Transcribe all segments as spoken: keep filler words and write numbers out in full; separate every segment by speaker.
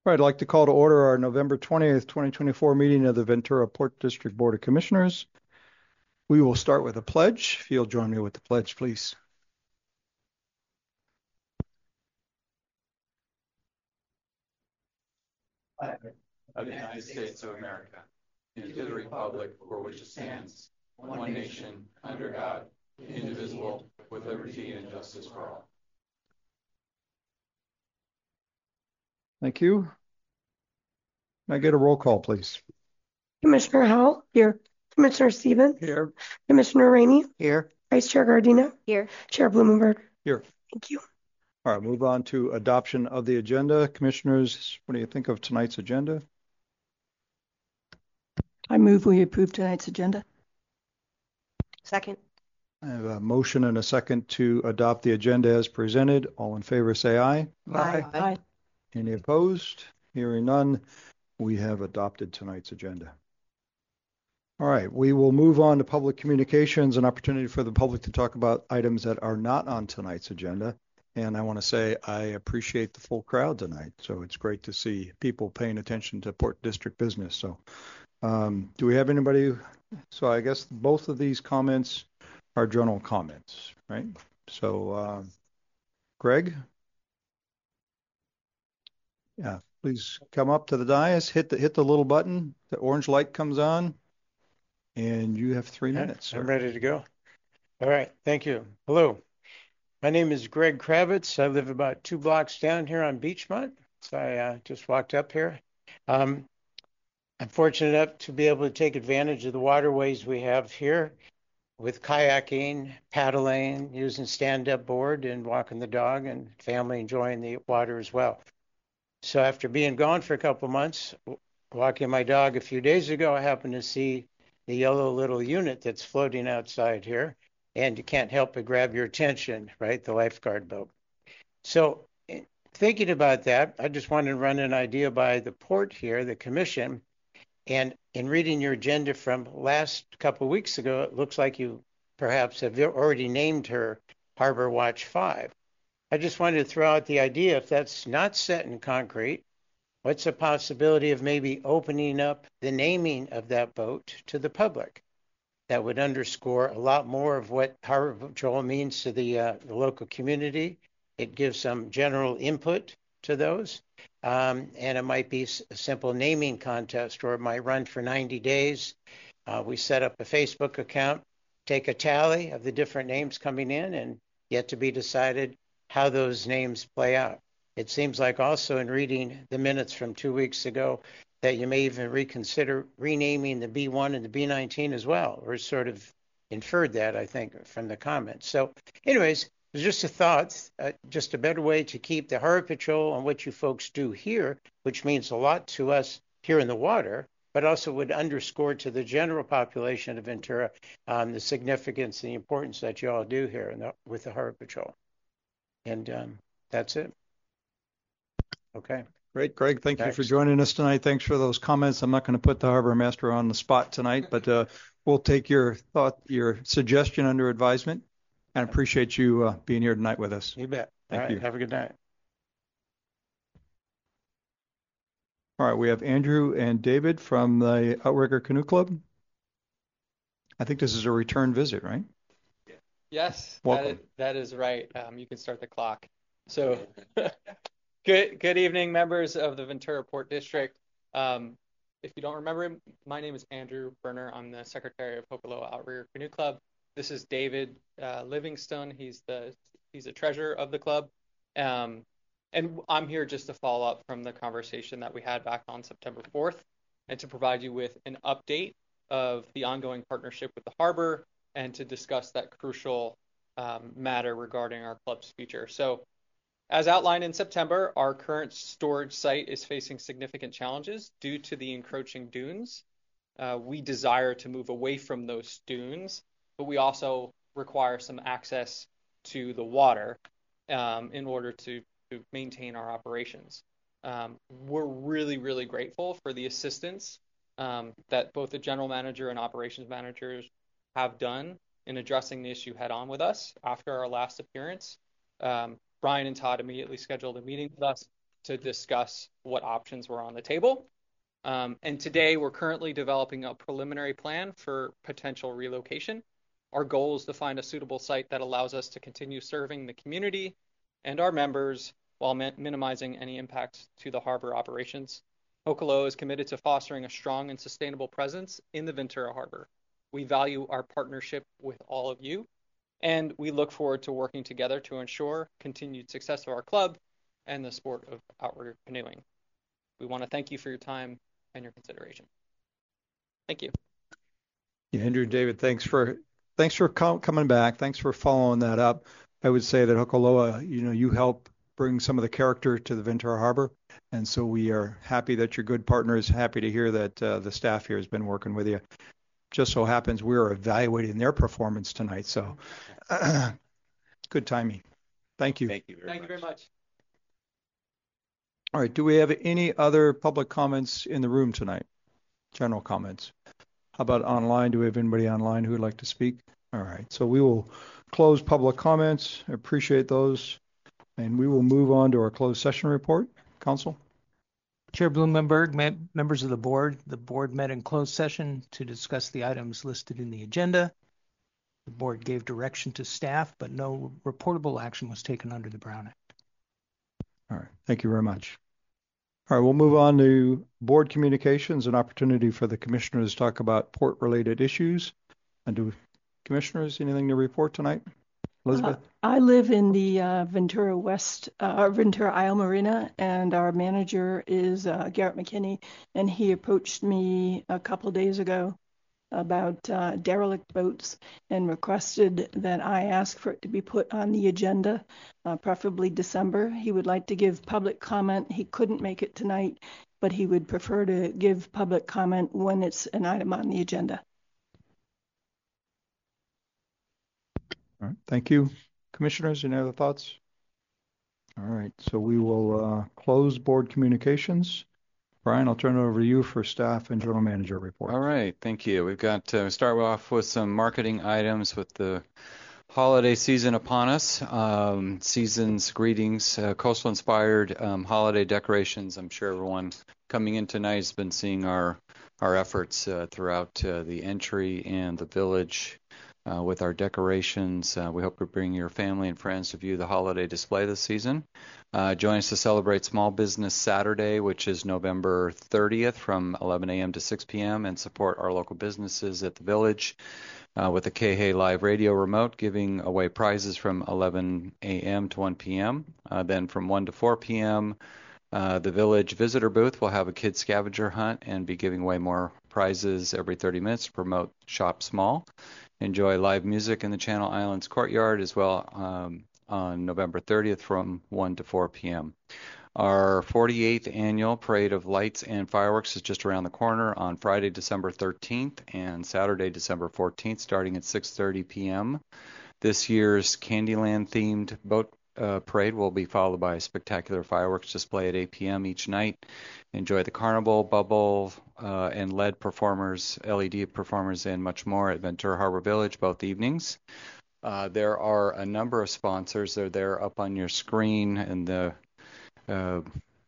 Speaker 1: All right, I'd like to call to order our November twentieth, twenty twenty-four meeting of the Ventura Port District Board of Commissioners. We will start with a pledge. If you'll join me with the pledge, please.
Speaker 2: Of the United States of America, and to the republic for which it stands, one nation, under God, indivisible, with liberty and justice for all.
Speaker 1: Thank you. Can I get a roll call, please?
Speaker 3: Commissioner Howell? Here. Commissioner Stevens?
Speaker 1: Here.
Speaker 3: Commissioner Rainey?
Speaker 1: Here.
Speaker 3: Vice Chair Gardina?
Speaker 4: Here.
Speaker 3: Chair Blumenberg?
Speaker 1: Here.
Speaker 3: Thank you.
Speaker 1: All right, move on to adoption of the agenda. Commissioners, what do you think of tonight's agenda?
Speaker 4: I move we approve tonight's agenda.
Speaker 3: Second.
Speaker 1: I have a motion and a second to adopt the agenda as presented. All in favor, say aye.
Speaker 3: Aye.
Speaker 4: Aye.
Speaker 1: Any opposed? Hearing none, we have adopted tonight's agenda. All right, we will move on to public communications, an opportunity for the public to talk about items that are not on tonight's agenda. And I want to say I appreciate the full crowd tonight. So it's great to see people paying attention to Port District business. So um, do we have anybody? So I guess both of these comments are general comments, right? So uh, Greg? Yeah, please come up to the dais, hit the hit the little button, the orange light comes on, and you have three minutes. Sir.
Speaker 5: I'm ready to go. All right, thank you. Hello, my name is Greg Kravitz. I live about two blocks down here on Beachmont, so I uh, just walked up here. Um, I'm fortunate enough to be able to take advantage of the waterways we have here with kayaking, paddling, using stand-up board, and walking the dog, and family enjoying the water as well. So after being gone for a couple months, walking my dog a few days ago, I happened to see the yellow little unit that's floating outside here, and you can't help but grab your attention, right? The lifeguard boat. So thinking about that, I just wanted to run an idea by the port here, the commission, and in reading your agenda from last couple of weeks ago, it looks like you perhaps have already named her Harbor Watch five. I just wanted to throw out the idea, if that's not set in concrete, what's the possibility of maybe opening up the naming of that boat to the public? That would underscore a lot more of what Harbor Patrol means to the, uh, the local community. It gives some general input to those. Um, and it might be a simple naming contest, or it might run for ninety days. Uh, we set up a Facebook account, take a tally of the different names coming in, and yet to be decided how those names play out. It seems like also in reading the minutes from two weeks ago that you may even reconsider renaming the B one and the B nineteen as well, or sort of inferred that, I think, from the comments. So anyways, it was just a thought, uh, just a better way to keep the Harbor Patrol and what you folks do here, which means a lot to us here in the water, but also would underscore to the general population of Ventura um, the significance and the importance that you all do here in the, with the Harbor Patrol. And um, that's it. Okay.
Speaker 1: Great, Greg. Thank
Speaker 5: Thanks.
Speaker 1: you for joining us tonight. Thanks for those comments. I'm not going to put the harbor master on the spot tonight, but uh, we'll take your thought, your suggestion under advisement, and appreciate you uh, being here tonight with us.
Speaker 5: You bet.
Speaker 1: Thank
Speaker 5: All right.
Speaker 1: you.
Speaker 5: Have a good night.
Speaker 1: All right, we have Andrew and David from the Outrigger Canoe Club. I think this is a return visit, right?
Speaker 6: Yes, that
Speaker 1: Welcome.
Speaker 6: is, that is right. Um, you can start the clock. So, good good evening, members of the Ventura Port District. Um, if you don't remember, my name is Andrew Berner. I'm the secretary of Hokaloa Outrigger Canoe Club. This is David uh, Livingstone. He's the he's the treasurer of the club. Um, and I'm here just to follow up from the conversation that we had back on September fourth, and to provide you with an update of the ongoing partnership with the harbor, and to discuss that crucial um, matter regarding our club's future. So, as outlined in September, our current storage site is facing significant challenges due to the encroaching dunes. Uh, we desire to move away from those dunes, but we also require some access to the water um, in order to, to maintain our operations. Um, we're really, really grateful for the assistance um, that both the general manager and operations managers have done in addressing the issue head on with us after our last appearance. Um, Brian and Todd immediately scheduled a meeting with us to discuss what options were on the table. Um, and today we're currently developing a preliminary plan for potential relocation. Our goal is to find a suitable site that allows us to continue serving the community and our members while min- minimizing any impacts to the harbor operations. Hokoloa is committed to fostering a strong and sustainable presence in the Ventura Harbor. We value our partnership with all of you, and we look forward to working together to ensure continued success of our club and the sport of outward canoeing. We want to thank you for your time and your consideration. Thank you.
Speaker 1: Yeah, Andrew and David, thanks for thanks for com- coming back. Thanks for following that up. I would say that Hokoloa, you know, you help bring some of the character to the Ventura Harbor, and so we are happy that you're good partners. Happy to hear that uh, the staff here has been working with you. Just so happens we are evaluating their performance tonight, so good timing. Thank you.
Speaker 2: Thank you very
Speaker 6: Thank
Speaker 2: much.
Speaker 6: you very much.
Speaker 1: All right. Do we have any other public comments in the room tonight? General comments. How about online? Do we have anybody online who would like to speak? All right. So we will close public comments. I appreciate those. And we will move on to our closed session report. Council?
Speaker 7: Chair Blumenberg, members of the board, the board met in closed session to discuss the items listed in the agenda. The board gave direction to staff, but no reportable action was taken under the Brown Act.
Speaker 1: All right. Thank you very much. All right. We'll move on to board communications, an opportunity for the commissioners to talk about port-related issues. And do commissioners anything to report tonight? Elizabeth?
Speaker 4: Uh, I live in the uh, Ventura West, uh, Ventura Isle Marina, and our manager is uh, Garrett McKinney, and he approached me a couple of days ago about uh, derelict boats and requested that I ask for it to be put on the agenda, uh, preferably December. He would like to give public comment. He couldn't make it tonight, but he would prefer to give public comment when it's an item on the agenda.
Speaker 1: All right. Thank you. Commissioners, any other thoughts? All right. So we will uh, close board communications. Brian, I'll turn it over to you for staff and general manager report.
Speaker 2: All right, thank you. We've got to uh, start off with some marketing items with the holiday season upon us. Um, season's greetings, uh, coastal-inspired um, holiday decorations. I'm sure everyone coming in tonight has been seeing our our efforts uh, throughout uh, the entry and the village uh, with our decorations. Uh, we hope to bring your family and friends to view the holiday display this season. Uh, join us to celebrate Small Business Saturday, which is November thirtieth from eleven a.m. to six p.m. and support our local businesses at the village uh, with the K H A Live Radio remote, giving away prizes from eleven a.m. to one p.m. Uh, then from one to four p.m., uh, the village visitor booth will have a kids scavenger hunt and be giving away more prizes every thirty minutes to promote Shop Small. Enjoy live music in the Channel Islands courtyard as well. Um, on November thirtieth from one to four p.m. Our forty-eighth annual Parade of Lights and Fireworks is just around the corner on Friday, December thirteenth and Saturday, December fourteenth, starting at six thirty p.m. This year's Candyland-themed boat uh, parade will be followed by a spectacular fireworks display at eight p.m. each night. Enjoy the carnival, bubble, uh, and L E D performers, L E D performers, and much more at Ventura Harbor Village both evenings. Uh, there are a number of sponsors. They're there up on your screen. And the, uh,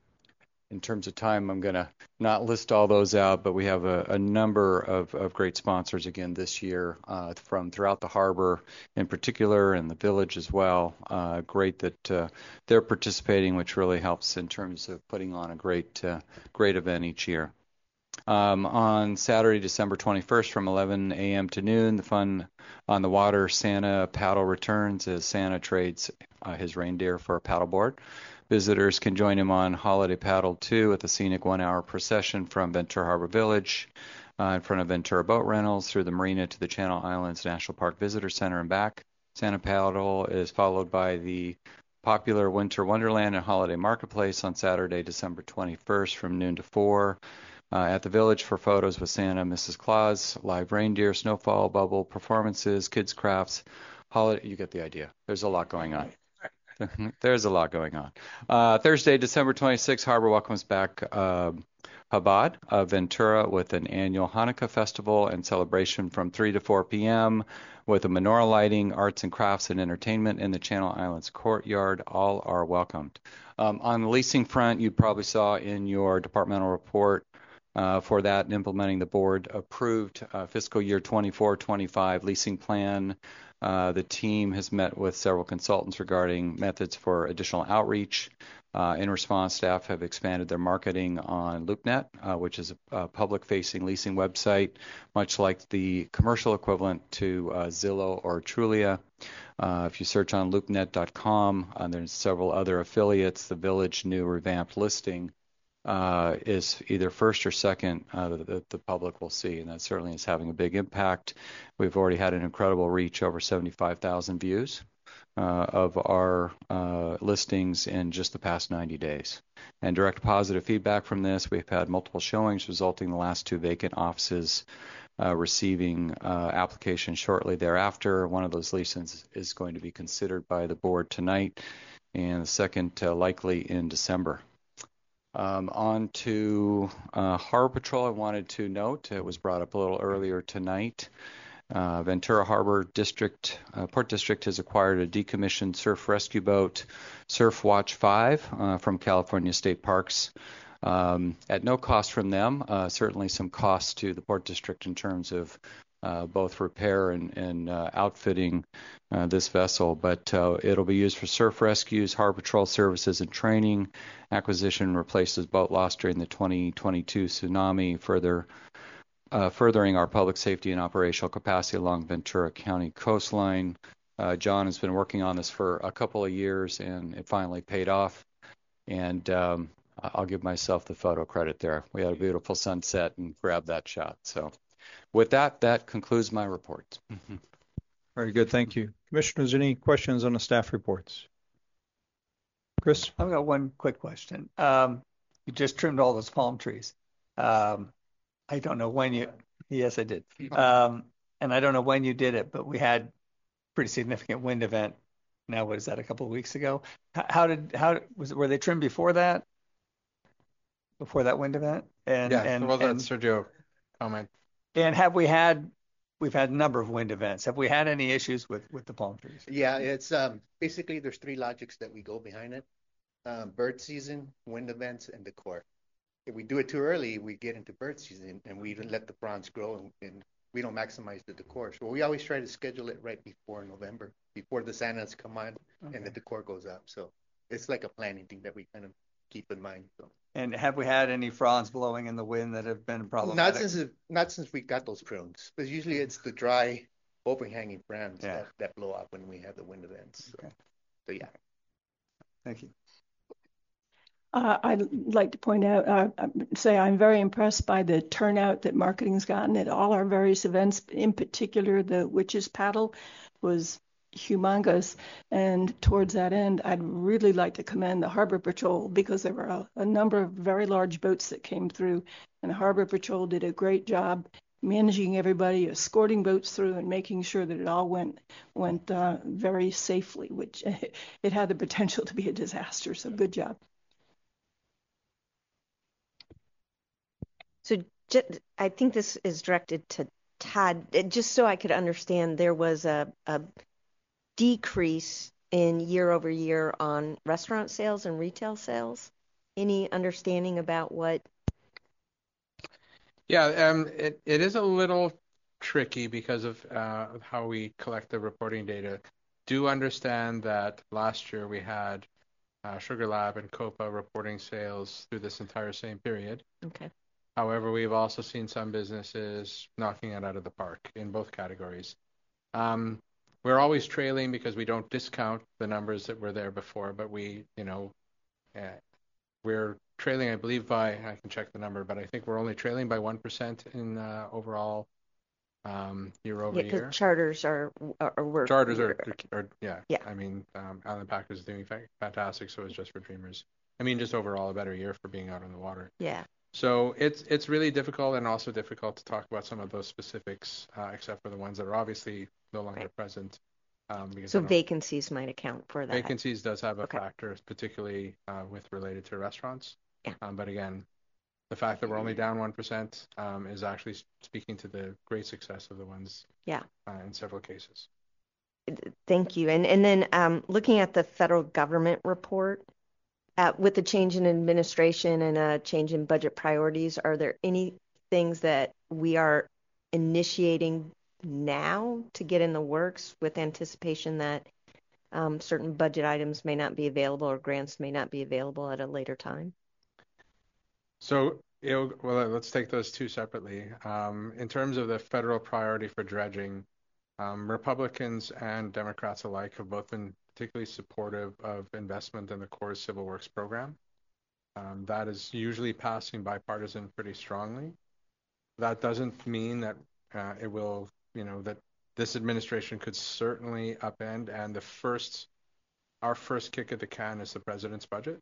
Speaker 2: in terms of time, I'm going to not list all those out, but we have a, a number of, of great sponsors again this year uh, from throughout the harbor in particular and the village as well. Uh, great that uh, they're participating, which really helps in terms of putting on a great, uh, great event each year. Um, on Saturday, December twenty-first from eleven a.m. to noon, the Fun on the Water Santa paddle returns as Santa trades uh, his reindeer for a paddleboard. Visitors can join him on Holiday Paddle two with a scenic one-hour procession from Ventura Harbor Village uh, in front of Ventura Boat Rentals through the marina to the Channel Islands National Park Visitor Center and back. Santa Paddle is followed by the popular Winter Wonderland and Holiday Marketplace on Saturday, December twenty-first from noon to four. Uh, at the village for photos with Santa and Missus Claus, live reindeer, snowfall, bubble performances, kids crafts, holiday. You get the idea. There's a lot going on. there's a lot going on. Uh, Thursday, December twenty-sixth, Harbor welcomes back uh, Chabad of Ventura with an annual Hanukkah festival and celebration from three to four p.m. with a menorah lighting, arts and crafts, and entertainment in the Channel Islands courtyard. All are welcomed. Um, on the leasing front, you probably saw in your departmental report uh, for that and implementing the board approved uh, fiscal year twenty-four twenty-five leasing plan. Uh, the team has met with several consultants regarding methods for additional outreach. Uh, in response, staff have expanded their marketing on LoopNet, uh, which is a, a public-facing leasing website, much like the commercial equivalent to uh, Zillow or Trulia. Uh, if you search on loopnet dot com, uh, there's several other affiliates. The Village new revamped listing uh, is either first or second uh, that the public will see, and that certainly is having a big impact. We've already had an incredible reach, over seventy-five thousand views uh, of our uh, listings in just the past ninety days. And direct positive feedback from this. We've had multiple showings, resulting in the last two vacant offices uh, receiving uh, applications shortly thereafter. One of those leases is going to be considered by the board tonight, and the second uh, likely in December. Um, on to uh, Harbor Patrol, I wanted to note, it was brought up a little earlier tonight. Uh, Ventura Harbor District, uh, Port District has acquired a decommissioned surf rescue boat, Surf Watch five, uh, from California State Parks. Um, at no cost from them, uh, certainly some costs to the Port District in terms of uh, both repair and, and uh, outfitting uh, this vessel, but uh, it'll be used for surf rescues, harbor patrol services, and training. Acquisition replaces boat lost during the twenty twenty-two tsunami, further uh, furthering our public safety and operational capacity along Ventura County coastline. Uh, John has been working on this for a couple of years, and it finally paid off. And um, I'll give myself the photo credit there. We had a beautiful sunset and grabbed that shot. So with that, that concludes my report.
Speaker 1: Very good. Thank you. Commissioners, any questions on the staff reports? Chris?
Speaker 8: I've got one quick question. Um, you just trimmed all those palm trees. Um, I don't know when you, yes, I did. Um, and I don't know when you did it, but we had pretty significant wind event. Now, what is that, a couple of weeks ago? How, how did, how was it, were they trimmed before that? Before that wind event? And,
Speaker 5: Yeah,
Speaker 8: and,
Speaker 5: well, that's
Speaker 8: and,
Speaker 5: Sergio comment.
Speaker 8: and have we had, we've had a number of wind events. Have we had any issues with, with the palm trees?
Speaker 9: Yeah, it's um basically there's three logics that we go behind it. Um, bird season, wind events, and decor. If we do it too early, we get into bird season and we let the fronds grow and, and we don't maximize the decor. So we always try to schedule it right before November, before the Santas come on
Speaker 8: Okay.
Speaker 9: and the decor goes up. So it's like a planning thing that we kind of keep in mind. So
Speaker 8: And have we had any fronds blowing in the wind that have been problematic?
Speaker 9: not since it, not since we got those prunes, because usually it's the dry, overhanging fronds
Speaker 8: Yeah.
Speaker 9: that, that blow up when we have the wind events. So,
Speaker 8: Okay.
Speaker 9: so yeah.
Speaker 8: Thank you.
Speaker 4: Uh, I'd like to point out, uh, say I'm very impressed by the turnout that marketing's gotten at all our various events. In particular, the Witches Paddle was humongous. And towards that end, I'd really like to commend the Harbor Patrol because there were a, a number of very large boats that came through, and the Harbor Patrol did a great job managing everybody, escorting boats through, and making sure that it all went went uh, very safely, which it had the potential to be a disaster. So good job.
Speaker 10: So ju- I think this is directed to Todd. Uh, Just so I could understand, there was a, a decrease in year over year on restaurant sales and retail sales. Any understanding about what?
Speaker 11: Yeah, um, it, it is a little tricky because of uh, of how we collect the reporting data. Do understand that last year we had uh, Sugar Lab and Copa reporting sales through this entire same period.
Speaker 10: Okay.
Speaker 11: However, we've also seen some businesses knocking it out of the park in both categories. Um, we're always trailing because we don't discount the numbers that were there before, but we, you know, uh, we're trailing, I believe, by, I can check the number, but I think we're only trailing by one percent in uh, overall um, year over
Speaker 10: Yeah, because
Speaker 11: year.
Speaker 10: charters are, are, are work.
Speaker 11: Charters are, are yeah.
Speaker 10: Yeah.
Speaker 11: I mean, um, Island Pack is doing fa- fantastic, so is Just for Dreamers. I mean, just overall a better year for being out on the water.
Speaker 10: Yeah.
Speaker 11: So it's it's really difficult and also difficult to talk about some of those specifics, uh, except for the ones that are obviously no longer
Speaker 10: Right.
Speaker 11: present. Um, because I
Speaker 10: So
Speaker 11: don't-
Speaker 10: vacancies might account for that.
Speaker 11: vacancies does have a
Speaker 10: Okay.
Speaker 11: factor, particularly uh, with related to restaurants.
Speaker 10: Yeah.
Speaker 11: Um, but again, the fact that we're only down one percent um, is actually speaking to the great success of the ones
Speaker 10: Yeah.
Speaker 11: uh, in several cases.
Speaker 10: Thank you. And and then um, looking at the federal government report, uh, with the change in administration and a change in budget priorities, are there any things that we are initiating now to get in the works with anticipation that um, certain budget items may not be available or grants may not be available at a later time?
Speaker 11: So, you know, well, let's take those two separately. Um, in terms of the federal priority for dredging, um, Republicans and Democrats alike have both been particularly supportive of investment in the Corps Civil Works program. Um, that is usually passing bipartisan pretty strongly. That doesn't mean that uh, it will, you know, that this administration could certainly upend. And the first, our first kick at the can is the president's budget.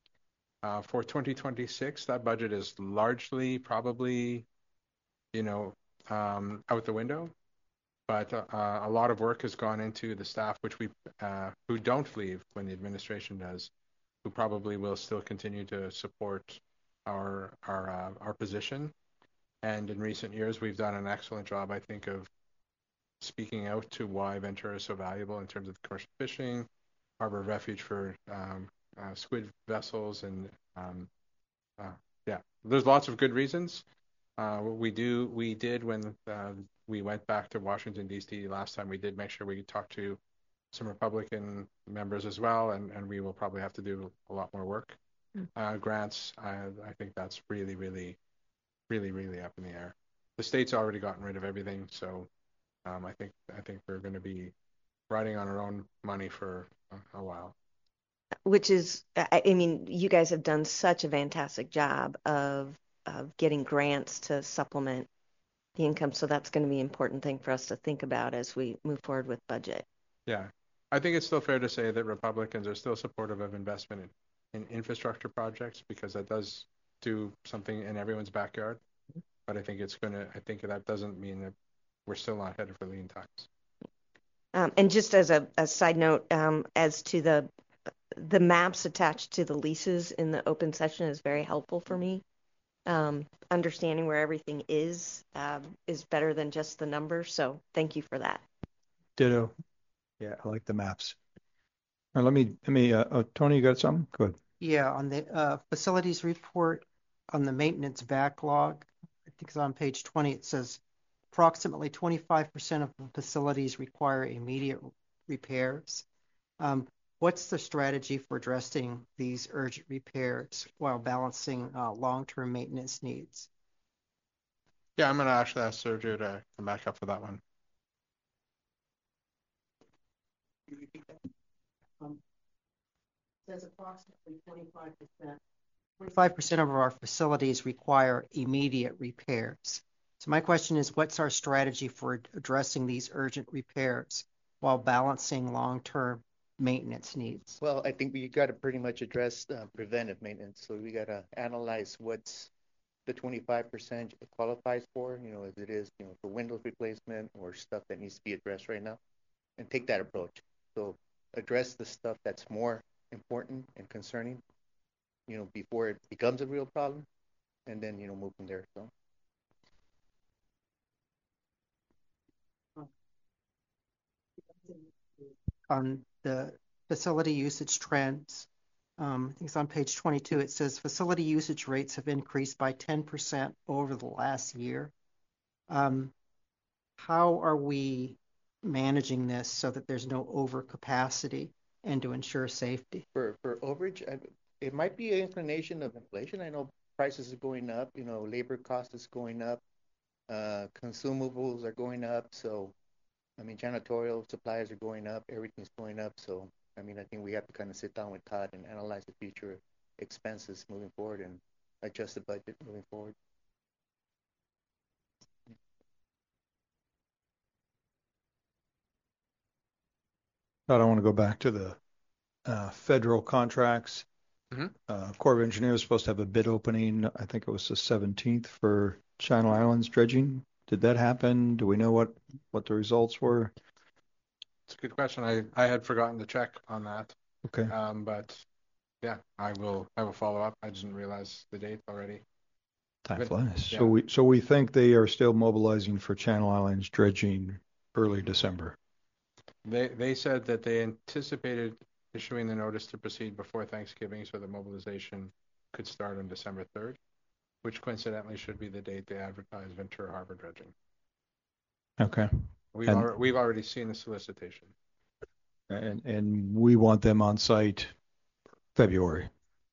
Speaker 11: Uh, for twenty twenty-six, that budget is largely probably, you know, um, out the window. But uh, a lot of work has gone into the staff, which we, uh, who don't leave when the administration does, who probably will still continue to support our our uh, our position. And in recent years, we've done an excellent job, I think, of speaking out to why Ventura is so valuable in terms of commercial fishing, harbor refuge for um, uh, squid vessels, and um, uh, yeah, there's lots of good reasons. Uh, we do, we did when uh, we went back to Washington, D C last time, we did make sure we talked to some Republican members as well, and, and we will probably have to do a lot more work. Mm. Uh, grants, I, I think that's really, really, really, really up in the air. The state's already gotten rid of everything, so um, I think I think we're going to be riding on our own money for a, a while.
Speaker 10: Which is, I, I mean, you guys have done such a fantastic job of of getting grants to supplement the income, so that's going to be an important thing for us to think about as we move forward with budget.
Speaker 11: Yeah, I think it's still fair to say that Republicans are still supportive of investment in, in infrastructure projects because that does do something in everyone's backyard. But I think it's going to, I think that doesn't mean that we're still not headed for lean times.
Speaker 10: Um, and just as a, a side note, um, as to the the maps attached to the leases in the open session is very helpful for me. Um, understanding where everything is um, is better than just the numbers. So thank you for that.
Speaker 1: Ditto. Yeah, I like the maps. All right, let me, let me, uh, oh, Tony, you got something? Good.
Speaker 12: Yeah, on the uh, facilities report on the maintenance backlog, I think it's on page twenty, it says approximately twenty-five percent of the facilities require immediate repairs. Um, what's the strategy for addressing these urgent repairs while balancing uh, long-term maintenance needs?
Speaker 11: Yeah, I'm going to actually ask Sergio to come back up for that one.
Speaker 12: Um, it says approximately twenty-five percent. twenty-five percent of our facilities require immediate repairs. So my question is, what's our strategy for addressing these urgent repairs while balancing long-term maintenance needs?
Speaker 9: Well, I think we got to pretty much address uh, preventive maintenance. So we got to analyze what's the twenty-five percent it qualifies for, you know, as it is, you know, for windows replacement or stuff that needs to be addressed right now, and take that approach. So address the stuff that's more important and concerning, you know, before it becomes a real problem, and then, you know, move from there. So.
Speaker 12: On the facility usage trends, um, I think it's on page twenty-two, it says facility usage rates have increased by ten percent over the last year. Um, how are we managing this so that there's no overcapacity and to ensure safety?
Speaker 9: For, for overage, I, it might be an inclination of inflation. I know prices are going up, you know, labor cost is going up, uh, consumables are going up, so I mean, janitorial supplies are going up, everything's going up. So, I mean, I think we have to kind of sit down with Todd and analyze the future expenses moving forward and adjust the budget moving forward.
Speaker 1: I don't want to go back to the uh, federal contracts.
Speaker 11: Mm-hmm.
Speaker 1: Uh, Corps of Engineers is supposed to have a bid opening. I think it was the seventeenth for Channel Islands dredging. Did that happen? Do we know what, what the results were?
Speaker 11: it's a good question. I, I had forgotten to check on that.
Speaker 1: Okay.
Speaker 11: Um, but yeah, I will I will follow up. I didn't realize the date already.
Speaker 1: Time
Speaker 11: But,
Speaker 1: flies.
Speaker 11: yeah.
Speaker 1: So we so we think they are still mobilizing for Channel Islands dredging early December.
Speaker 11: They they said that they anticipated issuing the notice to proceed before Thanksgiving, so the mobilization could start on December third, which coincidentally should be the date they advertise Ventura Harbor dredging.
Speaker 1: Okay.
Speaker 11: We've
Speaker 1: And-
Speaker 11: already, we've already seen the solicitation.
Speaker 1: And and we want them on site February.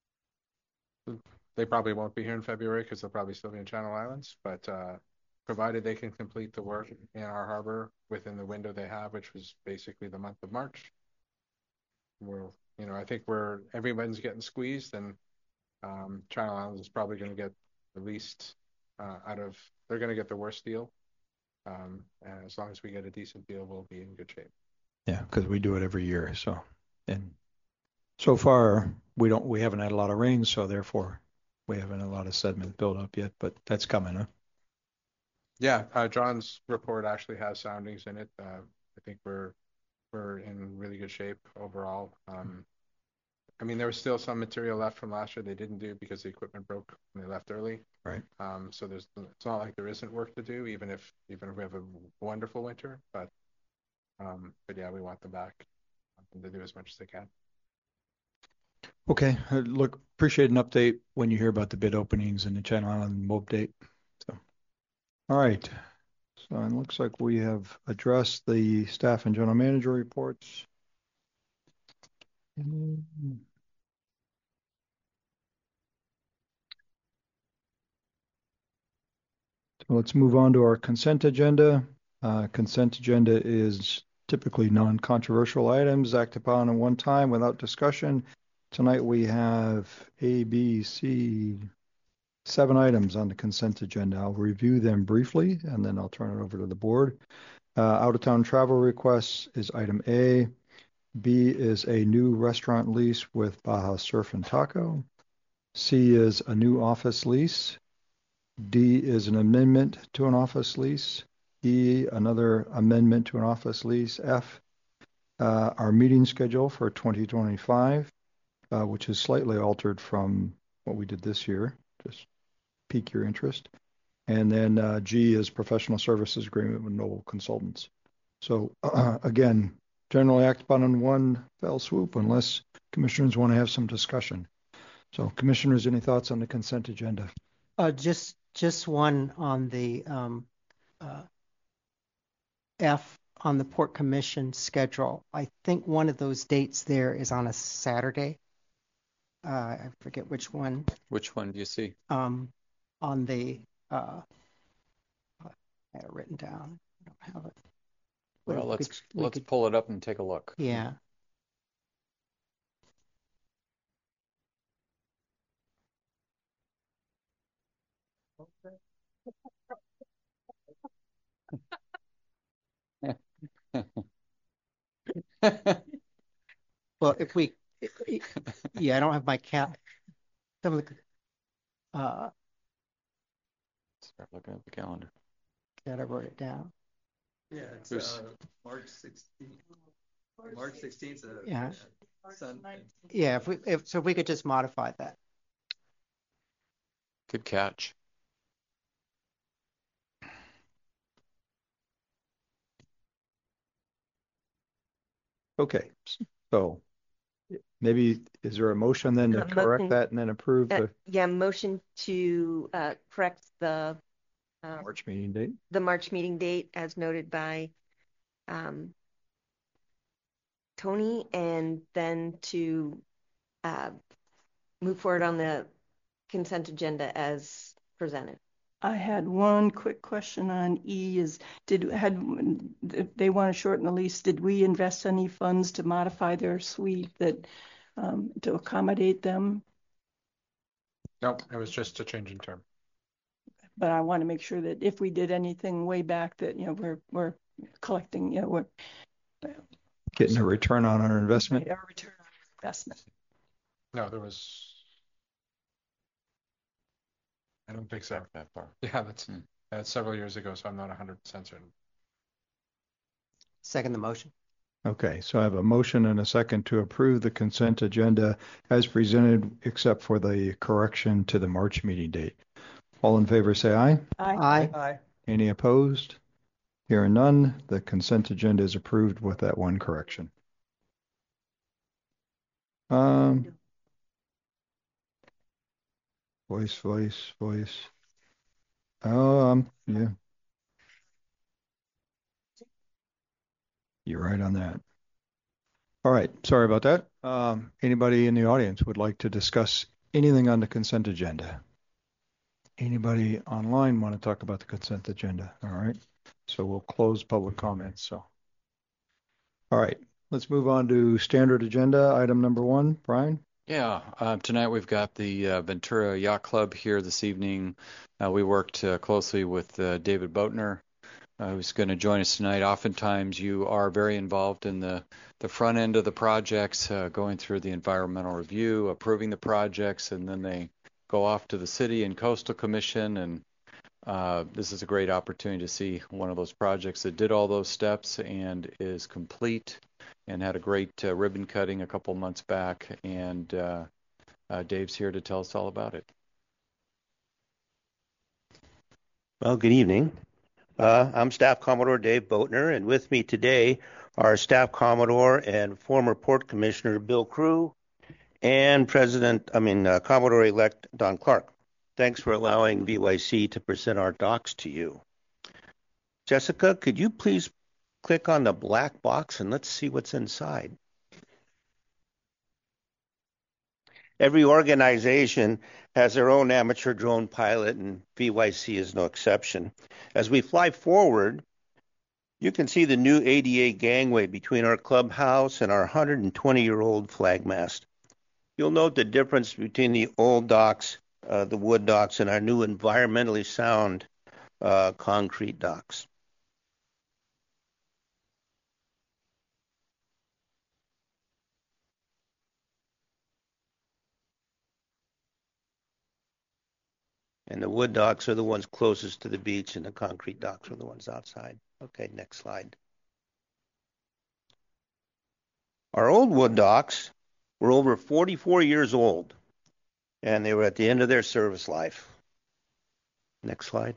Speaker 11: They probably won't be here in February because they'll probably still be in Channel Islands, but uh, provided they can complete the work in our harbor within the window they have, which was basically the month of March, we're, you know, I think we're, everyone's getting squeezed, and um, Channel Islands is probably going to get the least uh, out of, they're going to get the worst deal. Um, and as long as we get a decent deal, we'll be in good shape.
Speaker 1: Yeah, because we do it every year. So, and so far we don't, we haven't had a lot of rain, so therefore we haven't had a lot of sediment built up yet. But that's coming, huh?
Speaker 11: Yeah, uh, John's report actually has soundings in it. Uh, I think we're we're in really good shape overall. Um, I mean, there was still some material left from last year they didn't do because the equipment broke when they left early.
Speaker 1: Right.
Speaker 11: Um, so there's, it's not like there isn't work to do, even if even if we have a wonderful winter. But um, but yeah, we want them back and to do as much as they can.
Speaker 1: Okay. Uh, Look, appreciate an update when you hear about the bid openings and the Channel Island mob date. So, all right. So it looks like we have addressed the staff and general manager reports. Mm. So let's move on to our consent agenda. Uh, consent agenda is typically non-controversial items acted upon at one time without discussion. Tonight we have A, B, C, seven items on the consent agenda. I'll review them briefly and then I'll turn it over to the board. Uh, out-of-town travel requests is item A. B is a new restaurant lease with Baja Surf and Taco. C is a new office lease. D is an amendment to an office lease. E, another amendment to an office lease. F, uh, our meeting schedule for twenty twenty-five, uh, which is slightly altered from what we did this year. Just pique your interest. And then uh, G is professional services agreement with Noble Consultants. So uh, again, generally act upon in one fell swoop unless commissioners want to have some discussion. So commissioners, any thoughts on the consent agenda?
Speaker 12: Uh, just just one on the um, uh, F on the Port Commission schedule. I think one of those dates there is on a Saturday. Uh, I forget which one.
Speaker 2: Which one do you see?
Speaker 12: Um, on the uh, I had it written down. I don't have it.
Speaker 2: Well,
Speaker 12: We
Speaker 2: let's
Speaker 12: could- we
Speaker 2: let's
Speaker 12: could-
Speaker 2: pull it up and take a look.
Speaker 12: Yeah. Well, if we, yeah, I don't have my cap. Some of the, uh,
Speaker 2: Start looking at the calendar.
Speaker 12: that I wrote it down.
Speaker 8: Yeah, it's
Speaker 2: Who's-
Speaker 8: uh, March sixteenth. March sixteenth. Uh,
Speaker 12: Yeah.
Speaker 8: Sunday.
Speaker 12: Yeah, if we, if, so if we could just modify that.
Speaker 2: Good catch.
Speaker 1: Okay, so maybe is there a motion then to
Speaker 10: A
Speaker 1: correct
Speaker 10: motion-
Speaker 1: that and then approve
Speaker 10: Uh,
Speaker 1: the
Speaker 10: yeah, motion to uh, correct the uh,
Speaker 1: March meeting date?
Speaker 10: the March meeting date as noted by um, Tony, and then to uh, move forward on the consent agenda as presented.
Speaker 4: I had one quick question on E is, did, had, if they want to shorten the lease, did we invest any funds to modify their suite that, um, to accommodate them?
Speaker 11: No, it was just a change in term.
Speaker 4: But I want to make sure that if we did anything way back that, you know, we're, we're collecting, you know, we're
Speaker 1: Getting a return on our investment?
Speaker 4: our return on investment.
Speaker 11: No, there was. I don't think so.
Speaker 2: Back that far.
Speaker 11: Yeah, that's
Speaker 2: Hmm.
Speaker 11: that's several years ago, so I'm not one hundred percent certain.
Speaker 12: Second the motion.
Speaker 1: Okay, so I have a motion and a second to approve the consent agenda as presented, except for the correction to the March meeting date. All in favor, say aye.
Speaker 4: Aye.
Speaker 12: Aye.
Speaker 8: Aye.
Speaker 1: Any opposed? Hearing none, the consent agenda is approved with that one correction. Um, voice, voice, voice. Oh, um, yeah. You're right on that. All right, sorry about that. Um, anybody in the audience would like to discuss anything on the consent agenda? Anybody online want to talk about the consent agenda? All right, so we'll close public comments. So, all right, let's move on to standard agenda item number one. Brian?
Speaker 2: Yeah, uh, tonight we've got the uh, Ventura Yacht Club here this evening. Uh, we worked uh, closely with uh, David Boatner, uh, who's going to join us tonight. Oftentimes you are very involved in the, the front end of the projects, uh, going through the environmental review, approving the projects, and then they go off to the City and Coastal Commission. And uh, this is a great opportunity to see one of those projects that did all those steps and is complete, and had a great uh, ribbon cutting a couple months back, and uh, uh, Dave's here to tell us all about it.
Speaker 13: Well, good evening. Uh, I'm Staff Commodore Dave Boatner, and with me today are Staff Commodore and former Port Commissioner Bill Crew and President, I mean, uh, Commodore-elect Don Clark. Thanks for allowing V Y C to present our docs to you. Jessica, could you please click on the black box and let's see what's inside. Every organization has their own amateur drone pilot, and V Y C is no exception. As we fly forward, you can see the new A D A gangway between our clubhouse and our one hundred twenty-year-old flag mast. You'll note the difference between the old docks, uh, the wood docks, and our new environmentally sound uh, concrete docks. And the wood docks are the ones closest to the beach, and the concrete docks are the ones outside. Okay, next slide. Our old wood docks were over forty-four years old, and they were at the end of their service life. Next slide.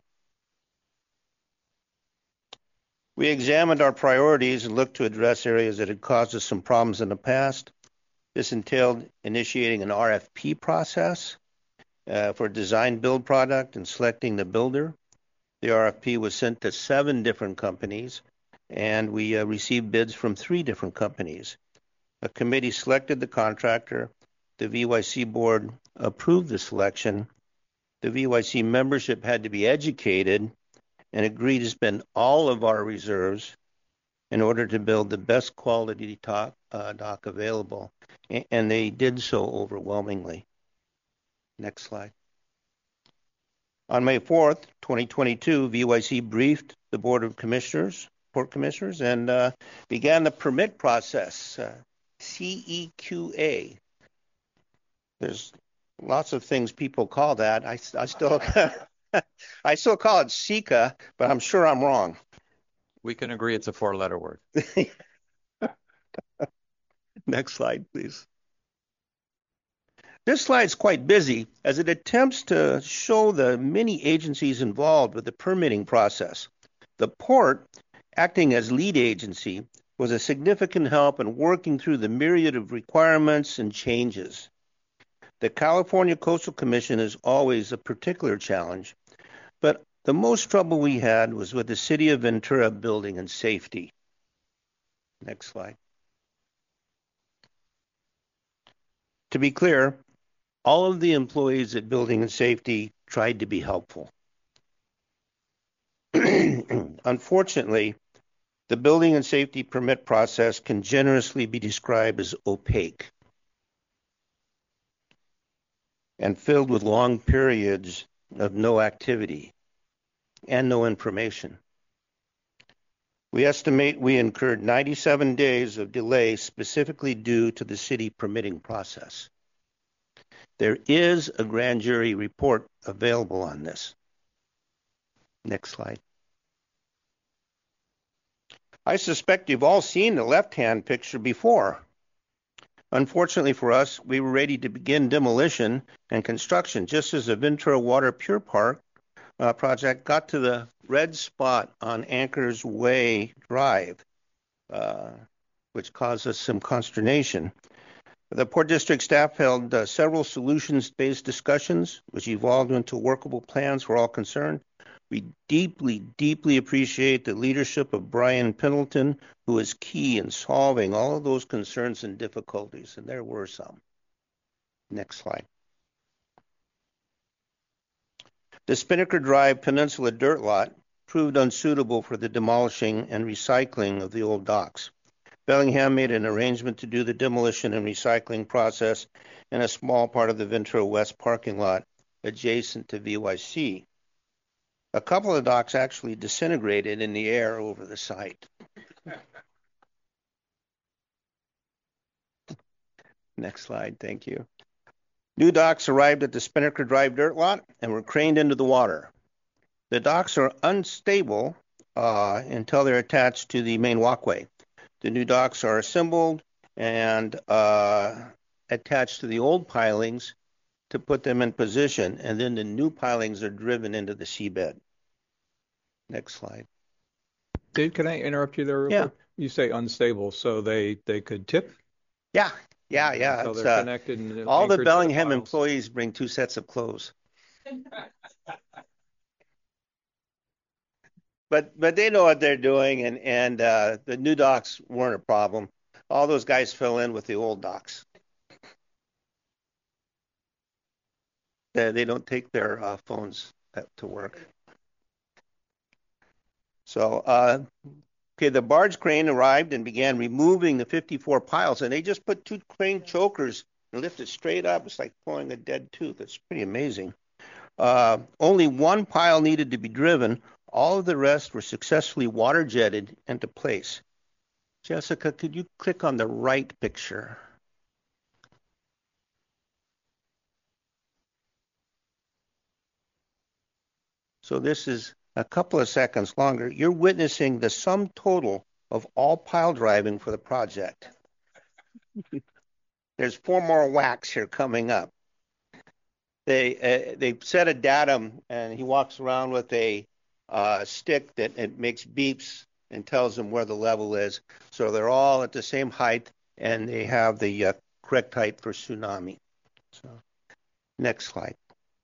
Speaker 13: We examined our priorities and looked to address areas that had caused us some problems in the past. This entailed initiating an R F P process Uh, for design build product and selecting the builder. The R F P was sent to seven different companies, and we uh, received bids from three different companies. A committee selected the contractor. The V Y C board approved the selection. The V Y C membership had to be educated and agreed to spend all of our reserves in order to build the best quality dock, uh, dock available, and they did so overwhelmingly. Next slide. On May fourth, twenty twenty-two, V Y C briefed the Board of Commissioners, Port Commissioners, and uh, began the permit process, uh, C E Q A. There's lots of things people call that. I, I still I still call it S E C A, but I'm sure I'm wrong.
Speaker 2: We can agree it's a four-letter word.
Speaker 13: Next slide, please. This slide is quite busy as it attempts to show the many agencies involved with the permitting process. The port, acting as lead agency, was a significant help in working through the myriad of requirements and changes. The California Coastal Commission is always a particular challenge, but the most trouble we had was with the City of Ventura Building and Safety. Next slide. To be clear, all of the employees at Building and Safety tried to be helpful. Unfortunately, the building and safety permit process can generously be described as opaque and filled with long periods of no activity and no information. We estimate we incurred ninety-seven days of delay specifically due to the city permitting process. There is a grand jury report available on this. Next slide. I suspect you've all seen the left-hand picture before. Unfortunately for us, we were ready to begin demolition and construction just as the Ventura Water Pure Park uh, project got to the red spot on Anchor's Way Drive, uh, which caused us some consternation. The Port District staff held uh, several solutions-based discussions, which evolved into workable plans for all concerned. We deeply, deeply appreciate the leadership of Brian Pendleton, who is key in solving all of those concerns and difficulties, and there were some. Next slide. The Spinnaker Drive Peninsula dirt lot proved unsuitable for the demolishing and recycling of the old docks. Bellingham made an arrangement to do the demolition and recycling process in a small part of the Ventura West parking lot adjacent to V Y C. A couple of docks actually disintegrated in the air over the site. Next slide, thank you. New docks arrived at the Spinnaker Drive dirt lot and were craned into the water. The docks are unstable uh, until they're attached to the main walkway. The new docks are assembled and uh, attached to the old pilings to put them in position, and then the new pilings are driven into the seabed. Next slide.
Speaker 14: Dave, can I interrupt you there real
Speaker 13: Yeah.
Speaker 14: quick? You say unstable, so they, they could tip?
Speaker 13: Yeah, yeah, yeah.
Speaker 14: So
Speaker 13: it's,
Speaker 14: they're
Speaker 13: uh,
Speaker 14: connected and
Speaker 13: all the
Speaker 14: anchored to
Speaker 13: Bellingham
Speaker 14: piles.
Speaker 13: employees bring two sets of clothes. But but they know what they're doing, and and uh, the new docks weren't a problem. All those guys fill in with the old docks. They, they don't take their uh, phones to work. So, uh, okay, the barge crane arrived and began removing the fifty-four piles, and they just put two crane chokers and lift it straight up. It's like pulling a dead tooth. It's pretty amazing. Uh, only one pile needed to be driven. All of the rest were successfully water jetted into place. Jessica, could you click on the right picture? So this is a couple of seconds longer. You're witnessing the sum total of all pile driving for the project. There's four more whacks here coming up. They uh, they set a datum, and he walks around with a uh, stick that it makes beeps and tells them where the level is. So they're all at the same height, and they have the uh, correct height for tsunami. So, next slide.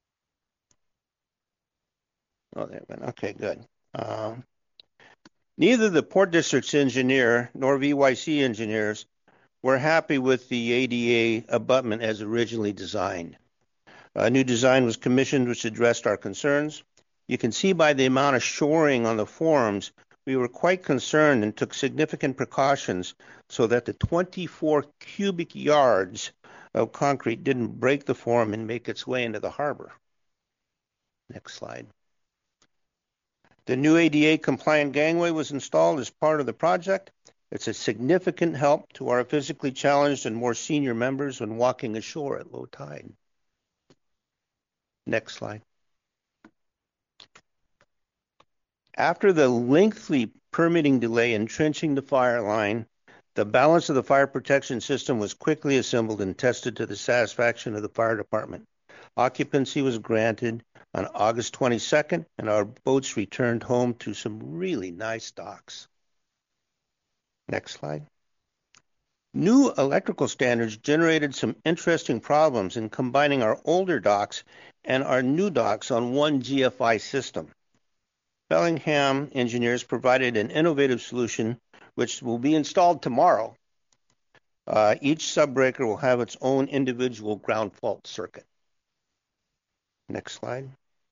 Speaker 13: Oh, there it went. Okay, good. Um, neither the Port District's engineer nor V Y C engineers were happy with the A D A abutment as originally designed. A new design was commissioned which addressed our concerns. You can see by the amount of shoring on the forms, we were quite concerned and took significant precautions so that the twenty-four cubic yards of concrete didn't break the form and make its way into the harbor. Next slide. The new A D A compliant gangway was installed as part of the project. It's a significant help to our physically challenged and more senior members when walking ashore at low tide. Next slide. After the lengthy permitting delay in trenching the fire line, the balance of the fire protection system was quickly assembled and tested to the satisfaction of the fire department. Occupancy was granted on August twenty-second, and our boats returned home to some really nice docks. Next slide. New electrical standards generated some interesting problems in combining our older docks and our new docks on one G F I system. Bellingham engineers provided an innovative solution which will be installed tomorrow. Uh, each subbreaker will have its own individual ground fault circuit. Next slide.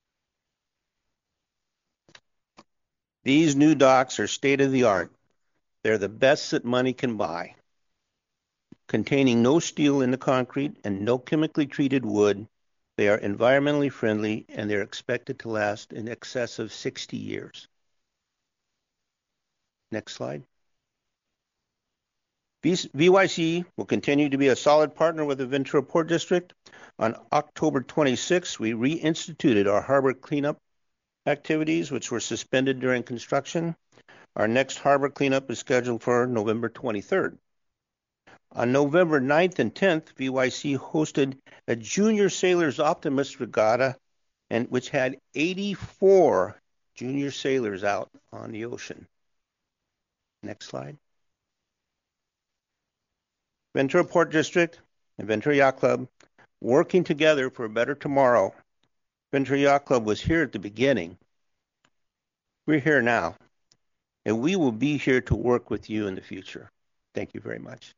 Speaker 13: These new docks are state-of-the-art. They're the best that money can buy. Containing no steel in the concrete and no chemically treated wood, they are environmentally friendly, and they're expected to last in excess of sixty years. Next slide. V Y C will continue to be a solid partner with the Ventura Port District. On October twenty-sixth, we reinstituted our harbor cleanup activities, which were suspended during construction. Our next harbor cleanup is scheduled for November twenty-third. On November ninth and tenth, V Y C hosted a Junior Sailors Optimist Regatta, and which had eighty-four junior sailors out on the ocean. Next slide. Ventura Port District and Ventura Yacht Club working together for a better tomorrow. Ventura Yacht Club was here at the beginning. We're here now, and we will be here to work with you in the future. Thank you very much.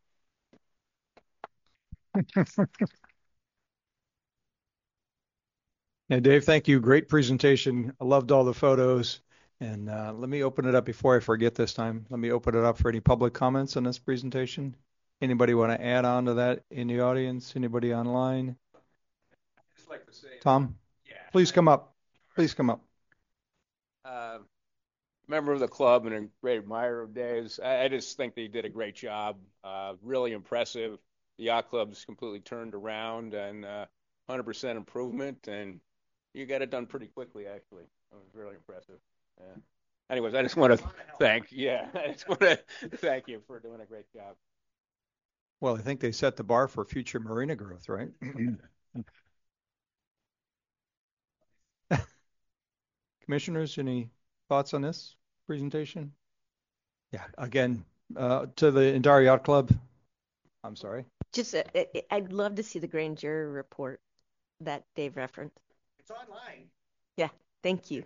Speaker 1: Yeah, Dave, thank you. Great presentation. I loved all the photos. And uh, let me open it up before I forget this time. Let me open it up for any public comments on this presentation. Anybody want to add on to that in the audience? Anybody online?
Speaker 15: Just like to say,
Speaker 1: Tom,
Speaker 15: yeah,
Speaker 1: please come up. Please come up.
Speaker 15: Uh, member of the club and a great admirer of Dave's. I, I just think they did a great job. Uh, really impressive. The yacht club's completely turned around and uh, one hundred percent improvement, and you got it done pretty quickly, actually. It was really impressive. Yeah. Anyways, I just want to thank, yeah, I just want to thank you for doing a great job.
Speaker 1: Well, I think they set the bar for future marina growth, right? Commissioners, any thoughts on this presentation? Yeah, again, uh, to the entire yacht club, I'm sorry.
Speaker 10: Just, uh, I'd love to see the grand jury report that Dave referenced.
Speaker 9: It's online.
Speaker 10: Yeah, thank you.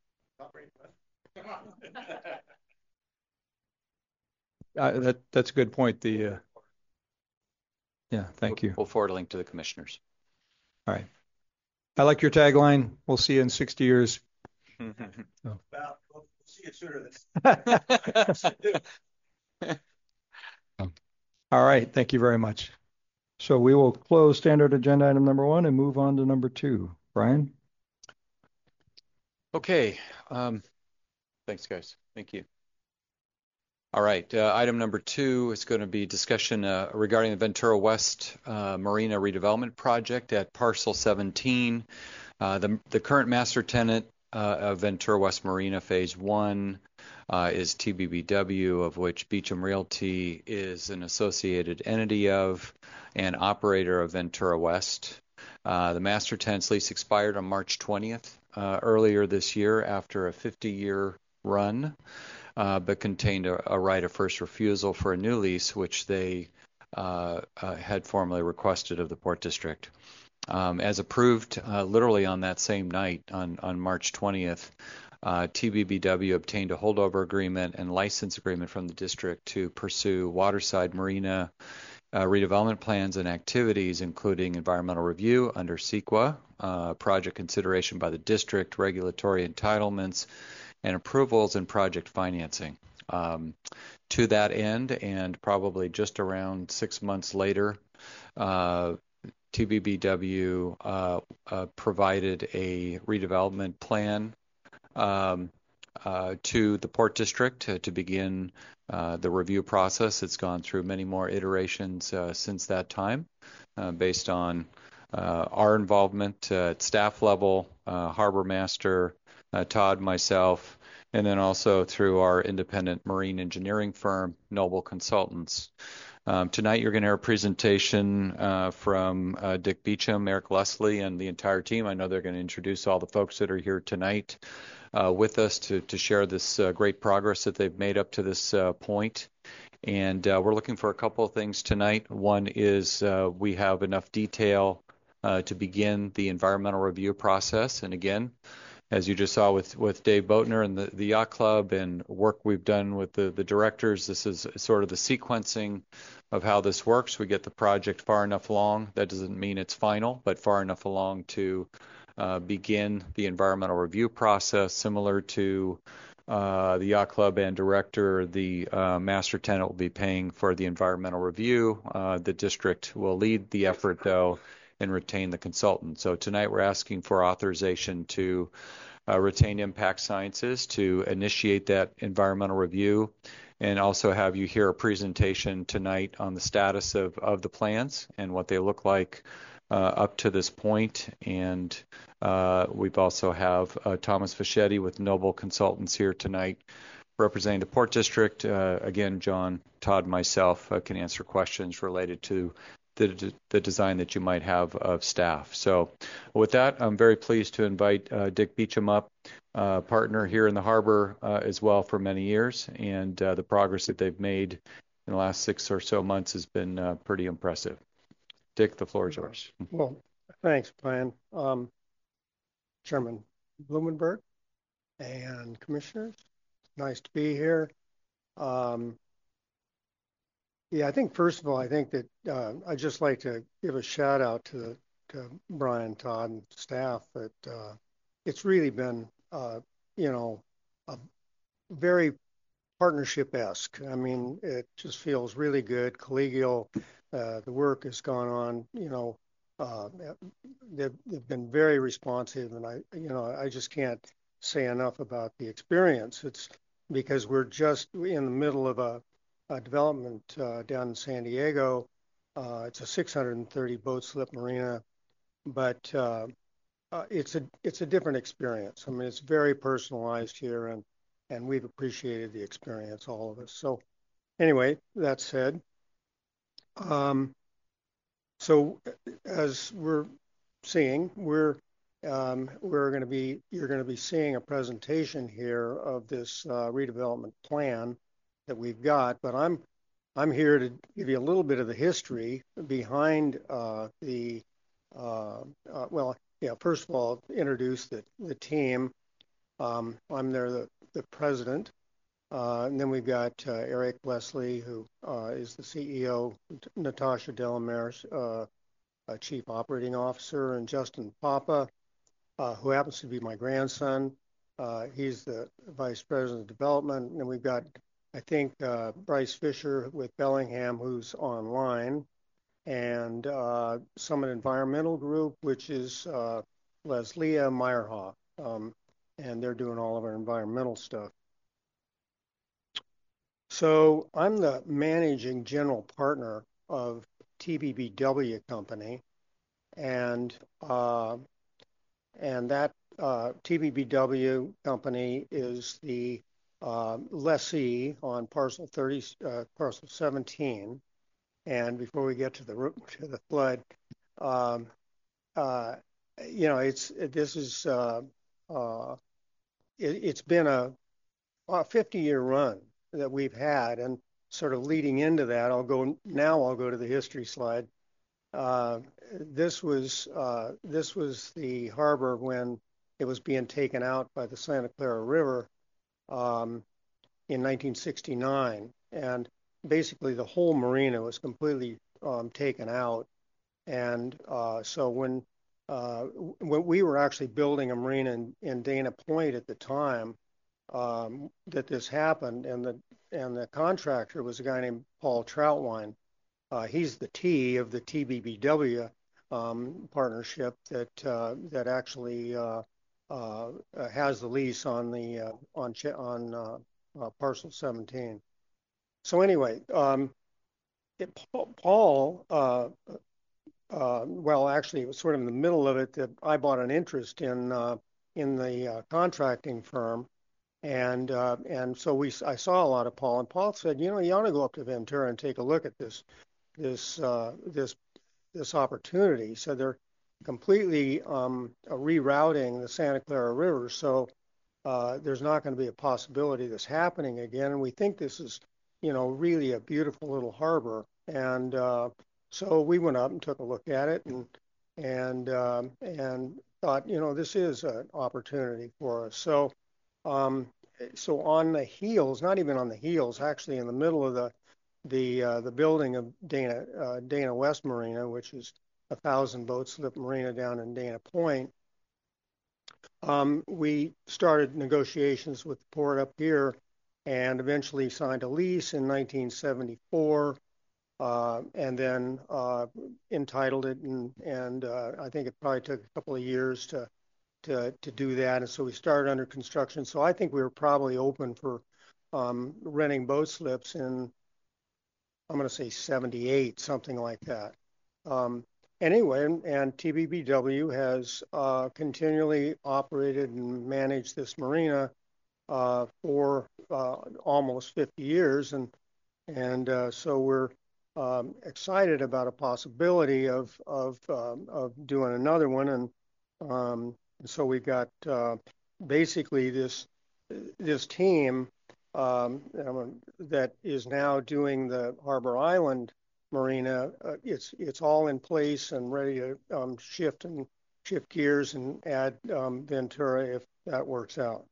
Speaker 1: Uh, that that's a good point. The uh, yeah, thank you.
Speaker 2: We'll forward a link to the commissioners.
Speaker 1: All right. I like your tagline. We'll see you in sixty years.
Speaker 9: Well, we'll see you sooner than.
Speaker 1: All right. Thank you very much. So we will close standard agenda item number one and move on to number two. Brian?
Speaker 2: Okay. Um, thanks, guys. Thank you. All right. Uh, item number two is going to be discussion uh, regarding the Ventura West uh, Marina redevelopment project at Parcel seventeen. Uh, the, the current master tenant uh, of Ventura West Marina Phase one uh, is T B B W, of which Beecham Realty is an associated entity of and operator of Ventura West. Uh, the master tenant's lease expired on March twentieth uh, earlier this year after a fifty-year run. Uh, but contained a, a right of first refusal for a new lease, which they uh, uh, had formally requested of the Port District. Um, as approved uh, literally on that same night, on, on March twentieth, uh, T B B W obtained a holdover agreement and license agreement from the district to pursue waterside marina uh, redevelopment plans and activities, including environmental review under CEQA, uh, project consideration by the district, regulatory entitlements, and approvals and project financing. Um, to that end, and probably just around six months later, uh, T B B W uh, uh, provided a redevelopment plan um, uh, to the Port District to, to begin uh, the review process. It's gone through many more iterations uh, since that time, uh, based on uh, our involvement uh, at staff level, uh, Harbor Master, uh, Todd, myself, and then also through our independent marine engineering firm, Noble Consultants. Um, tonight you're going to hear a presentation uh, from uh, Dick Beecham, Eric Leslie, and the entire team. I know they're going to introduce all the folks that are here tonight uh, with us to, to share this uh, great progress that they've made up to this uh, point. And uh, we're looking for a couple of things tonight. One is uh, we have enough detail uh, to begin the environmental review process. And again, as you just saw with, with Dave Boatner and the, the Yacht Club and work we've done with the, the directors, this is sort of the sequencing of how this works. We get the project far enough along. That doesn't mean it's final, but far enough along to uh, begin the environmental review process, similar to uh, the Yacht Club and director. The uh, master tenant will be paying for the environmental review. Uh, the district will lead the effort, though, and retain the consultant. So tonight we're asking for authorization to uh, retain Impact Sciences to initiate that environmental review, and also have you hear a presentation tonight on the status of, of the plans and what they look like uh, up to this point. And uh, we've also have uh, Thomas Fischetti with Noble Consultants here tonight representing the Port District. Uh, again, John, Todd, myself uh, can answer questions related to the, the design that you might have of staff. So with that, I'm very pleased to invite uh, Dick Beecham up, uh, partner here in the harbor uh, as well for many years, and uh, the progress that they've made in the last six or so months has been uh, pretty impressive. Dick, the floor is yours.
Speaker 16: Well, thanks, Brian. Um, Chairman Blumenberg and commissioners, nice to be here. Um, yeah, I think first of all, I think that uh, I'd just like to give a shout out to, the, to Brian, Todd, and staff. That uh, it's really been, uh, you know, a very partnership-esque. I mean, it just feels really good, collegial. Uh, the work has gone on, you know, uh, they've, they've been very responsive, and I, you know, I just can't say enough about the experience. It's because we're just in the middle of a, a development uh, down in San Diego. Uh, it's a six hundred thirty boat slip marina, but uh, uh, it's a it's a different experience. I mean, it's very personalized here, and and we've appreciated the experience, all of us. So, anyway, that said. Um, so as we're seeing, we're um, we're going to be you're going to be seeing a presentation here of this uh, redevelopment plan that we've got. But I'm I'm here to give you a little bit of the history behind uh, the uh, uh, well, yeah. First of all, introduce the the team. Um, I'm there, the the president. Uh, and then we've got uh, Eric Leslie, who uh, is the C E O, Natasha Delamere, uh, uh, Chief Operating Officer, and Justin Papa, uh, who happens to be my grandson. Uh, he's the Vice President of Development. And we've got, I think, uh, Bryce Fisher with Bellingham, who's online, and uh, Summit Environmental Group, which is uh, Leslia Meyerhoff, um, and they're doing all of our environmental stuff. So I'm the managing general partner of T B B W Company, and uh, and that uh, T B B W Company is the uh, lessee on parcel thirty, uh, parcel seventeen. And before we get to the to the flood, um, uh, you know, it's this is uh, uh, it, it's been a, a fifty-year run that we've had, and sort of leading into that, I'll go now. I'll go to the history slide. Uh, this was uh, this was the harbor when it was being taken out by the Santa Clara River um, in nineteen sixty-nine, and basically the whole marina was completely um, taken out. And uh, so when uh, when we were actually building a marina in, in Dana Point at the time, Um, that this happened, and the and the contractor was a guy named Paul Troutwine. Uh, he's the T of the T B B W um, partnership that uh, that actually uh, uh, has the lease on the uh, on on uh, uh, parcel seventeen. So anyway, um, it, Paul, uh, uh, well, actually, it was sort of in the middle of it that I bought an interest in uh, in the uh, contracting firm. And uh, and so we, I saw a lot of Paul, and Paul said, you know, you ought to go up to Ventura and take a look at this, this, uh, this, this opportunity. So they're completely um, rerouting the Santa Clara River, so uh, there's not going to be a possibility of this happening again. And we think this is, you know, really a beautiful little harbor. And uh, so we went up and took a look at it, and and um, and thought, you know, this is an opportunity for us. So. Um, so on the heels, not even on the heels, actually in the middle of the the uh, the building of Dana uh, Dana West Marina, which is a thousand boat slip marina down in Dana Point, um, we started negotiations with the port up here, and eventually signed a lease in nineteen seventy-four, uh, and then uh, entitled it, and and uh, I think it probably took a couple of years to. To, to do that. And so we started under construction. So I think we were probably open for um, renting boat slips in, I'm going to say seventy-eight, something like that. Um, anyway, and, and T B B W has uh, continually operated and managed this marina uh, for uh, almost fifty years, and and uh, so we're um, excited about a possibility of of um, of doing another one, and um, so we got uh, basically this this team um, that is now doing the Harbor Island Marina. Uh, it's it's all in place and ready to um, shift and shift gears and add um, Ventura if that works out.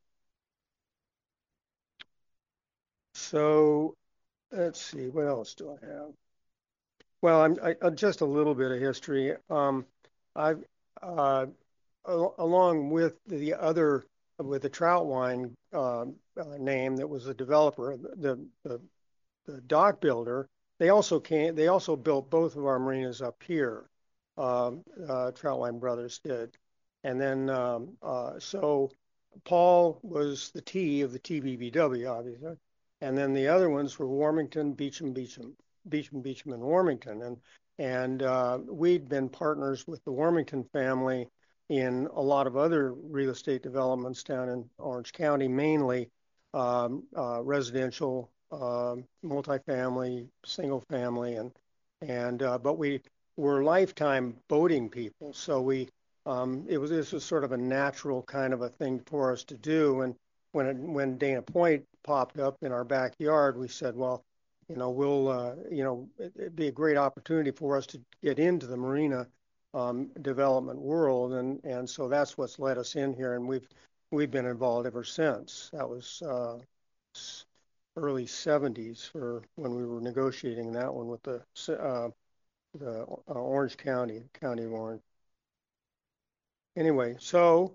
Speaker 16: So let's see, what else do I have? Well, I'm I, uh, just a little bit of history. Um, I've uh, al- along with the other with the Troutwine uh, uh, name that was a developer, the, the the dock builder. They also came. They also built both of our marinas up here. Um, uh, Troutwine Brothers did, and then um, uh, so Paul was the T of the T B B W, obviously, and then the other ones were Warmington, Beecham, Beecham, Beecham, Beecham, and Warmington, and and uh, we'd been partners with the Warmington family in a lot of other real estate developments down in Orange County, mainly um, uh, residential, uh, multifamily, single family, and and uh, but we were lifetime boating people, so we um, it was this was sort of a natural kind of a thing for us to do. And when it, when Dana Point popped up in our backyard, we said, well, you know, we'll uh, you know it, it'd be a great opportunity for us to get into the marina um, development world, and and so that's what's led us in here, and we've we've been involved ever since. That was uh, early seventies for when we were negotiating that one with the uh, the uh, Orange County, County of Orange. Anyway, so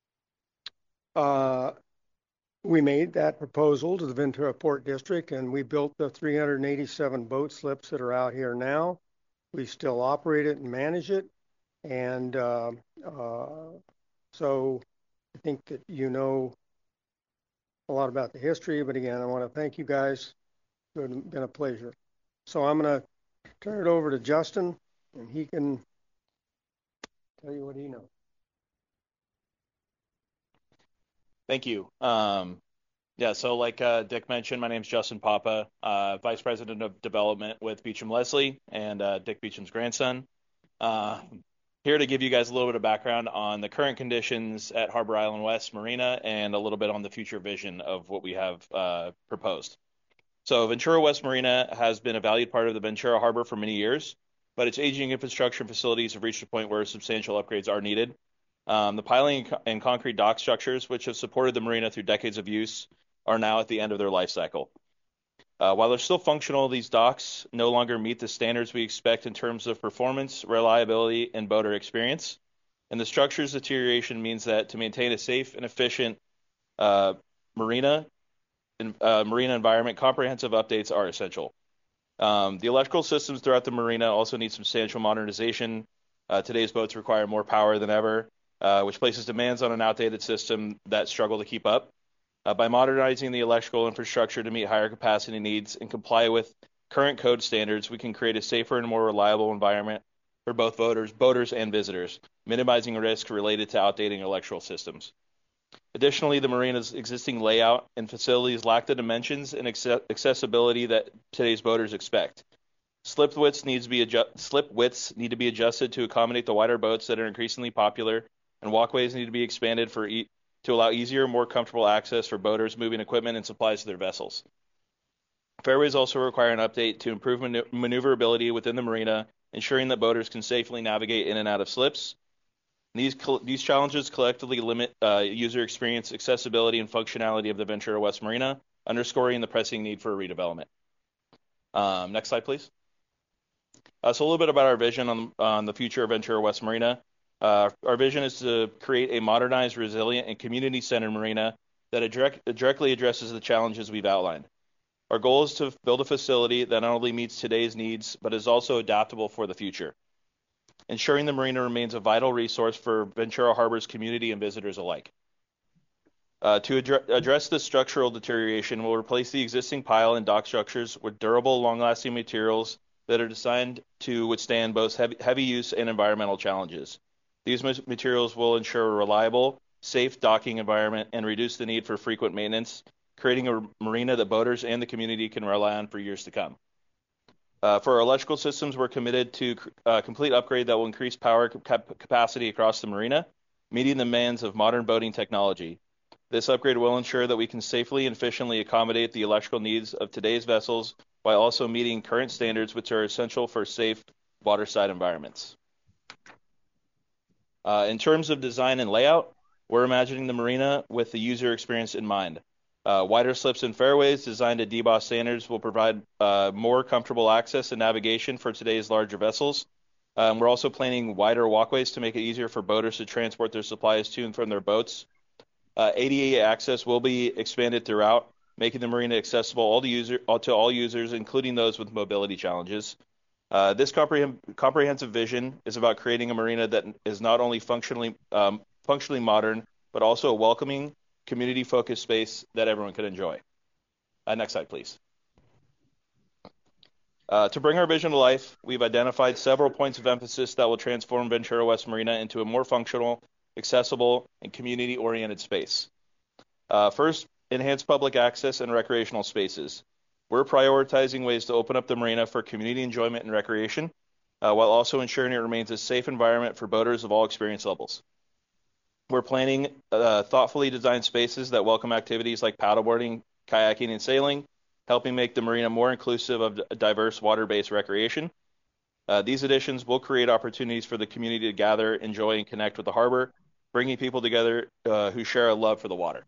Speaker 16: uh, we made that proposal to the Ventura Port District, and we built the three hundred eighty-seven boat slips that are out here now. We still operate it and manage it, and uh, uh, so I think that you know a lot about the history, but again, I want to thank you guys. It's been a pleasure. So I'm going to turn it over to Justin, and he can tell you what he knows.
Speaker 17: Thank you. Um, yeah, so like uh, Dick mentioned, my name's Justin Papa, uh, Vice President of Development with Beecham Leslie and uh, Dick Beecham's grandson. Uh, here to give you guys a little bit of background on the current conditions at Harbor Island West Marina and a little bit on the future vision of what we have uh, proposed. So Ventura West Marina has been a valued part of the Ventura Harbor for many years, but its aging infrastructure and facilities have reached a point where substantial upgrades are needed. Um, the piling and concrete dock structures, which have supported the marina through decades of use, are now at the end of their life cycle. Uh, while they're still functional, these docks no longer meet the standards we expect in terms of performance, reliability, and boater experience. And the structure's deterioration means that to maintain a safe and efficient uh, marina, uh, marina environment, comprehensive updates are essential. Um, the electrical systems throughout the marina also need substantial modernization. Uh, today's boats require more power than ever, uh, which places demands on an outdated system that struggle to keep up. Uh, by modernizing the electrical infrastructure to meet higher capacity needs and comply with current code standards, we can create a safer and more reliable environment for both boaters, boaters and visitors, minimizing risk related to outdated electrical systems. Additionally, the marina's existing layout and facilities lack the dimensions and accessibility that today's boaters expect. Slip widths needs to be adju- slip widths need to be adjusted to accommodate the wider boats that are increasingly popular, and walkways need to be expanded for e- to allow easier, more comfortable access for boaters moving equipment and supplies to their vessels. Fairways also require an update to improve man- maneuverability within the marina, ensuring that boaters can safely navigate in and out of slips. These co- these challenges collectively limit uh, user experience, accessibility, and functionality of the Ventura West Marina, underscoring the pressing need for a redevelopment. Um, next slide, please. Uh, so a little bit about our vision on, on the future of Ventura West Marina. Uh, our vision is to create a modernized, resilient, and community-centered marina that direct, directly addresses the challenges we've outlined. Our goal is to build a facility that not only meets today's needs, but is also adaptable for the future, ensuring the marina remains a vital resource for Ventura Harbor's community and visitors alike. Uh, to adre- address this structural deterioration, we'll replace the existing pile and dock structures with durable, long-lasting materials that are designed to withstand both heavy, heavy use and environmental challenges. These materials will ensure reliable, safe docking environment, and reduce the need for frequent maintenance, creating a marina that boaters and the community can rely on for years to come. Uh, for our electrical systems, we're committed to uh, complete upgrade that will increase power cap- capacity across the marina, meeting the demands of modern boating technology. This upgrade will ensure that we can safely and efficiently accommodate the electrical needs of today's vessels while also meeting current standards which are essential for safe waterside environments. Uh, in terms of design and layout, we're imagining the marina with the user experience in mind. Uh, wider slips and fairways designed to D B O S standards will provide uh, more comfortable access and navigation for today's larger vessels. Um, we're also planning wider walkways to make it easier for boaters to transport their supplies to and from their boats. Uh, A D A access will be expanded throughout, making the marina accessible all to, user, all to all users, including those with mobility challenges. Uh, this comprehend, comprehensive vision is about creating a marina that is not only functionally um, functionally modern, but also a welcoming, community-focused space that everyone could enjoy. Uh, next slide, please. Uh, to bring our vision to life, we've identified several points of emphasis that will transform Ventura West Marina into a more functional, accessible, and community-oriented space. Uh, first, enhance public access and recreational spaces. We're prioritizing ways to open up the marina for community enjoyment and recreation, uh, while also ensuring it remains a safe environment for boaters of all experience levels. We're planning uh, thoughtfully designed spaces that welcome activities like paddleboarding, kayaking, and sailing, helping make the marina more inclusive of diverse water-based recreation. Uh, these additions will create opportunities for the community to gather, enjoy, and connect with the harbor, bringing people together uh, who share a love for the water.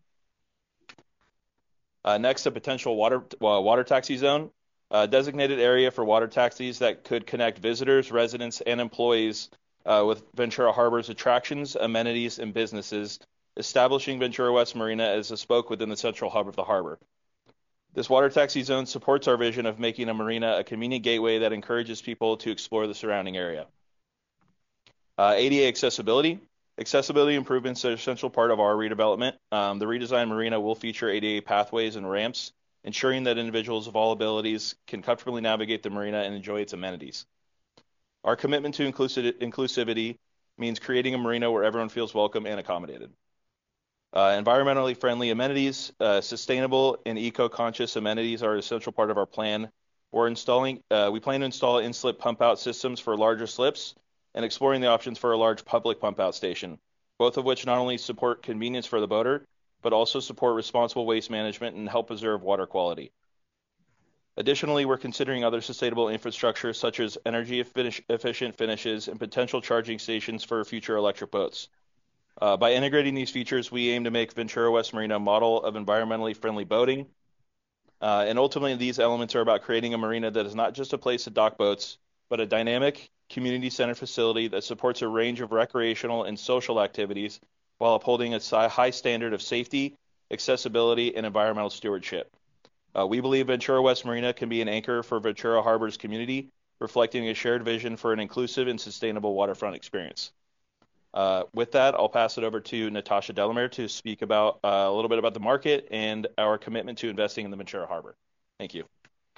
Speaker 17: Uh, next, a potential water uh, water taxi zone, a designated area for water taxis that could connect visitors, residents, and employees uh, with Ventura Harbor's attractions, amenities, and businesses, establishing Ventura West Marina as a spoke within the central hub of the harbor. This water taxi zone supports our vision of making a marina a convenient gateway that encourages people to explore the surrounding area. Uh, A D A accessibility. Accessibility improvements are an essential part of our redevelopment. Um, the redesigned marina will feature A D A pathways and ramps, ensuring that individuals of all abilities can comfortably navigate the marina and enjoy its amenities. Our commitment to inclusi- inclusivity means creating a marina where everyone feels welcome and accommodated. Uh, environmentally friendly amenities, uh, sustainable and eco-conscious amenities are an essential part of our plan. We're installing, uh, we plan to install in-slip pump-out systems for larger slips and exploring the options for a large public pump-out station, both of which not only support convenience for the boater, but also support responsible waste management and help preserve water quality. Additionally, we're considering other sustainable infrastructure such as energy efficient finishes and potential charging stations for future electric boats. Uh, by integrating these features, we aim to make Ventura West Marina a model of environmentally friendly boating. Uh, and ultimately, these elements are about creating a marina that is not just a place to dock boats, but a dynamic, community-centered facility that supports a range of recreational and social activities while upholding a high standard of safety, accessibility, and environmental stewardship. Uh, we believe Ventura West Marina can be an anchor for Ventura Harbor's community, reflecting a shared vision for an inclusive and sustainable waterfront experience. Uh, with that, I'll pass it over to Natasha Delamere to speak about uh, a little bit about the market and our commitment to investing in the Ventura Harbor. Thank you.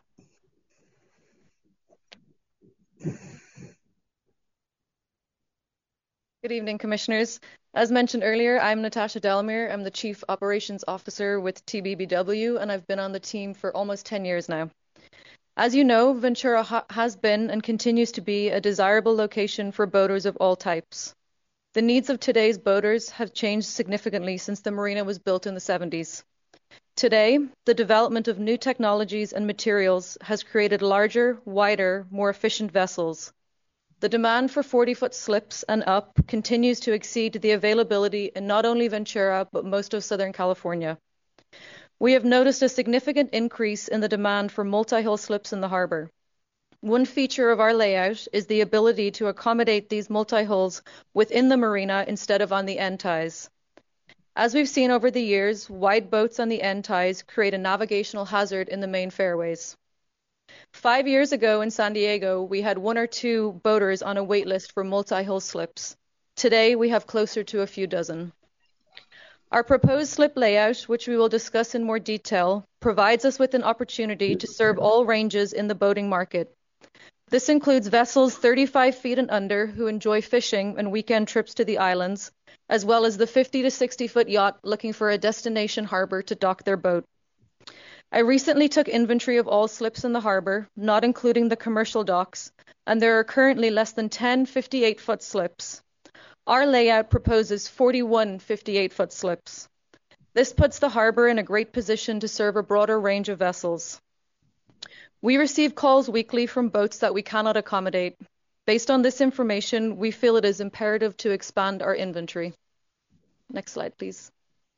Speaker 18: Good evening, Commissioners. As mentioned earlier, I'm Natasha Delamere. I'm the Chief Operations Officer with T B B W, and I've been on the team for almost ten years now. As you know, Ventura ha- has been and continues to be a desirable location for boaters of all types. The needs of today's boaters have changed significantly since the marina was built in the seventies. Today, the development of new technologies and materials has created larger, wider, more efficient vessels. The demand for forty-foot slips and up continues to exceed the availability in not only Ventura, but most of Southern California. We have noticed a significant increase in the demand for multi-hull slips in the harbor. One feature of our layout is the ability to accommodate these multi-hulls within the marina instead of on the end ties. As we've seen over the years, wide boats on the end ties create a navigational hazard in the main fairways. Five years ago in San Diego, we had one or two boaters on a wait list for multi-hull slips. Today, we have closer to a few dozen. Our proposed slip layout, which we will discuss in more detail, provides us with an opportunity to serve all ranges in the boating market. This includes vessels thirty-five feet and under who enjoy fishing and weekend trips to the islands, as well as the fifty to sixty foot yacht looking for a destination harbor to dock their boat. I recently took inventory of all slips in the harbor, not including the commercial docks, and there are currently less than ten fifty-eight foot slips. Our layout proposes forty-one fifty-eight foot slips. This puts the harbor in a great position to serve a broader range of vessels. We receive calls weekly from boats that we cannot accommodate. Based on this information, we feel it is imperative to expand our inventory. Next slide, please.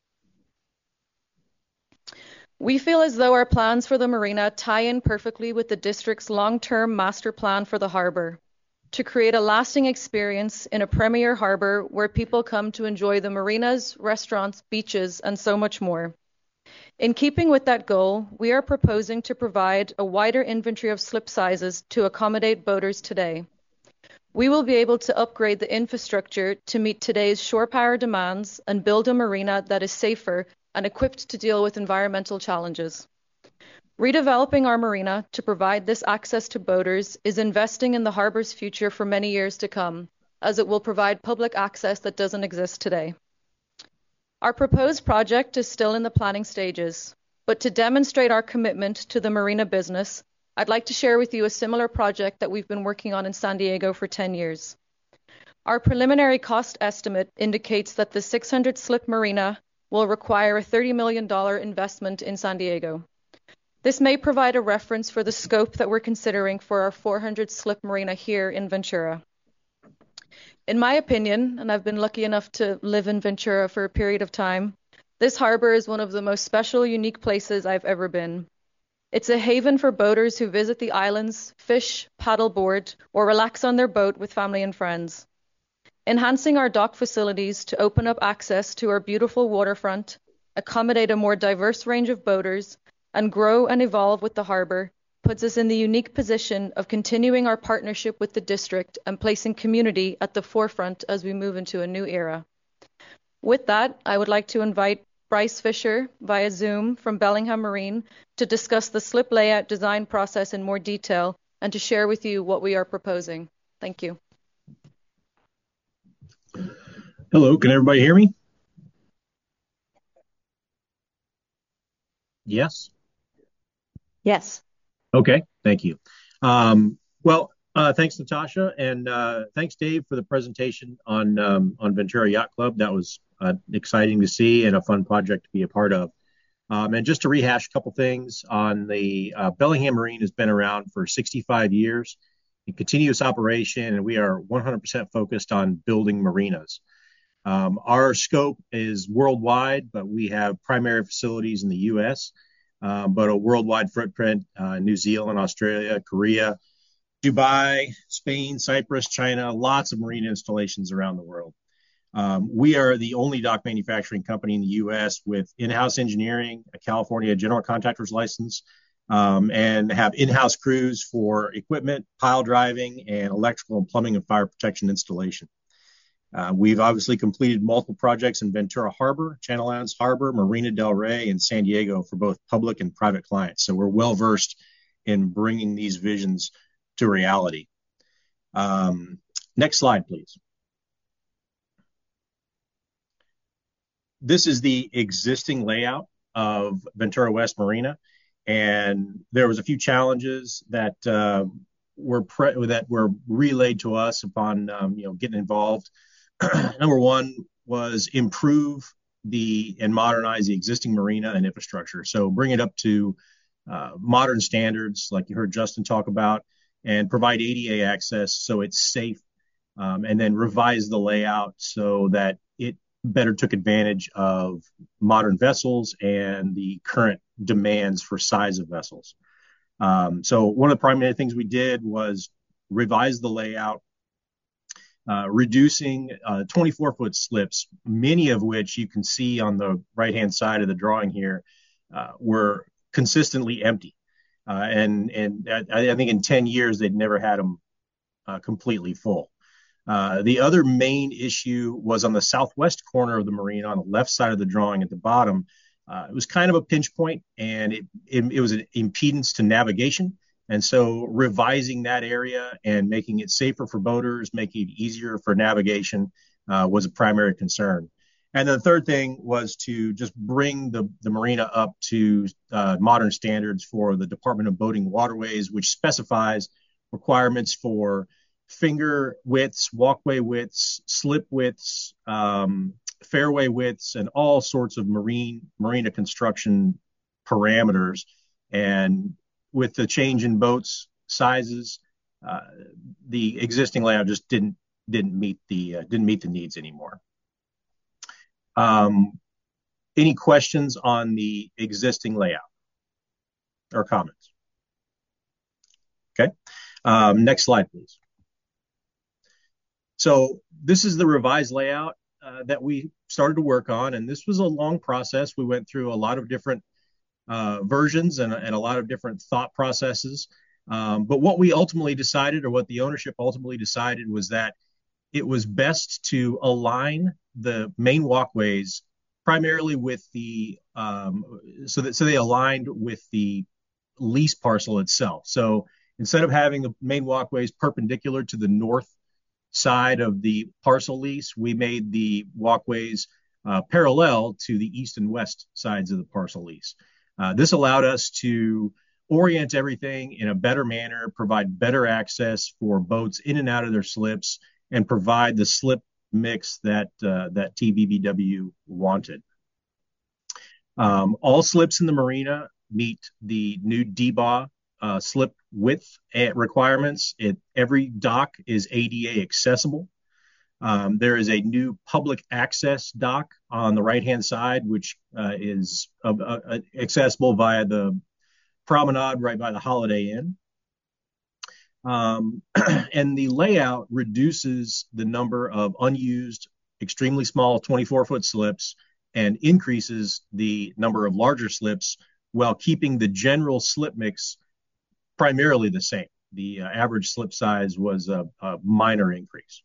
Speaker 18: We feel as though our plans for the marina tie in perfectly with the district's long-term master plan for the harbor, to create a lasting experience in a premier harbor where people come to enjoy the marinas, restaurants, beaches, and so much more. In keeping with that goal, we are proposing to provide a wider inventory of slip sizes to accommodate boaters today. We will be able to upgrade the infrastructure to meet today's shore power demands and build a marina that is safer and equipped to deal with environmental challenges. Redeveloping our marina to provide this access to boaters is investing in the harbor's future for many years to come, as it will provide public access that doesn't exist today. Our proposed project is still in the planning stages, but to demonstrate our commitment to the marina business, I'd like to share with you a similar project that we've been working on in San Diego for ten years. Our preliminary cost estimate indicates that the six hundred slip marina will require a thirty million dollars investment in San Diego. This may provide a reference for the scope that we're considering for our four hundred slip marina here in Ventura. In my opinion, and I've been lucky enough to live in Ventura for a period of time, this harbor is one of the most special, unique places I've ever been. It's a haven for boaters who visit the islands, fish, paddleboard, or relax on their boat with family and friends. Enhancing our dock facilities to open up access to our beautiful waterfront, accommodate a more diverse range of boaters, and grow and evolve with the harbor puts us in the unique position of continuing our partnership with the district and placing community at the forefront as we move into a new era. With that, I would like to invite Bryce Fisher via Zoom from Bellingham Marine to discuss the slip layout design process in more detail and to share with you what we are proposing. Thank you.
Speaker 19: Hello, can everybody hear me? Yes?
Speaker 10: Yes.
Speaker 19: Okay, thank you. Um, well, uh, thanks, Natasha, and uh, thanks, Dave, for the presentation on um, on Ventura Yacht Club. That was uh, exciting to see and a fun project to be a part of. Um, and just to rehash a couple things on the uh, Bellingham Marine has been around for sixty-five years in continuous operation, and we are one hundred percent focused on building marinas. Um, our scope is worldwide, but we have primary facilities in the U S, um, but a worldwide footprint, uh, New Zealand, Australia, Korea, Dubai, Spain, Cyprus, China, lots of marine installations around the world. Um, we are the only dock manufacturing company in the U S with in-house engineering, a California general contractor's license, um, and have in-house crews for equipment, pile driving, and electrical and plumbing and fire protection installation. Uh, we've obviously completed multiple projects in Ventura Harbor, Channel Islands Harbor, Marina del Rey, and San Diego for both public and private clients. So we're well versed in bringing these visions to reality. Um, next slide, please. This is the existing layout of Ventura West Marina, and there was a few challenges that uh, were pre- that were relayed to us upon um, you know getting involved. Number one was improve the and modernize the existing marina and infrastructure. So bring it up to uh, modern standards, like you heard Justin talk about, and provide A D A access so it's safe, um, and then revise the layout so that it better took advantage of modern vessels and the current demands for size of vessels. Um, so one of the primary things we did was revise the layout, Uh, reducing uh, twenty-four foot slips, many of which you can see on the right-hand side of the drawing here, uh, were consistently empty. Uh, and and I, I think in ten years, they'd never had them uh, completely full. Uh, the other main issue was on the southwest corner of the marina, on the left side of the drawing at the bottom. Uh, it was kind of a pinch point, and it, it, it was an impedance to navigation. And so revising that area and making it safer for boaters, making it easier for navigation, uh, was a primary concern. And the third thing was to just bring the, the marina up to uh, modern standards for the Department of Boating Waterways, which specifies requirements for finger widths, walkway widths, slip widths, um, fairway widths, and all sorts of marine marina construction parameters. And with the change in boats sizes, uh, the existing layout just didn't didn't meet the uh, didn't meet the needs anymore. Um, any questions on the existing layout or comments? Okay. Um, next slide, please. So this is the revised layout uh, that we started to work on, and this was a long process. We went through a lot of different uh, versions and, and a lot of different thought processes. Um, but what we ultimately decided, or what the ownership ultimately decided, was that it was best to align the main walkways primarily with the, um, so that so they aligned with the lease parcel itself. So instead of having the main walkways perpendicular to the north side of the parcel lease, we made the walkways uh, parallel to the east and west sides of the parcel lease. Uh, this allowed us to orient everything in a better manner, provide better access for boats in and out of their slips, and provide the slip mix that uh, that T B B W wanted. Um, all slips in the marina meet the new D B A uh, slip width requirements. It, every dock is A D A accessible. Um, there is a new public access dock on the right-hand side, which uh, is uh, uh, accessible via the promenade right by the Holiday Inn. Um, and the layout reduces the number of unused, extremely small twenty-four foot slips and increases the number of larger slips while keeping the general slip mix primarily the same. The uh, average slip size was a, a minor increase.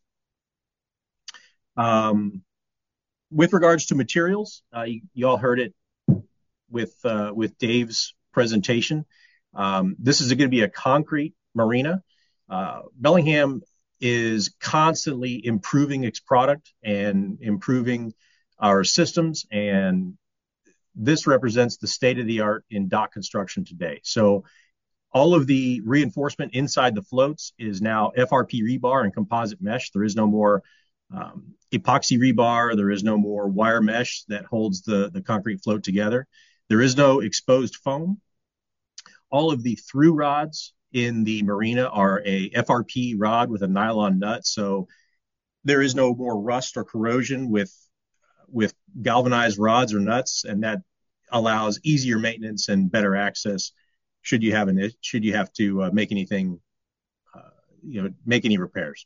Speaker 19: Um, with regards to materials, uh, you, you all heard it with uh, with Dave's presentation. Um, this is going to be a concrete marina. Uh, Bellingham is constantly improving its product and improving our systems, and this represents the state of the art in dock construction today. So all of the reinforcement inside the floats is now F R P rebar and composite mesh. There is no more um, epoxy rebar. There is no more wire mesh that holds the, the concrete float together. There is no exposed foam. All of the through rods in the marina are a F R P rod with a nylon nut. So there is no more rust or corrosion with, with galvanized rods or nuts, and that allows easier maintenance and better access should you have an should you have to uh, make anything, uh, you know, make any repairs.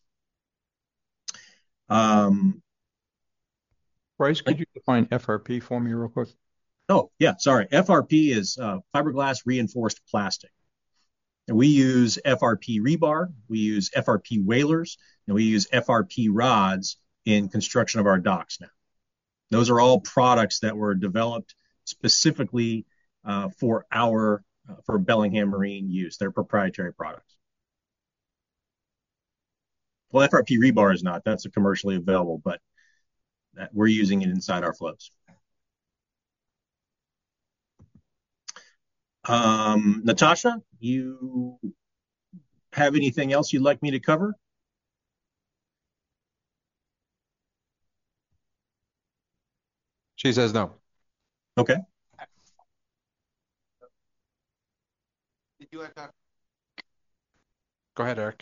Speaker 19: Um,
Speaker 14: Bryce, could you define F R P for me real quick?
Speaker 19: Oh, yeah, sorry. F R P is uh, fiberglass reinforced plastic. And we use F R P rebar, we use F R P whalers, and we use F R P rods in construction of our docks now. Those are all products that were developed specifically uh, for our uh, for Bellingham Marine use. They're proprietary products. Well, F R P rebar is not. That's a commercially available, but that, we're using it inside our floats. Um, Natasha, you have anything else you'd like me to cover?
Speaker 2: She says no.
Speaker 19: Okay.
Speaker 9: Did you want to talk?
Speaker 2: Go ahead, Eric.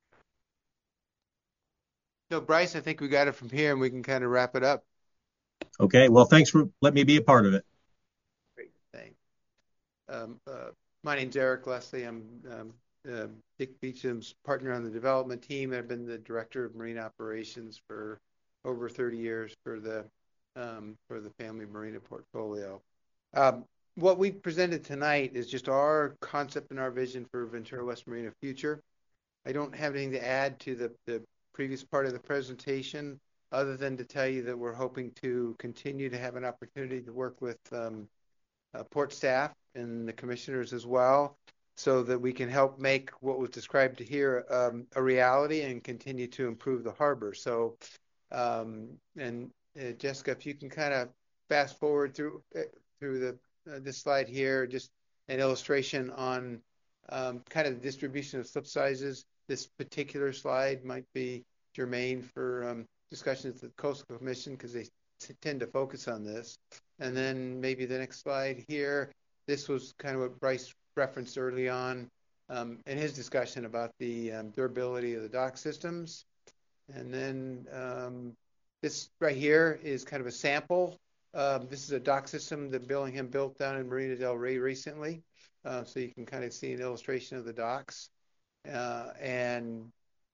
Speaker 9: No, Bryce, I think we got it from here and we can kind of wrap it up.
Speaker 19: Okay. Well, thanks for letting me be a part of it.
Speaker 9: Great. Thanks. Um, uh, my name's Eric Leslie. I'm um, uh, Dick Beecham's partner on the development team. I've been the director of marine operations for over thirty years for the um, for the family marina portfolio. Um, what we presented tonight is just our concept and our vision for Ventura West Marina future. I don't have anything to add to the, the previous part of the presentation other than to tell you that we're hoping to continue to have an opportunity to work with um, uh, port staff and the commissioners as well, so that we can help make what was described here um, a reality and continue to improve the harbor. So
Speaker 5: Um, and uh, Jessica, if you can kind of fast forward through uh, through the uh, this slide here, just an illustration on um, kind of the distribution of slip sizes. This particular slide might be germane for um, discussions at the Coastal Commission because they t- tend to focus on this. And then maybe the next slide here. This was kind of what Bryce referenced early on um, in his discussion about the um, durability of the dock systems. And then um, this right here is kind of a sample. Um, this is a dock system that Billingham built down in Marina del Rey recently. Uh, so you can kind of see an illustration of the docks. Uh, and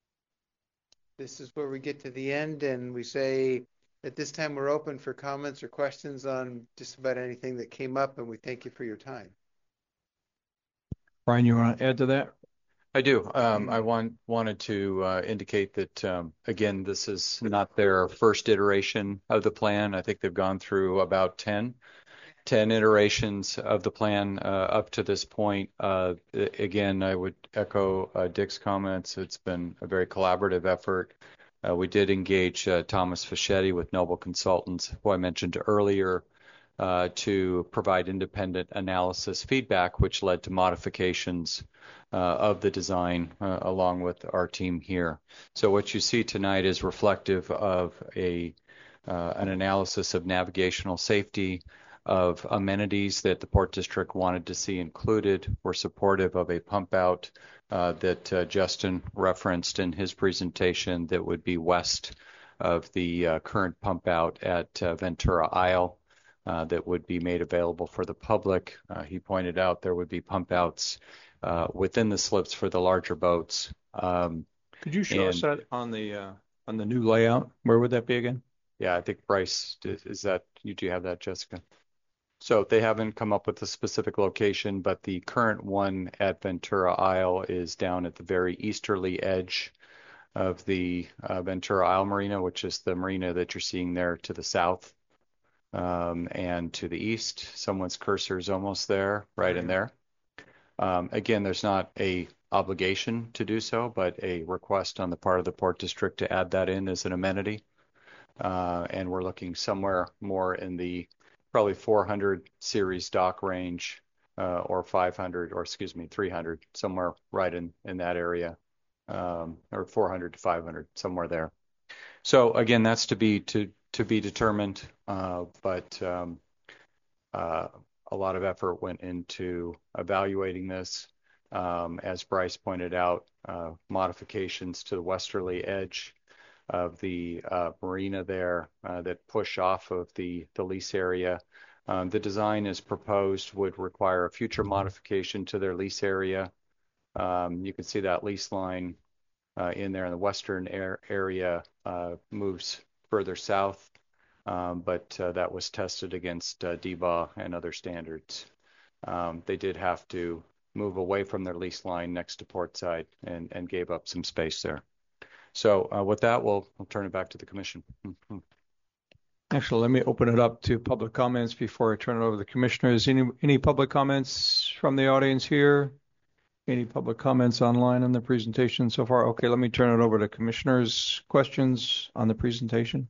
Speaker 5: this is where we get to the end and we say, at this time, we're open for comments or questions on just about anything that came up, and we thank you for your time.
Speaker 14: Brian, you want to add to that?
Speaker 2: I do. Um, I want, wanted to uh, indicate that, um, again, this is not their first iteration of the plan. I think they've gone through about ten, ten iterations of the plan uh, up to this point. Uh, again, I would echo uh, Dick's comments. It's been a very collaborative effort. Uh, we did engage uh, Thomas Fischetti with Noble Consultants, who I mentioned earlier, uh, to provide independent analysis feedback, which led to modifications uh, of the design uh, along with our team here. So what you see tonight is reflective of a uh, an analysis of navigational safety, of amenities that the Port District wanted to see included. We're supportive of a pump out uh, that uh, Justin referenced in his presentation that would be west of the uh, current pump out at uh, Ventura Isle uh, that would be made available for the public. Uh, he pointed out there would be pump outs uh, within the slips for the larger boats. Um,
Speaker 14: Could you show
Speaker 2: and,
Speaker 14: us that on the uh, on the new layout? Where would that be again?
Speaker 2: Yeah, I think Bryce, is that, you do have that, Jessica? So they haven't come up with a specific location, but the current one at Ventura Isle is down at the very easterly edge of the uh, Ventura Isle Marina, which is the marina that you're seeing there to the south um, and to the east. Someone's cursor is almost there, right in there. Um, again, there's not a obligation to do so, but a request on the part of the Port District to add that in as an amenity. Uh, and we're looking somewhere more in the probably four hundred series dock range, uh, or five hundred, or excuse me, three hundred, somewhere right in, in that area, um, or four hundred to five hundred, somewhere there. So again, that's to be to to be determined, uh, but um, uh, a lot of effort went into evaluating this. Um, as Bryce pointed out, uh, modifications to the westerly edge of the uh, marina there uh, that push off of the, the lease area. Um, the design as proposed would require a future modification to their lease area. Um, you can see that lease line uh, in there in the western air area uh, moves further south, um, but uh, that was tested against uh, D B A and other standards. Um, they did have to move away from their lease line next to Portside and, and gave up some space there. So uh, with that, we'll, we'll turn it back to the commission.
Speaker 14: Actually, let me open it up to public comments before I turn it over to the commissioners. Any any public comments from the audience here? Any public comments online on the presentation so far? Okay, let me turn it over to commissioners. Questions on the presentation?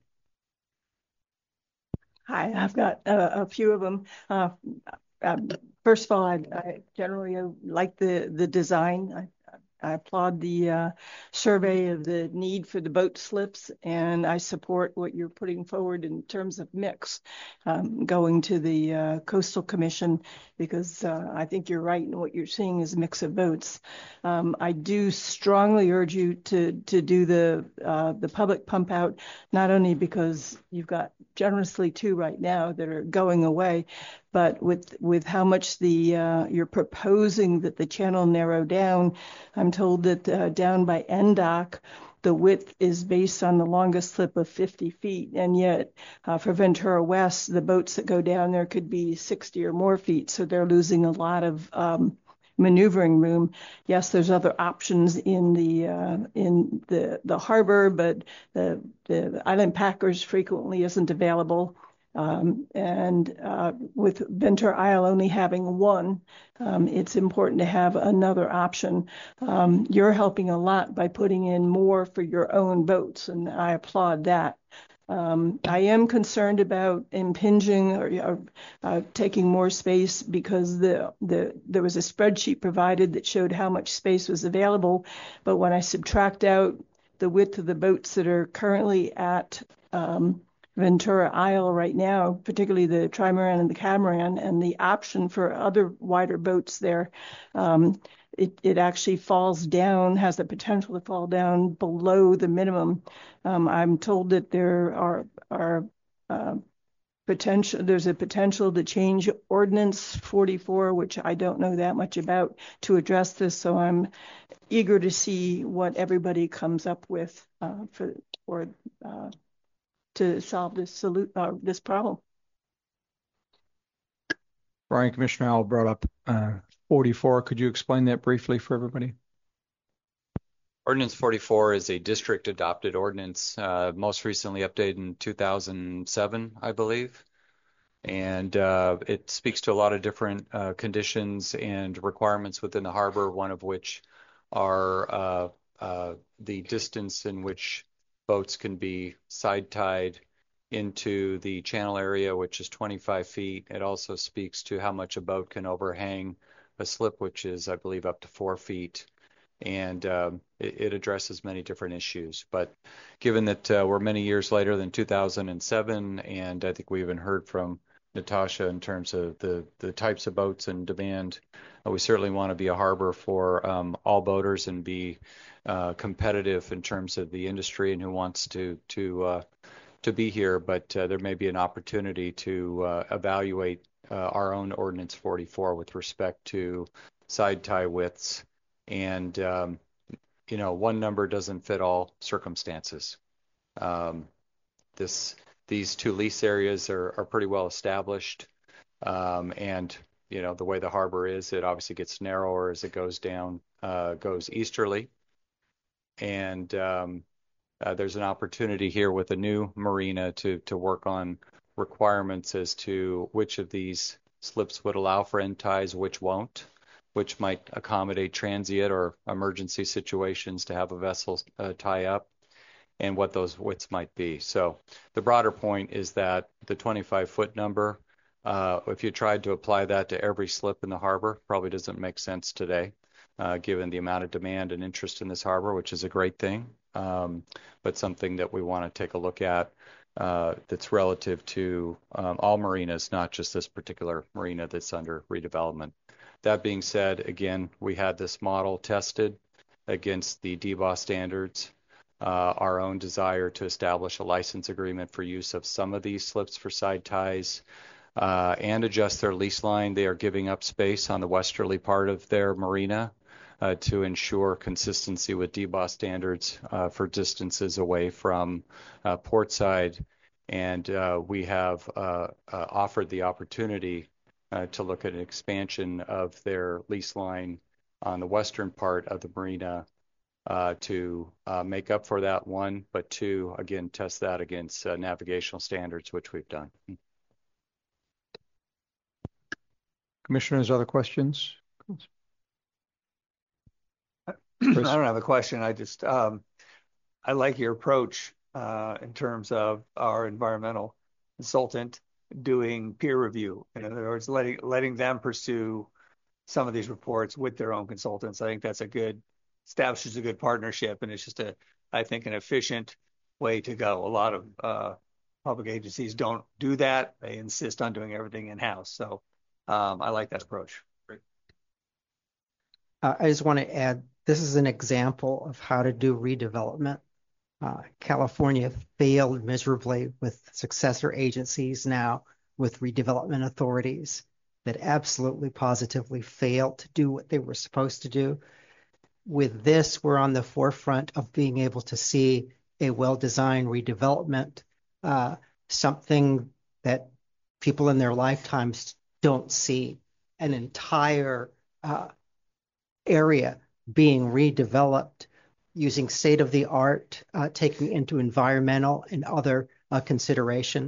Speaker 4: Hi, I've got uh, a few of them. Uh, um, first of all, I, I generally like the, the design. I, I applaud the uh, survey of the need for the boat slips, and I support what you're putting forward in terms of mix um, going to the uh, Coastal Commission, because uh, I think you're right in what you're seeing is a mix of boats. Um, I do strongly urge you to to do the uh, the public pump out, not only because you've got generously two right now that are going away, but with with how much the uh, you're proposing that the channel narrow down. I'm told that uh, down by N dock, the width is based on the longest slip of fifty feet, and yet uh, for Ventura West, the boats that go down there could be sixty or more feet, so they're losing a lot of um, maneuvering room. Yes, there's other options in the uh, in the the harbor, but the the Island Packers frequently isn't available. Um, and uh, with Ventura Isle only having one, um, it's important to have another option. Um, you're helping a lot by putting in more for your own boats, and I applaud that. Um, I am concerned about impinging or, or uh, taking more space because the the there was a spreadsheet provided that showed how much space was available, but when I subtract out the width of the boats that are currently at um, Ventura Isle right now, particularly the trimaran and the catamaran, and the option for other wider boats there, um, it, it actually falls down, has the potential to fall down below the minimum. Um, I'm told that there are are uh, potential. There's a potential to change Ordinance forty-four, which I don't know that much about, to address this. So I'm eager to see what everybody comes up with uh, for or. Uh, to solve this salute uh, this problem.
Speaker 14: Brian, Commissioner Howell brought up uh, forty-four. Could you explain that briefly for everybody?
Speaker 2: Ordinance forty-four is a district adopted ordinance, uh, most recently updated in two thousand seven, I believe. And uh, it speaks to a lot of different uh, conditions and requirements within the harbor, one of which are uh, uh, the distance in which boats can be side tied into the channel area, which is twenty-five feet. It also speaks to how much a boat can overhang a slip, which is, I believe, up to four feet. And um, it, it addresses many different issues. But given that uh, we're many years later than two thousand seven, and I think we even heard from Natasha in terms of the, the types of boats and demand, uh, we certainly want to be a harbor for um, all boaters and be Uh, competitive in terms of the industry and who wants to to uh, to be here, but uh, there may be an opportunity to uh, evaluate uh, our own Ordinance forty-four with respect to side tie widths. And um, you know, one number doesn't fit all circumstances. Um, this these two lease areas are are pretty well established, um, and you know the way the harbor is, it obviously gets narrower as it goes down, uh, goes easterly. And um, uh, there's an opportunity here with a new marina to to work on requirements as to which of these slips would allow for end ties, which won't, which might accommodate transient or emergency situations to have a vessel uh, tie up, and what those widths might be. So the broader point is that the twenty-five foot number, uh, if you tried to apply that to every slip in the harbor, probably doesn't make sense today. Uh, given the amount of demand and interest in this harbor, which is a great thing, um, but something that we want to take a look at uh, that's relative to um, all marinas, not just this particular marina that's under redevelopment. That being said, again, we had this model tested against the D B O S standards, uh, our own desire to establish a license agreement for use of some of these slips for side ties, uh, and adjust their lease line. They are giving up space on the westerly part of their marina Uh, to ensure consistency with D B O S standards uh, for distances away from uh, port side. And uh, we have uh, uh, offered the opportunity uh, to look at an expansion of their lease line on the western part of the marina uh, to uh, make up for that, one, but two, again, test that against uh, navigational standards, which we've done.
Speaker 14: Commissioners, other questions?
Speaker 8: I don't have a question. I just, um, I like your approach uh, in terms of our environmental consultant doing peer review. In other words, letting letting them pursue some of these reports with their own consultants. I think that's a good, establishes a good partnership, and it's just a, I think, an efficient way to go. A lot of uh, public agencies don't do that. They insist on doing everything in-house. So um, I like that approach. Great.
Speaker 12: Uh, I just want to add, this is an example of how to do redevelopment. Uh, California failed miserably with successor agencies now with redevelopment authorities that absolutely positively failed to do what they were supposed to do. With this, we're on the forefront of being able to see a well-designed redevelopment, uh, something that people in their lifetimes don't see, an entire uh, area being redeveloped using state-of-the-art, uh, taking into environmental and other uh, considerations.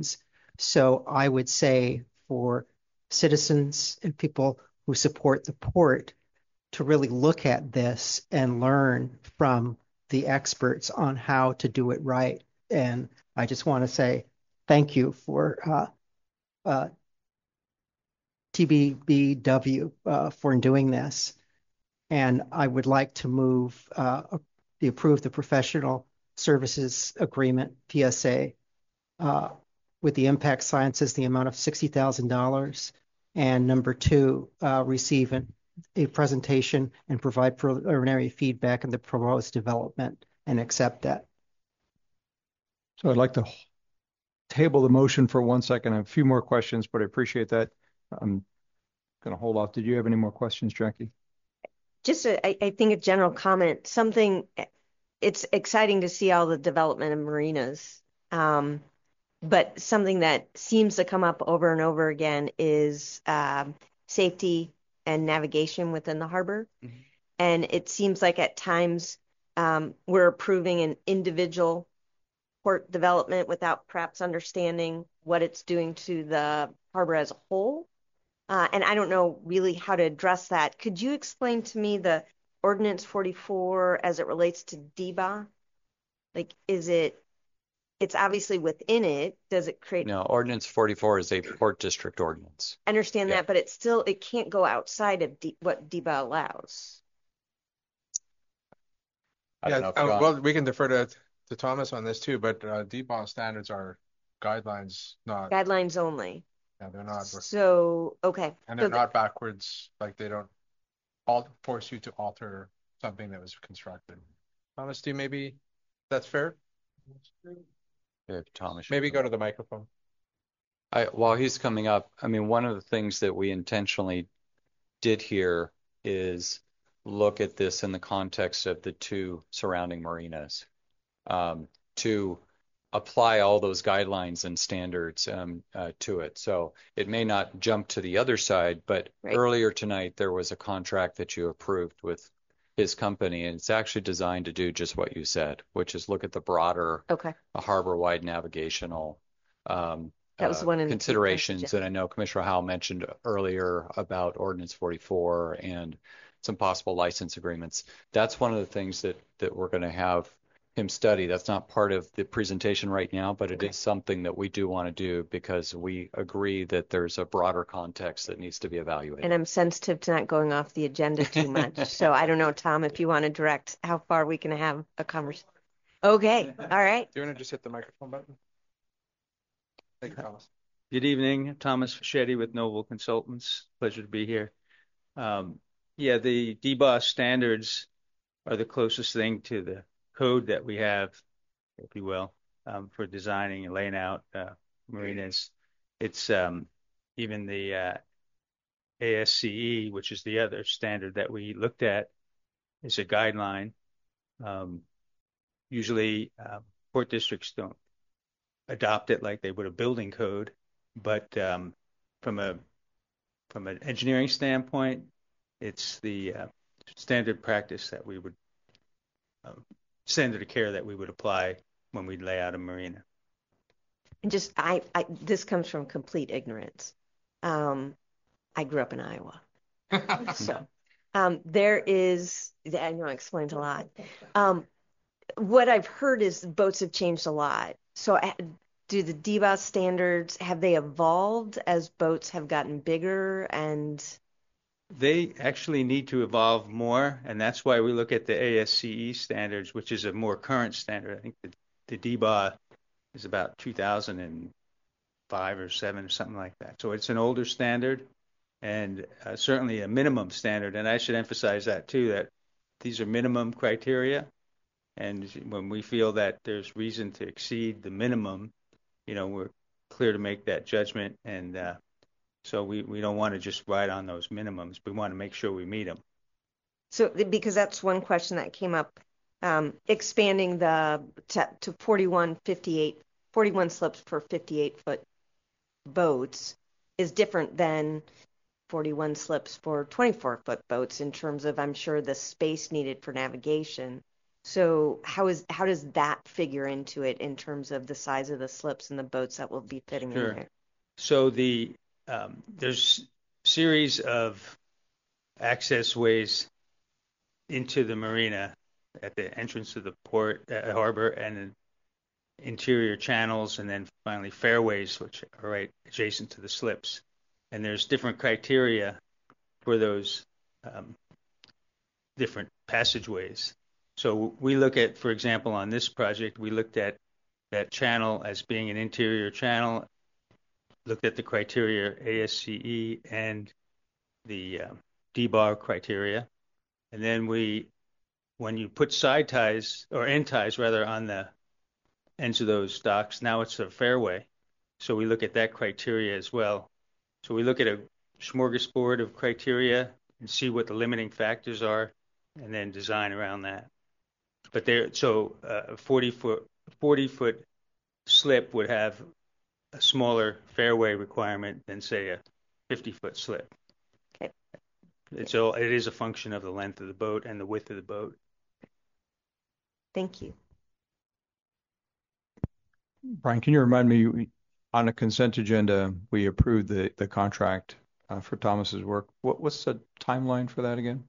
Speaker 12: So I would say for citizens and people who support the port to really look at this and learn from the experts on how to do it right. And I just want to say thank you for uh, uh, T B B W uh, for doing this. And I would like to move uh, the approve the professional services agreement, P S A, uh, with the Impact Sciences, the amount of sixty thousand dollars. And number two, uh, receive an, a presentation and provide preliminary feedback on the proposed development and accept that.
Speaker 14: So I'd like to table the motion for one second. I have a few more questions, but I appreciate that. I'm going to hold off. Did you have any more questions, Jackie?
Speaker 10: Just, a, I, I think a general comment, something, it's exciting to see all the development of marinas. Um, but something that seems to come up over and over again is um, safety and navigation within the harbor. Mm-hmm. And it seems like at times um, we're approving an individual port development without perhaps understanding what it's doing to the harbor as a whole. Uh, and I don't know really how to address that. Could you explain to me the Ordinance forty-four as it relates to D B A? Like, is it, it's obviously within it. Does it create?
Speaker 2: No, Ordinance forty-four is a port district ordinance.
Speaker 10: I understand
Speaker 2: Yeah.
Speaker 10: that, but it's still, it can't go outside of D, what D B A allows.
Speaker 11: I don't yeah, know if uh, well, we can defer to, to Thomas on this too, but uh, D B A standards are guidelines, not
Speaker 10: guidelines only.
Speaker 11: Yeah, they're not.
Speaker 10: So, okay.
Speaker 11: And they're
Speaker 10: so
Speaker 11: not backwards, like they don't all force you to alter something that was constructed. Thomas, do you maybe that's fair?
Speaker 2: Yeah, Thomas.
Speaker 11: Maybe go to the microphone.
Speaker 2: I, while he's coming up, I mean, one of the things that we intentionally did here is look at this in the context of the two surrounding marinas, um, to apply all those guidelines and standards um, uh, to it. So it may not jump to the other side, but right. Earlier tonight there was a contract that you approved with his company, and it's actually designed to do just what you said, which is look at the broader
Speaker 10: okay.
Speaker 2: harbor-wide navigational um,
Speaker 10: that was uh, one
Speaker 2: considerations. And I know Commissioner Howell mentioned earlier about Ordinance forty-four and some possible license agreements. That's one of the things that that we're going to have him study. That's not part of the presentation right now, but it okay. is something that we do want to do because we agree that there's a broader context that needs to be evaluated.
Speaker 10: And I'm sensitive to not going off the agenda too much. So I don't know, Tom, if you want to direct how far we can have a conversation. Okay. All right.
Speaker 11: Do you want to just hit the microphone button? Thank you, Thomas.
Speaker 20: Good evening. Thomas Fischetti with Noble Consultants. Pleasure to be here. Um, yeah, the D B A standards are the closest thing to the code that we have, if you will, um, for designing and laying out uh, marinas. It's um, even the uh, A S C E, which is the other standard that we looked at, is a guideline. Um, usually, uh, port districts don't adopt it like they would a building code, but um, from a from an engineering standpoint, it's the uh, standard practice that we would um, standard of care that we would apply when we lay out a marina.
Speaker 10: And just, I, I this comes from complete ignorance. Um, I grew up in Iowa. so um, there is, I know it explains a lot. Um, what I've heard is boats have changed a lot. So do the D B A standards, have they evolved as boats have gotten bigger and...
Speaker 20: They actually need to evolve more, and that's why we look at the A S C E standards, which is a more current standard. I think the, the D B A is about two thousand five or seven or something like that. So it's an older standard and uh, certainly a minimum standard. And I should emphasize that too, that these are minimum criteria. And when we feel that there's reason to exceed the minimum, you know, we're clear to make that judgment. And uh, So we, we don't want to just ride on those minimums. We want to make sure we meet them.
Speaker 10: So because that's one question that came up, um, expanding the to, to forty-one, fifty-eight, forty-one slips per fifty-eight foot boats is different than forty-one slips for twenty-four foot boats in terms of, I'm sure, the space needed for navigation. So how is how does that figure into it in terms of the size of the slips and the boats that will be fitting
Speaker 20: Sure.
Speaker 10: in there?
Speaker 20: So the um, there's series of access ways into the marina at the entrance to the port uh, harbor, and then interior channels, and then finally fairways, which are right adjacent to the slips. And there's different criteria for those um, different passageways. So we look at, for example, on this project, we looked at that channel as being an interior channel, looked at the criteria A S C E and the um, D-bar criteria. And then we, when you put side ties, or end ties rather, on the ends of those docks, now it's a fairway. So we look at that criteria as well. So we look at a smorgasbord of criteria and see what the limiting factors are, and then design around that. But there, so a forty foot forty foot slip would have a smaller fairway requirement than, say, a fifty foot slip.
Speaker 10: Okay.
Speaker 20: It's all, it is a function of the length of the boat and the width of the boat.
Speaker 10: Thank you.
Speaker 14: Brian, can you remind me, on a consent agenda, we approved the, the contract uh, for Thomas's work. What, what's the timeline for that again?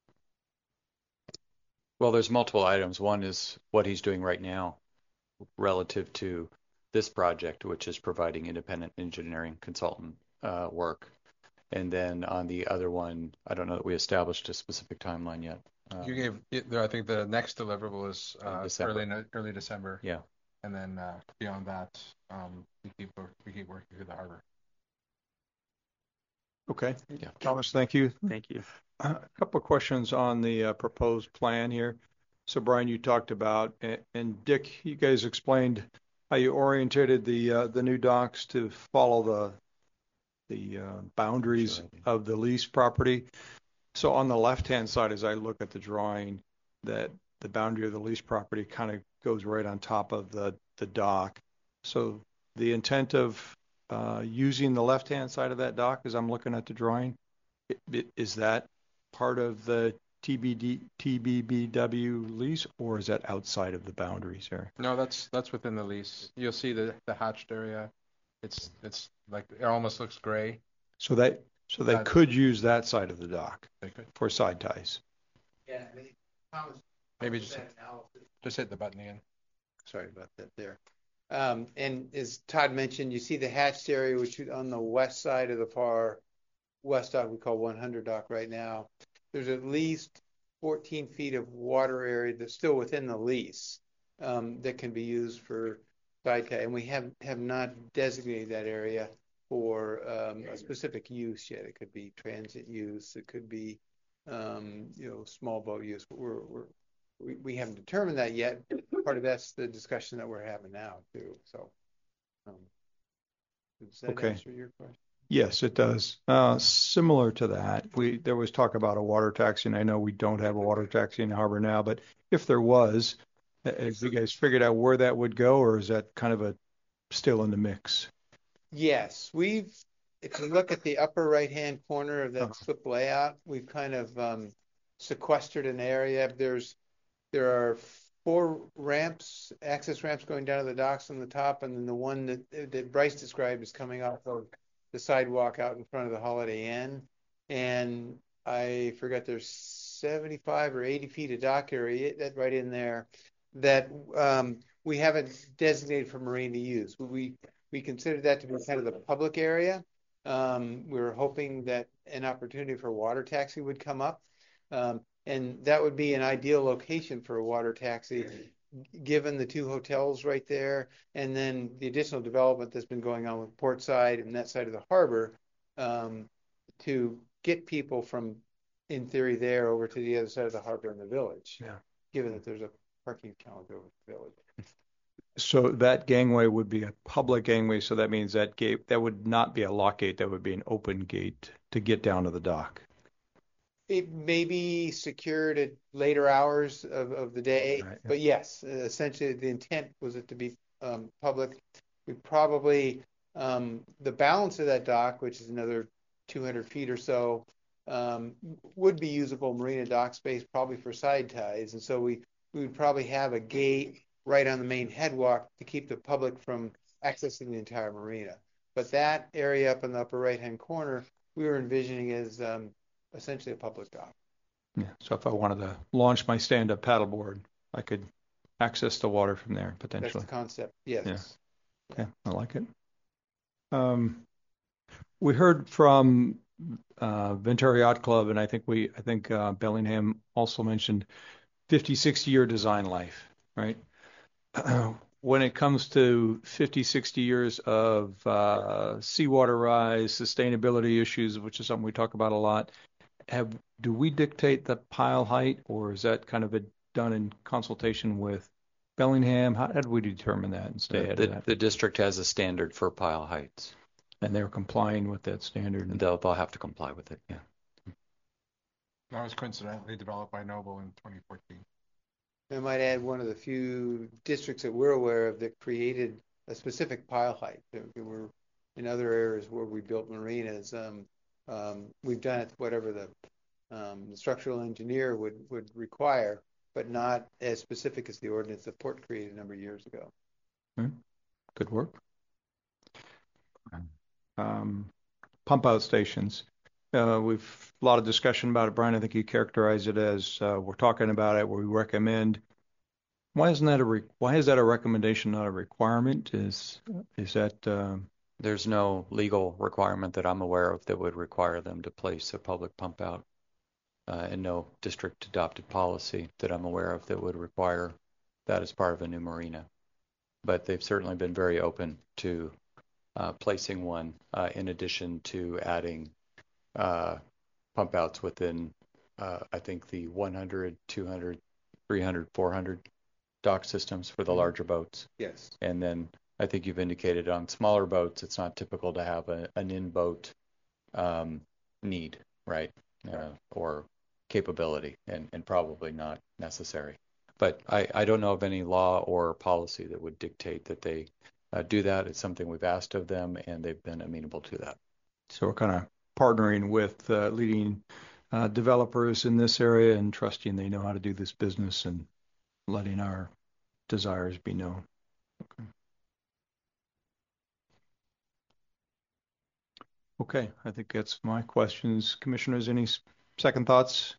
Speaker 2: Well, there's multiple items. One is what he's doing right now relative to this project, which is providing independent engineering consultant uh, work. And then on the other one, I don't know that we established a specific timeline yet. Um,
Speaker 11: You gave, it- I think the next deliverable is uh,
Speaker 2: December.
Speaker 11: early no- early December.
Speaker 2: Yeah.
Speaker 11: And then uh, beyond that, um, we keep wor- we keep working through the harbor.
Speaker 14: Okay.
Speaker 2: Yeah.
Speaker 14: Thomas, thank you.
Speaker 20: Thank you.
Speaker 14: Uh, A couple of questions on the uh, proposed plan here. So Brian, you talked about, and, and Dick, you guys explained how you orientated the uh, the new docks to follow the the uh, boundaries
Speaker 2: Sure.
Speaker 14: of the lease property. So on the left-hand side, as I look at the drawing, that the boundary of the lease property kind of goes right on top of the, the dock. So the intent of uh, using the left-hand side of that dock, as I'm looking at the drawing, it, it, is that part of the T B D, T B B W lease, or is that outside of the boundaries there?
Speaker 11: No, that's that's within the lease. You'll see the, the hatched area. It's it's like it almost looks gray.
Speaker 14: So that so they
Speaker 11: That-
Speaker 14: could use that side of the dock
Speaker 11: They could.
Speaker 14: for side ties.
Speaker 9: Yeah, I mean, Thomas,
Speaker 11: Maybe
Speaker 9: Thomas
Speaker 11: just
Speaker 9: did that analysis.
Speaker 11: just hit the button again.
Speaker 5: Sorry about that there. Um, and as Todd mentioned, you see the hatched area, which is on the west side of the far west dock, we call one hundred dock right now. There's at least fourteen feet of water area that's still within the lease um, that can be used for side tie. And we have, have not designated that area for um, a specific use yet. It could be transit use. It could be, um, you know, small boat use. But we're, we're, we, we haven't determined that yet. Part of that's the discussion that we're having now too. So, um, does that
Speaker 14: Okay.
Speaker 5: answer your question?
Speaker 14: Yes, it does. Uh, similar to that, we there was talk about a water taxi, and I know we don't have a water taxi in the harbor now, but if there was, uh, have you guys figured out where that would go, or is that kind of a still in the mix?
Speaker 5: Yes, we've, if you look at the upper right-hand corner of that slip layout, we've kind of um, sequestered an area. There's, there are four ramps, access ramps going down to the docks on the top, and then the one that, that Bryce described is coming off of the sidewalk out in front of the Holiday Inn. And I forgot there's seventy-five or eighty feet of dock area that right in there that um, we haven't designated for marine to use. We we considered that to be kind of the public area. Um, we were hoping that an opportunity for water taxi would come up. Um, and that would be an ideal location for a water taxi, given the two hotels right there, and then the additional development that's been going on with Portside and that side of the harbor, um, to get people from, in theory, there over to the other side of the harbor in the village.
Speaker 14: Yeah.
Speaker 5: Given that there's a parking challenge over the village.
Speaker 14: So that gangway would be a public gangway, so that means that gate, that would not be a lock gate, that would be an open gate to get down to the dock.
Speaker 5: It may be secured at later hours of, of the day,
Speaker 14: Right, yeah.
Speaker 5: but yes, essentially the intent was it to be um, public. We probably, um, the balance of that dock, which is another two hundred feet or so, um, would be usable marina dock space probably for side ties. And so we,
Speaker 21: we would probably have a gate right on the main headwalk to keep the public from accessing the entire marina. But that area up in the upper right-hand corner, we were envisioning as um, essentially a public dock.
Speaker 14: Yeah. So if I wanted to launch my stand-up paddleboard, I could access the water from there potentially.
Speaker 21: That's the concept. Yes.
Speaker 14: Yeah. Okay. I like it. Um, we heard from uh, Ventura Yacht Club, and I think we, I think uh, Bellingham also mentioned fifty, sixty year design life, right? When it comes to fifty, sixty years of uh, seawater rise, sustainability issues, which is something we talk about a lot, have do we dictate the pile height, or is that kind of a, done in consultation with Bellingham? How, how do we determine that and stay ahead
Speaker 2: the,
Speaker 14: of that?
Speaker 2: The district has a standard for pile heights.
Speaker 14: And they're complying with that standard.
Speaker 2: And they'll, they'll have to comply with it, yeah.
Speaker 11: That was coincidentally developed by Noble in twenty fourteen.
Speaker 21: I might add one of the few districts that we're aware of that created a specific pile height. There were in other areas where we built marinas. Um, um, we've done it whatever the, um, the structural engineer would, would require, but not as specific as the ordinance the port created a number of years ago.
Speaker 14: Okay. Good work. Um, pump out stations. Uh, we've a lot of discussion about it. Brian, I think you characterized it as uh, we're talking about it, where we recommend. Why isn't that a re- why is that a recommendation, not a requirement? Is is that uh,
Speaker 2: there's no legal requirement that I'm aware of that would require them to place a public pump out, uh, and no district adopted policy that I'm aware of that would require that as part of a new marina. But they've certainly been very open to uh, placing one uh, in addition to adding uh, pump outs within, uh, I think, the one hundred, two hundred, three hundred, four hundred dock systems for the larger boats.
Speaker 21: Yes.
Speaker 2: And then I think you've indicated on smaller boats, it's not typical to have a, an in-boat um, need, right? Uh, or capability, and, and probably not necessary. But I, I don't know of any law or policy that would dictate that they uh, do that. It's something we've asked of them, and they've been amenable to that.
Speaker 14: So we're kind of partnering with uh, leading uh, developers in this area and trusting they know how to do this business and letting our desires be known. Okay. Okay, I think that's my questions. Commissioners, any second thoughts?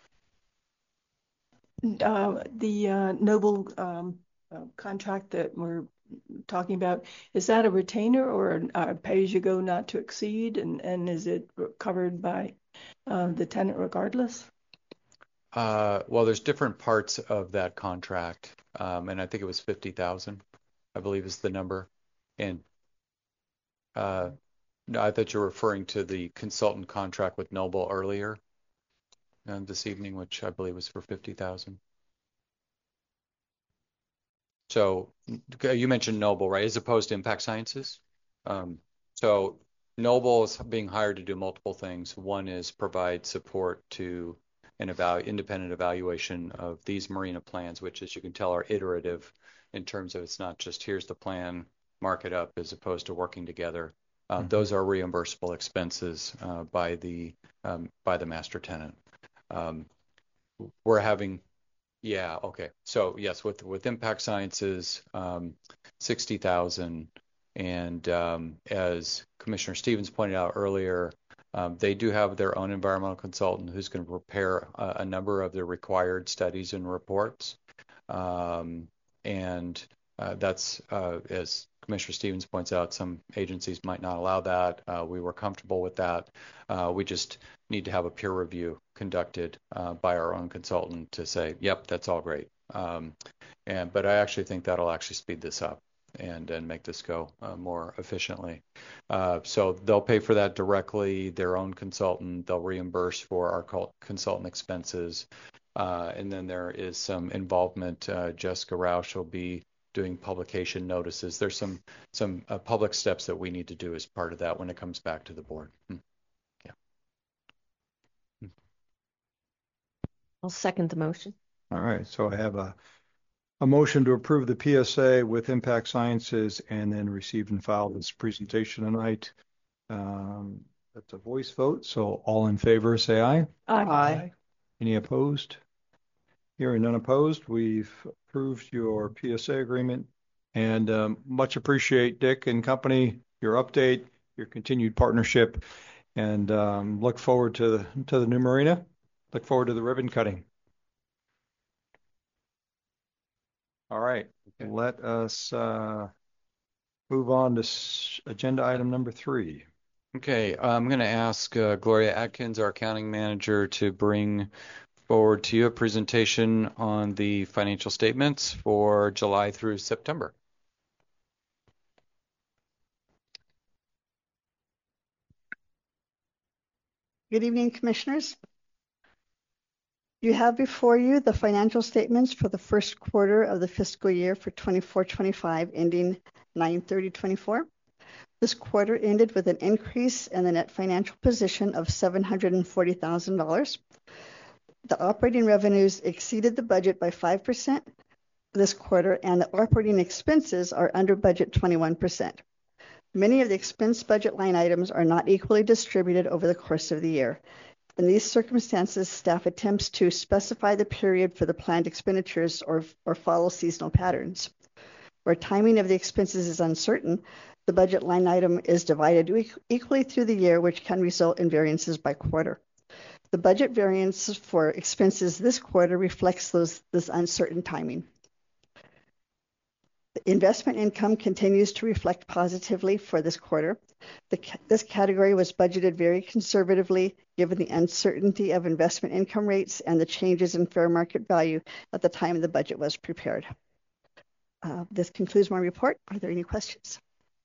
Speaker 4: Uh, the uh, Noble um, uh, contract that we're talking about, is that a retainer or a pay-as-you-go not to exceed, and, and is it covered by uh, the tenant regardless?
Speaker 2: Uh, well, there's different parts of that contract, um, and I think it was fifty thousand, I believe is the number. And uh, no, I thought you were referring to the consultant contract with Noble earlier uh, this evening, which I believe was for fifty thousand. So you mentioned Noble, right, as opposed to Impact Sciences. Um, so Noble is being hired to do multiple things. One is provide support to an evalu- independent evaluation of these marina plans, which, as you can tell, are iterative in terms of it's not just here's the plan, mark it up, as opposed to working together. Uh, mm-hmm. Those are reimbursable expenses uh, by the um, by the master tenant. Um, we're having, yeah, okay. So yes, with with Impact Sciences, um, sixty thousand, and um, as Commissioner Stevens pointed out earlier, um, they do have their own environmental consultant who's going to prepare a, a number of the required studies and reports, um, and uh, that's uh, as Commissioner Stevens points out, some agencies might not allow that. Uh, we were comfortable with that. Uh, we just need to have a peer review conducted uh, by our own consultant to say, yep, that's all great. Um, and but I actually think that'll actually speed this up and and make this go uh, more efficiently. Uh, so they'll pay for that directly, their own consultant. They'll reimburse for our consultant expenses. Uh, and then there is some involvement. Uh, Jessica Roush will be doing publication notices. There's some some uh, public steps that we need to do as part of that when it comes back to the board. Hmm. Yeah. Hmm.
Speaker 10: I'll second the motion.
Speaker 14: All right. So I have a a motion to approve the P S A with Impact Sciences and then receive and file this presentation tonight. Um, that's a voice vote. So all in favor, say aye.
Speaker 4: Aye.
Speaker 14: Aye. Any opposed? Hearing none opposed, we've approved your P S A agreement, and um, much appreciate Dick and company, your update, your continued partnership, and um, look forward to the, to the new marina. Look forward to the ribbon cutting. All right, okay. Let us uh, move on to s- agenda item number three.
Speaker 2: Okay, I'm going to ask uh, Gloria Atkins, our accounting manager, to bring forward to you a presentation on the financial statements for July through September.
Speaker 3: Good evening, Commissioners. You have before you the financial statements for the first quarter of the fiscal year for twenty-four twenty-five ending nine thirty twenty-four. This quarter ended with an increase in the net financial position of seven hundred forty thousand dollars. The operating revenues exceeded the budget by five percent this quarter, and the operating expenses are under budget twenty-one percent. Many of the expense budget line items are not equally distributed over the course of the year. In these circumstances, staff attempts to specify the period for the planned expenditures or, or follow seasonal patterns. Where timing of the expenses is uncertain, the budget line item is divided equally through the year, which can result in variances by quarter. The budget variance for expenses this quarter reflects those, this uncertain timing. The investment income continues to reflect positively for this quarter. The, this category was budgeted very conservatively given the uncertainty of investment income rates and the changes in fair market value at the time the budget was prepared. Uh, this concludes my report. Are there any questions?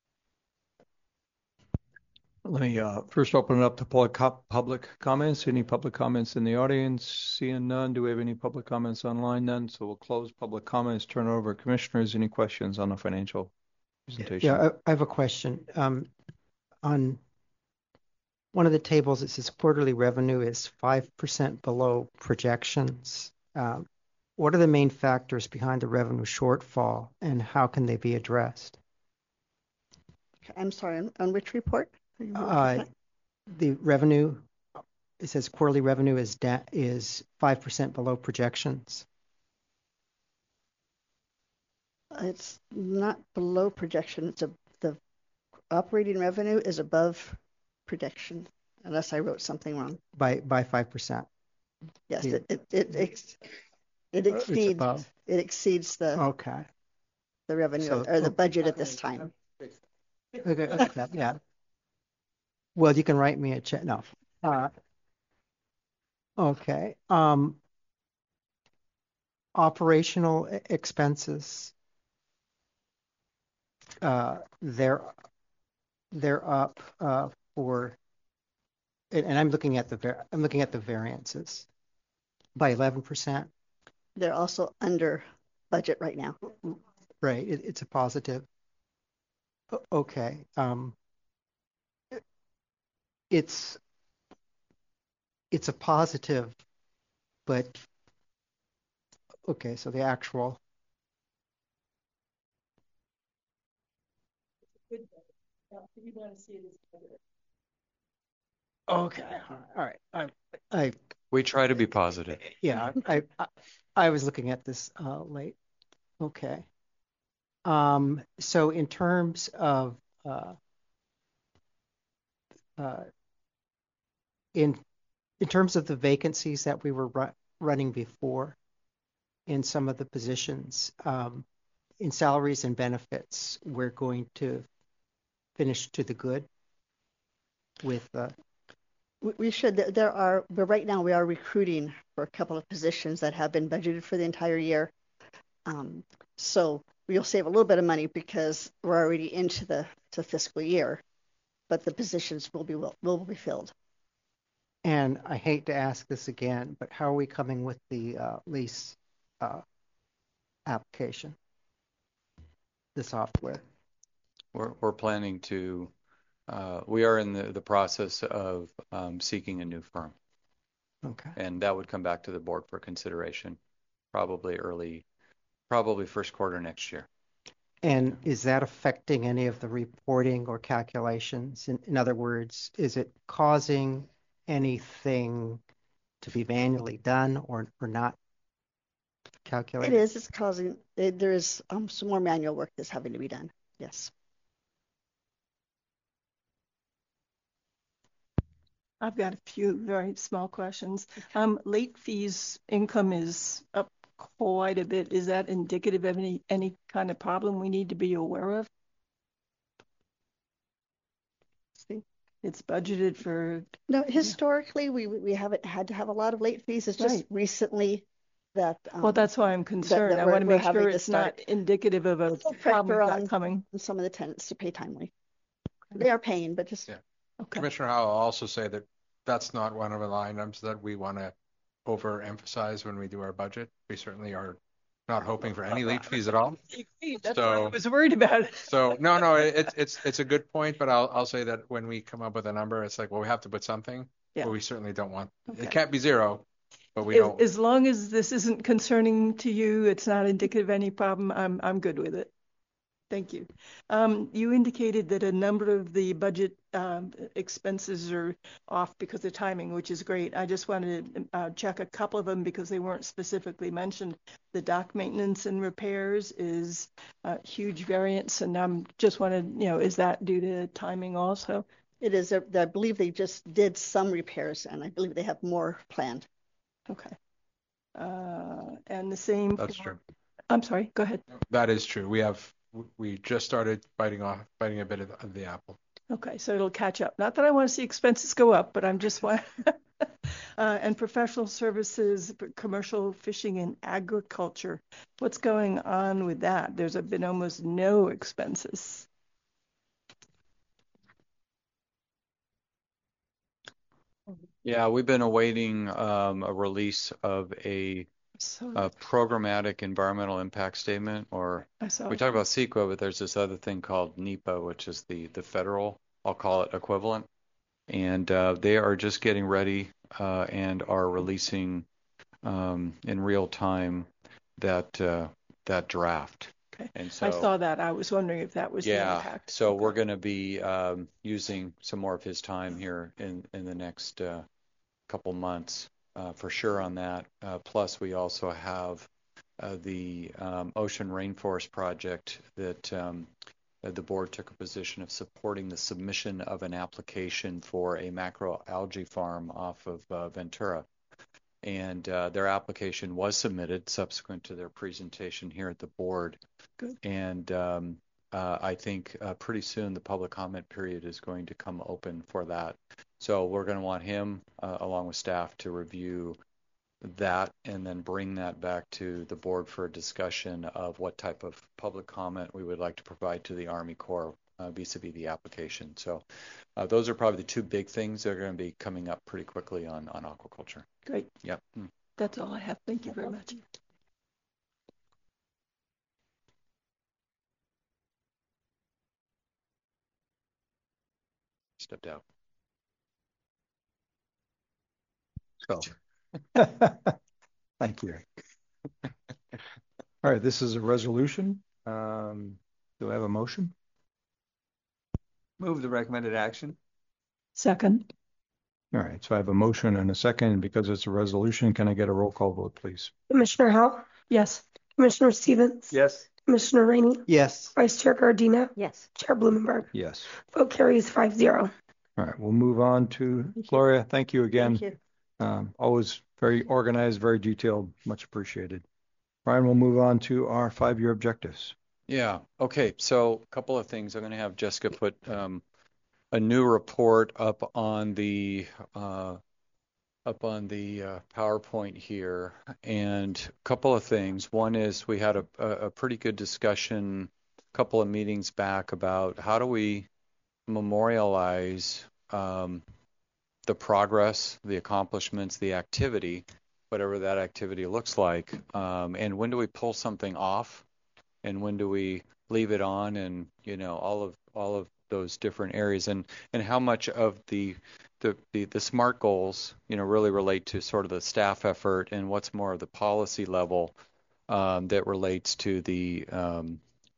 Speaker 14: Let me uh, first open it up to public, public comments. Any public comments in the audience? Seeing none. Do we have any public comments online? None. So we'll close public comments, turn it over to commissioners. Any questions on the financial presentation?
Speaker 12: Yeah, I, I have a question. Um, on one of the tables, it says quarterly revenue is five percent below projections. Um, what are the main factors behind the revenue shortfall, and how can they be addressed?
Speaker 3: I'm sorry, on, on which report?
Speaker 12: Uh, the revenue, it says quarterly revenue is da- is five percent below projections.
Speaker 3: It's not below projection. It's a, the operating revenue is above projection, unless I wrote something wrong.
Speaker 12: By by five percent.
Speaker 3: Yes,
Speaker 12: Yeah.
Speaker 3: it it it, ex, it
Speaker 12: Uh, it's
Speaker 3: exceeds
Speaker 12: above.
Speaker 3: it exceeds the
Speaker 12: Okay.
Speaker 3: the revenue
Speaker 12: So-
Speaker 3: or the budget at this time.
Speaker 12: Okay. okay, yeah. Well, you can write me a check. No. Uh, okay. Um, operational e- expenses. Uh, they're they're up uh, for, and, and I'm looking at the var- I'm looking at the variances by eleven percent.
Speaker 3: They're also under budget right now.
Speaker 12: Right. It, it's a positive. O- Okay. Um, it's it's a positive, but okay. So the actual. Okay. All right. I I
Speaker 2: We try to be positive.
Speaker 12: yeah. I I, I was looking at this uh, late. Okay. Um. So in terms of uh, uh, in in terms of the vacancies that we were ru- running before in some of the positions, um, in salaries and benefits, we're going to finish to the good with uh,
Speaker 3: We we should, there there are, but right now we are recruiting for a couple of positions that have been budgeted for the entire year. Um, so we'll save a little bit of money because we're already into the to fiscal year, but the positions will be will, will be filled.
Speaker 12: and I hate to ask this again, but how are we coming with the uh, lease uh, application, the software?
Speaker 2: We're, we're planning to, uh, we are in the, the process of um, seeking a new firm.
Speaker 12: Okay.
Speaker 2: And that would come back to the board for consideration, probably early, probably first quarter next year.
Speaker 12: And is that affecting any of the reporting or calculations? In, in other words, is it causing anything to be manually done or, or not calculated?
Speaker 3: It is. It's causing, it, there is um, some more manual work that's having to be done. Yes.
Speaker 4: I've got a few very small questions. Um, late fees income is up quite a bit. Is that indicative of any, any kind of problem we need to be aware of? See, it's budgeted for.
Speaker 3: No, historically, we we haven't had to have a lot of late fees. It's just
Speaker 4: Right.
Speaker 3: recently that. Um,
Speaker 4: Well, that's why I'm
Speaker 3: that-
Speaker 4: concerned.
Speaker 3: that
Speaker 4: I
Speaker 3: we're-
Speaker 4: want to
Speaker 3: we're
Speaker 4: make
Speaker 3: having
Speaker 4: sure
Speaker 3: to
Speaker 4: it's not
Speaker 3: start
Speaker 4: indicative of a
Speaker 3: pressure
Speaker 4: problem
Speaker 3: on
Speaker 4: not coming.
Speaker 3: some of the tenants to pay timely. They are paying, but just.
Speaker 11: Yeah.
Speaker 4: Okay.
Speaker 11: Commissioner Howell will also say that that's not one of the line items that we want to overemphasize when we do our budget. We certainly are not hoping for any late fees at all.
Speaker 4: That's
Speaker 11: So-
Speaker 4: why I was worried about it.
Speaker 11: So no, no, it- it's it's it's a good point, but I'll I'll say that when we come up with a number, it's like, well, we have to put something,
Speaker 4: Yeah.
Speaker 11: but we certainly don't want.
Speaker 4: Okay.
Speaker 11: It can't be zero, but we
Speaker 4: As,
Speaker 11: don't.
Speaker 4: as long as this isn't concerning to you, it's not indicative of any problem, I'm, I'm good with it. Thank you. Um, you indicated that a number of the budget um, expenses are off because of timing, which is great. I just wanted to uh, check a couple of them because they weren't specifically mentioned. The dock maintenance and repairs is a huge variance, and I'm just wanted, you know, is that due to timing also?
Speaker 3: It is. a- I believe they just did some repairs, and I believe they have more planned.
Speaker 4: Okay. Uh, and the same.
Speaker 11: That's
Speaker 4: for-
Speaker 11: true.
Speaker 4: I'm sorry, go ahead.
Speaker 11: That is true. We have we just started biting off biting a bit of, of the apple.
Speaker 4: Okay, so it'll catch up. Not that I want to see expenses go up, but I'm just want. uh, and professional services, p- commercial fishing and agriculture. What's going on with that? There's a, been almost no expenses.
Speaker 2: Yeah, we've been awaiting um, a release of a,
Speaker 4: So
Speaker 2: a programmatic environmental impact statement, or
Speaker 4: I saw
Speaker 2: we
Speaker 4: it.
Speaker 2: talk about CEQA, but there's this other thing called NEPA, which is the the federal, I'll call it equivalent, and uh, they are just getting ready uh, and are releasing um, in real time that uh, that draft.
Speaker 4: Okay.
Speaker 2: And so
Speaker 4: I saw that. I was wondering if that was the
Speaker 2: yeah,
Speaker 4: impact.
Speaker 2: so we're going to be um, using some more of his time here in in the next uh, couple months uh, for sure on that. Uh, plus, we also have uh, the um, Ocean Rainforest Project that um, uh, the board took a position of supporting the submission of an application for a macroalgae farm off of uh, Ventura. And uh, their application was submitted subsequent to their presentation here at the board.
Speaker 4: Good.
Speaker 2: And um, uh, I think uh, pretty soon the public comment period is going to come open for that. So we're going to want him, uh, along with staff, to review that and then bring that back to the board for a discussion of what type of public comment we would like to provide to the Army Corps uh, vis-a-vis the application. So uh, those are probably the two big things that are going to be coming up pretty quickly on, on aquaculture.
Speaker 4: Great.
Speaker 2: Yep. Mm.
Speaker 4: That's all I have. Thank you very much.
Speaker 2: Stepped out.
Speaker 1: So, thank you. All right, this is a resolution. Um, do I have a motion?
Speaker 8: Move the recommended action.
Speaker 4: Second.
Speaker 1: All right, so I have a motion and a second. And because it's a resolution, can I get a roll call vote, please?
Speaker 6: Commissioner Howell?
Speaker 4: Yes.
Speaker 6: Commissioner Stevens?
Speaker 8: Yes.
Speaker 6: Commissioner Rainey?
Speaker 12: Yes.
Speaker 6: Vice Chair Gardina?
Speaker 10: Yes.
Speaker 6: Chair Blumenberg?
Speaker 1: Yes.
Speaker 6: Vote carries five zero.
Speaker 1: All right, we'll move on to Gloria. Thank you again.
Speaker 3: Thank you.
Speaker 1: Um, always very organized, very detailed, much appreciated. Brian, we'll move on to our five-year objectives.
Speaker 2: Yeah. Okay. So a couple of things. I'm going to have Jessica put um, a new report up on the uh, up on the uh, PowerPoint here, and a couple of things. One is we had a, a, a pretty good discussion a couple of meetings back about how do we memorialize um, the progress, the accomplishments, the activity, whatever that activity looks like, um, and when do we pull something off, and when do we leave it on, and you know all of all of those different areas, and and how much of the the the, the SMART goals, you know, really relate to sort of the staff effort, and what's more of the policy level um, that relates to the um,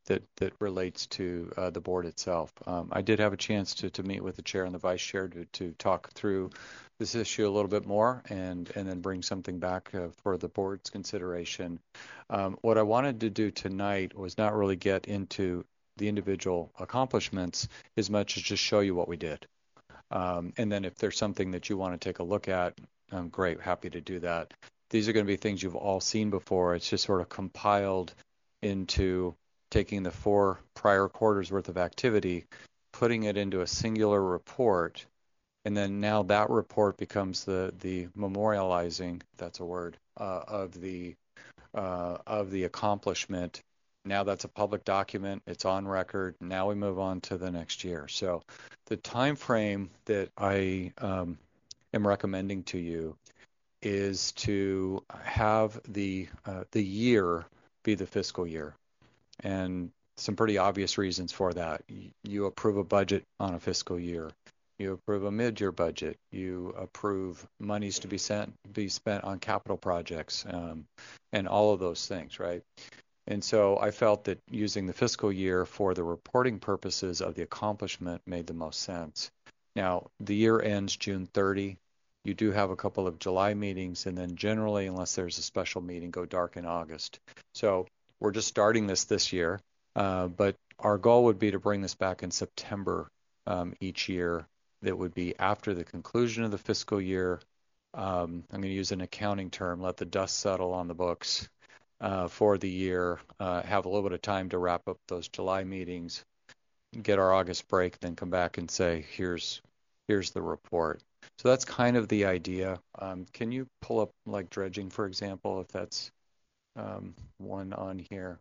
Speaker 2: that that relates to uh, the board itself. Um, I did have a chance to to meet with the chair and the vice chair to to talk through this issue a little bit more and and then bring something back uh, for the board's consideration. Um, what I wanted to do tonight was not really get into the individual accomplishments as much as just show you what we did. Um, and then if there's something that you want to take a look at, um, great, happy to do that. These are going to be things you've all seen before. It's just sort of compiled into taking the four prior quarters worth of activity, putting it into a singular report, and then now that report becomes the the memorializing, if that's a word, uh, of the uh, of the accomplishment. Now that's a public document. It's on record. Now we move on to the next year. So the time frame that I um, am recommending to you is to have the uh, the year be the fiscal year, and some pretty obvious reasons for that. You approve a budget on a fiscal year. You approve a mid-year budget. You approve monies to be sent be spent on capital projects, um, and all of those things, right? And so I felt that using the fiscal year for the reporting purposes of the accomplishment made the most sense. Now, the year ends June thirtieth. You do have a couple of July meetings, and then generally, unless there's a special meeting, go dark in August. So we're just starting this this year, uh, but our goal would be to bring this back in September um, each year. That would be after the conclusion of the fiscal year. Um, I'm going to use an accounting term, let the dust settle on the books uh, for the year, uh, have a little bit of time to wrap up those July meetings, get our August break, then come back and say, here's here's the report. So that's kind of the idea. Um, can you pull up like dredging, for example, if that's um, one on here?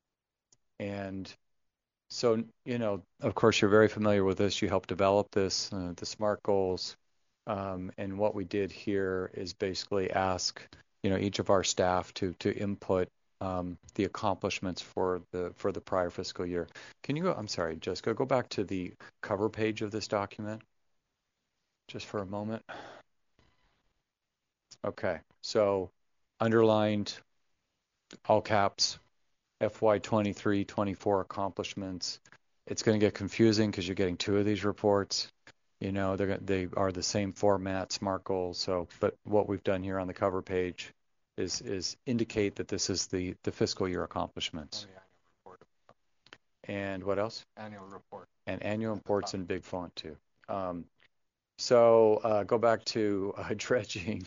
Speaker 2: And so, you know, of course, you're very familiar with this. You helped develop this, uh, the SMART goals. Um, and what we did here is basically ask, you know, each of our staff to to input um, the accomplishments for the for the prior fiscal year. Can you go, I'm sorry, Jessica, go back to the cover page of this document just for a moment. Okay, so underlined, all caps, F Y twenty-three twenty-four accomplishments. It's going to get confusing because you're getting two of these reports. You know, they're they are the same format, SMART goals. So, but what we've done here on the cover page is is indicate that this is the the fiscal year accomplishments. And what else?
Speaker 11: Annual report.
Speaker 2: And annual reports in big font too. Um, so uh, go back to uh, dredging.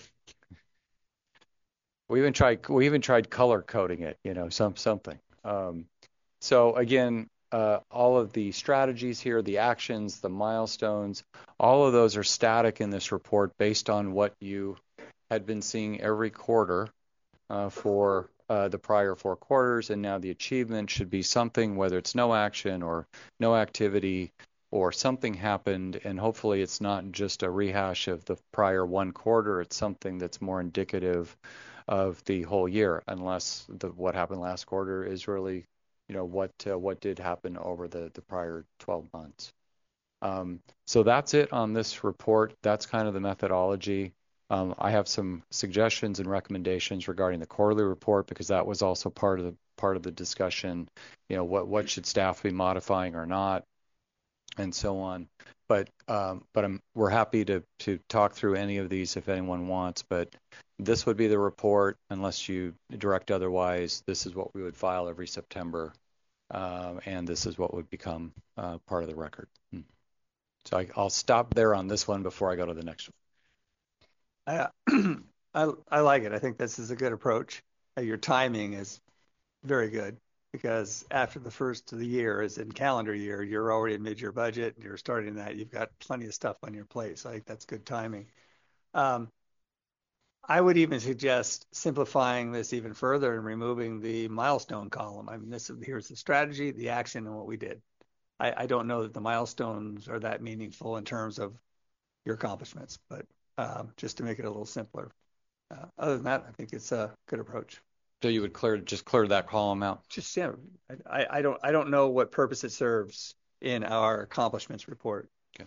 Speaker 2: We even tried we even tried color coding it, you know, some something. Um, so again, uh, all of the strategies here, the actions, the milestones, all of those are static in this report based on what you had been seeing every quarter uh, for uh, the prior four quarters, and now the achievement should be something, whether it's no action or no activity or something happened, and hopefully it's not just a rehash of the prior one quarter. It's something that's more indicative of the whole year, unless the what happened last quarter is really, you know, what uh, what did happen over the, the prior twelve months. Um, so that's it on this report. That's kind of the methodology. Um, I have some suggestions and recommendations regarding the quarterly report because that was also part of the part of the discussion. You know, what what should staff be modifying or not, and so on. But um, but I'm, we're happy to to talk through any of these if anyone wants. But this would be the report, unless you direct otherwise. This is what we would file every September, um, and this is what would become uh, part of the record. So I, I'll stop there on this one before I go to the next one.
Speaker 8: I, I, I like it. I think this is a good approach. Uh, Your timing is very good because after the first of the year is in calendar year, you're already in mid-year budget and you're starting that. You've got plenty of stuff on your plate. So I think that's good timing. Um, I would even suggest simplifying this even further and removing the milestone column. I mean, this here's the strategy, the action, and what we did. I, I don't know that the milestones are that meaningful in terms of your accomplishments, but um, just to make it a little simpler. Uh, other than that, I think it's a good approach.
Speaker 2: So you would clear just clear that column out?
Speaker 8: Just yeah, I, I don't I don't know what purpose it serves in our accomplishments report.
Speaker 2: Okay.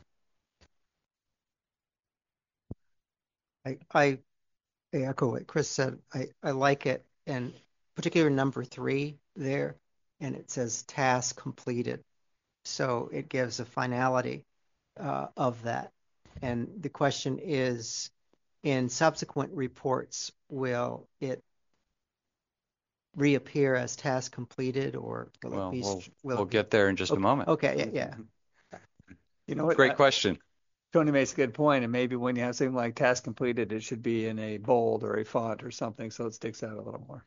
Speaker 12: I I I echo what Chris said. I, I like it, and particularly number three there, and it says task completed. So it gives a finality uh, of that. And the question is, in subsequent reports, will it reappear as task completed, or will
Speaker 2: Well,
Speaker 12: it be?
Speaker 2: we'll,
Speaker 12: will
Speaker 2: we'll
Speaker 12: it be,
Speaker 2: get there in just
Speaker 12: okay,
Speaker 2: a moment.
Speaker 12: Okay, yeah, yeah.
Speaker 8: You know what?
Speaker 2: Great
Speaker 8: I-
Speaker 2: question.
Speaker 8: Tony makes a good point, and maybe when you have something like task completed, it should be in a bold or a font or something so it sticks out a little more.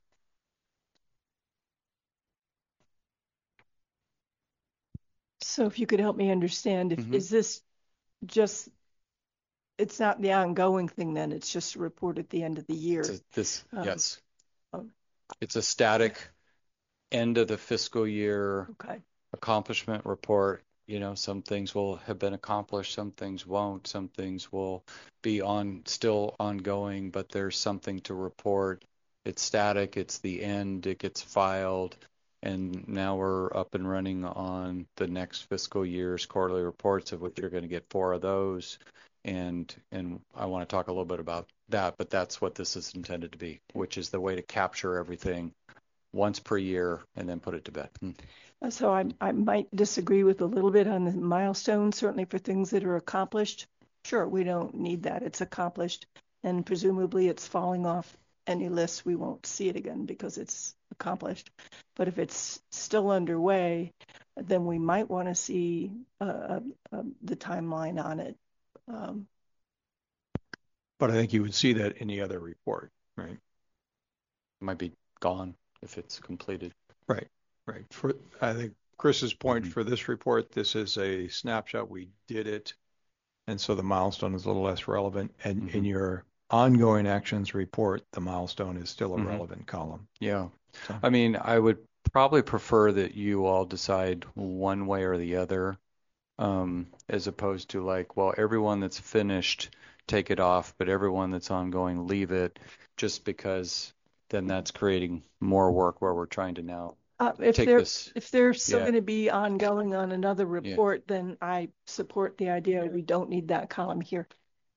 Speaker 4: So if you could help me understand, if
Speaker 2: Mhm.
Speaker 4: is this just, it's not the ongoing thing then, it's just a report at the end of the year?
Speaker 2: It's a- this,
Speaker 4: Um,
Speaker 2: yes.
Speaker 4: um,
Speaker 2: It's a static end of the fiscal year
Speaker 4: Okay.
Speaker 2: accomplishment report. You know, some things will have been accomplished, some things won't, some things will be on still ongoing, but there's something to report. It's static, it's the end, it gets filed, and now we're up and running on the next fiscal year's quarterly reports, of which you're going to get four of those. And and I want to talk a little bit about that, but that's what this is intended to be, which is the way to capture everything once per year and then put it to bed. Hmm.
Speaker 4: So I, I might disagree with a little bit on the milestones, certainly for things that are accomplished. Sure, we don't need that. It's accomplished, and presumably it's falling off any list. We won't see it again because it's accomplished. But if it's still underway, then we might want to see uh, uh, uh, the timeline on it. Um,
Speaker 14: But I think you would see that in the other report, right?
Speaker 2: It might be gone if it's completed.
Speaker 14: Right, right. For, I think Chris's point
Speaker 2: Mhm.
Speaker 14: for this report, this is a snapshot. We did it. And so the milestone is a little less relevant. And in
Speaker 2: Mhm.
Speaker 14: your ongoing actions report, the milestone is still a
Speaker 2: Mhm.
Speaker 14: relevant column.
Speaker 2: Yeah.
Speaker 14: So,
Speaker 2: I mean, I would probably prefer that you all decide one way or the other, um, as opposed to like, well, everyone that's finished, take it off, but everyone that's ongoing, leave it, just because then that's creating more work where we're trying to now
Speaker 4: uh, if
Speaker 2: take
Speaker 4: they're
Speaker 2: this.
Speaker 4: if they're still
Speaker 2: Yeah.
Speaker 4: going to be ongoing on another report, then I support the idea we don't need that column here.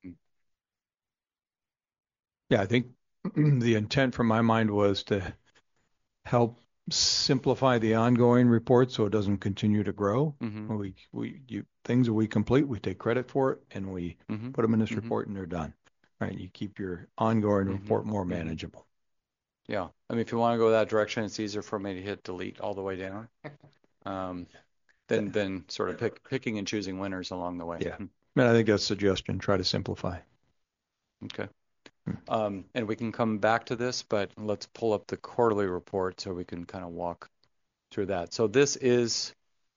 Speaker 14: yeah, I think the intent from my mind was to help simplify the ongoing report so it doesn't continue to grow.
Speaker 2: Mhm.
Speaker 14: We, we, you, things that we complete, we take credit for it and we
Speaker 2: Mhm.
Speaker 14: put them in this
Speaker 2: Mhm.
Speaker 14: report and they're done. Right? You keep your ongoing
Speaker 2: Mhm.
Speaker 14: report more
Speaker 2: Mhm.
Speaker 14: manageable.
Speaker 2: Yeah. I mean, if you want to go that direction, it's easier for me to hit delete all the way down. Um, than than sort of pick, picking and choosing winners along the way.
Speaker 14: Yeah. And I think that's a suggestion. Try to simplify.
Speaker 2: Okay. Um, and we can come back to this, but let's pull up the quarterly report so we can kind of walk through that. So this is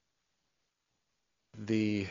Speaker 2: the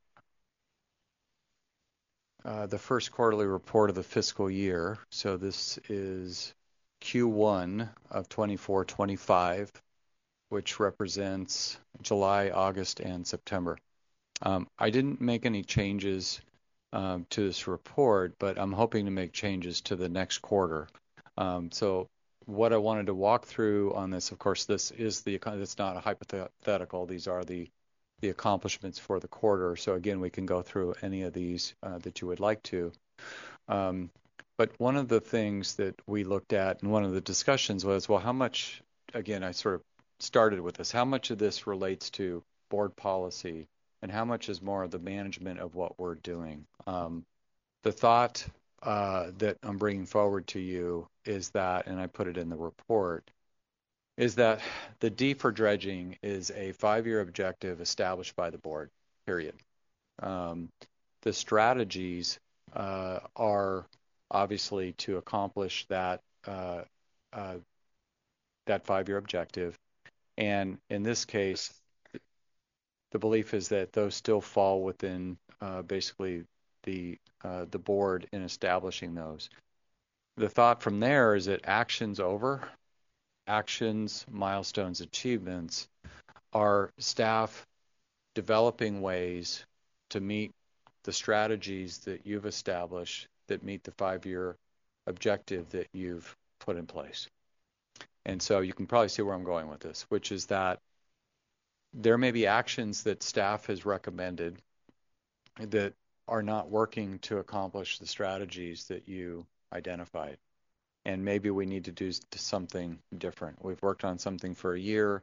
Speaker 2: uh, the first quarterly report of the fiscal year. So this is Q one of twenty-four twenty-five, which represents July, August, and September. Um, I didn't make any changes um, to this report, but I'm hoping to make changes to the next quarter. Um, so what I wanted to walk through on this, of course, this is the, it's not a hypothetical. These are the, the accomplishments for the quarter. So again, we can go through any of these uh, that you would like to. Um, but one of the things that we looked at and one of the discussions was, well, how much, again, I sort of started with this, how much of this relates to board policy and how much is more of the management of what we're doing? Um, the thought uh, that I'm bringing forward to you is that, and I put it in the report, is that the D for dredging is a five-year objective established by the board, period. Um, the strategies uh, are obviously to accomplish that uh, uh, that five-year objective. And in this case, the belief is that those still fall within uh, basically the uh, the board in establishing those. The thought from there is that actions over, actions, milestones, achievements are staff developing ways to meet the strategies that you've established that meet the five-year objective that you've put in place. And so you can probably see where I'm going with this, which is that there may be actions that staff has recommended that are not working to accomplish the strategies that you identified. And maybe we need to do something different. We've worked on something for a year.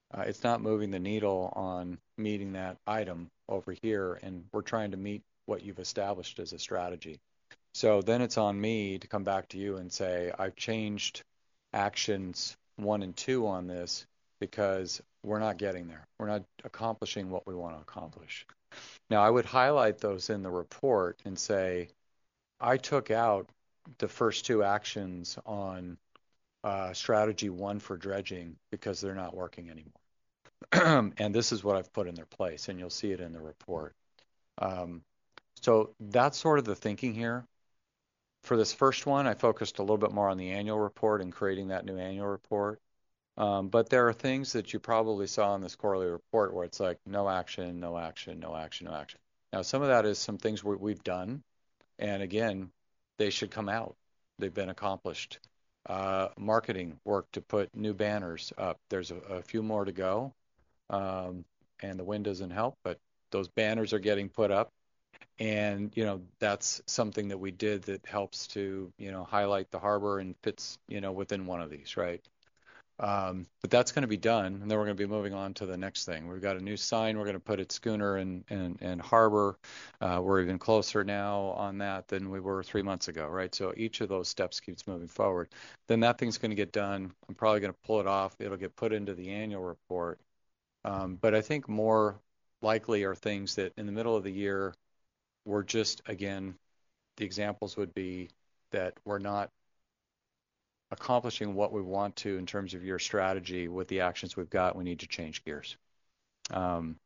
Speaker 2: Uh, it's not moving the needle on meeting that item over here, and we're trying to meet what you've established as a strategy. So then it's on me to come back to you and say, I've changed actions one and two on this because we're not getting there. We're not accomplishing what we want to accomplish. Now, I would highlight those in the report and say, I took out the first two actions on uh, strategy one for dredging because they're not working anymore. And this is what I've put in their place, and you'll see it in the report. Um, so that's sort of the thinking here. For this first one, I focused a little bit more on the annual report and creating that new annual report. Um, but there are things that you probably saw in this quarterly report where it's like no action, no action, no action, no action. Now, some of that is some things we, we've done. And again, they should come out. They've been accomplished. Uh, marketing work to put new banners up. There's a, a few more to go. Um, and the wind doesn't help, but those banners are getting put up. And, you know, that's something that we did that helps to, you know, highlight the harbor and fits, you know, within one of these, right? Um, but that's going to be done, and then we're going to be moving on to the next thing. We've got a new sign we're going to put at Schooner and, and, and Harbor. Uh, we're even closer now on that than we were three months ago, right? So each of those steps keeps moving forward. Then that thing's going to get done. I'm probably going to pull it off. It'll get put into the annual report. Um, but I think more likely are things that in the middle of the year, we're just, again, the examples would be that we're not accomplishing what we want to in terms of your strategy with the actions we've got. We need to change gears. Um,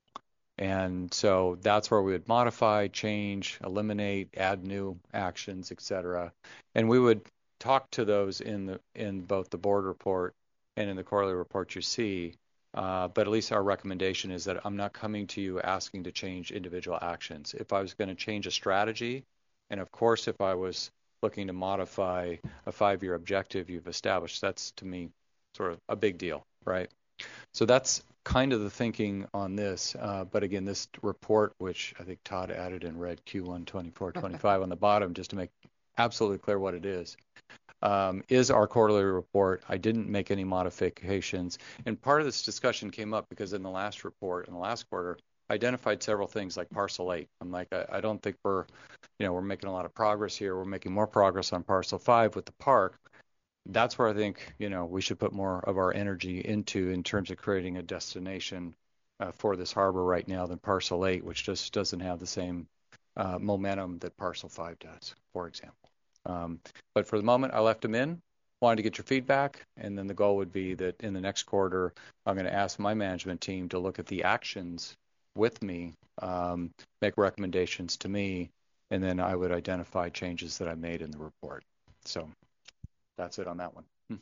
Speaker 2: and so that's where we would modify, change, eliminate, add new actions, et cetera. And we would talk to those in the in both the board report and in the quarterly report you see. Uh, but at least our recommendation is that I'm not coming to you asking to change individual actions. If I was going to change a strategy, and of course if I was looking to modify a five-year objective you've established, that's to me sort of a big deal, right? So that's kind of the thinking on this. Uh, but again, this report, which I think Todd added in red Q one twenty-four twenty-five on the bottom, just to make absolutely clear what it is, um, is our quarterly report. I didn't make any modifications. And part of this discussion came up because in the last report, in the last quarter, I identified several things like parcel eight. I'm like, I, I don't think we're, you know, we're making a lot of progress here. We're making more progress on parcel five with the park. That's where I think, you know, we should put more of our energy into in terms of creating a destination uh, for this harbor right now than parcel eight, which just doesn't have the same uh, momentum that parcel five does, for example. Um, but for the moment, I left them in, wanted to get your feedback, and then the goal would be that in the next quarter, I'm going to ask my management team to look at the actions with me, um, make recommendations to me, and then I would identify changes that I made in the report. So that's it on that one.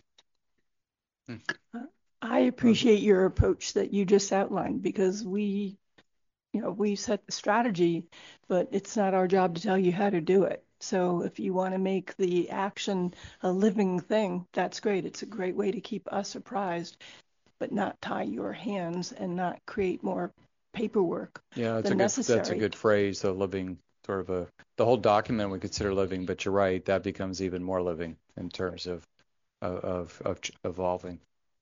Speaker 2: Hmm. Hmm.
Speaker 4: I appreciate your approach that you just outlined, because we, you know, we set the strategy, but it's not our job to tell you how to do it. So if you want to make the action a living thing, that's great. It's a great way to keep us apprised, but not tie your hands and not create more paperwork
Speaker 2: Yeah, that's a
Speaker 4: than
Speaker 2: good
Speaker 4: necessary.
Speaker 2: that's a good phrase, a living sort of a the whole document we consider living, but you're right, that becomes even more living in terms of of of ch- evolving.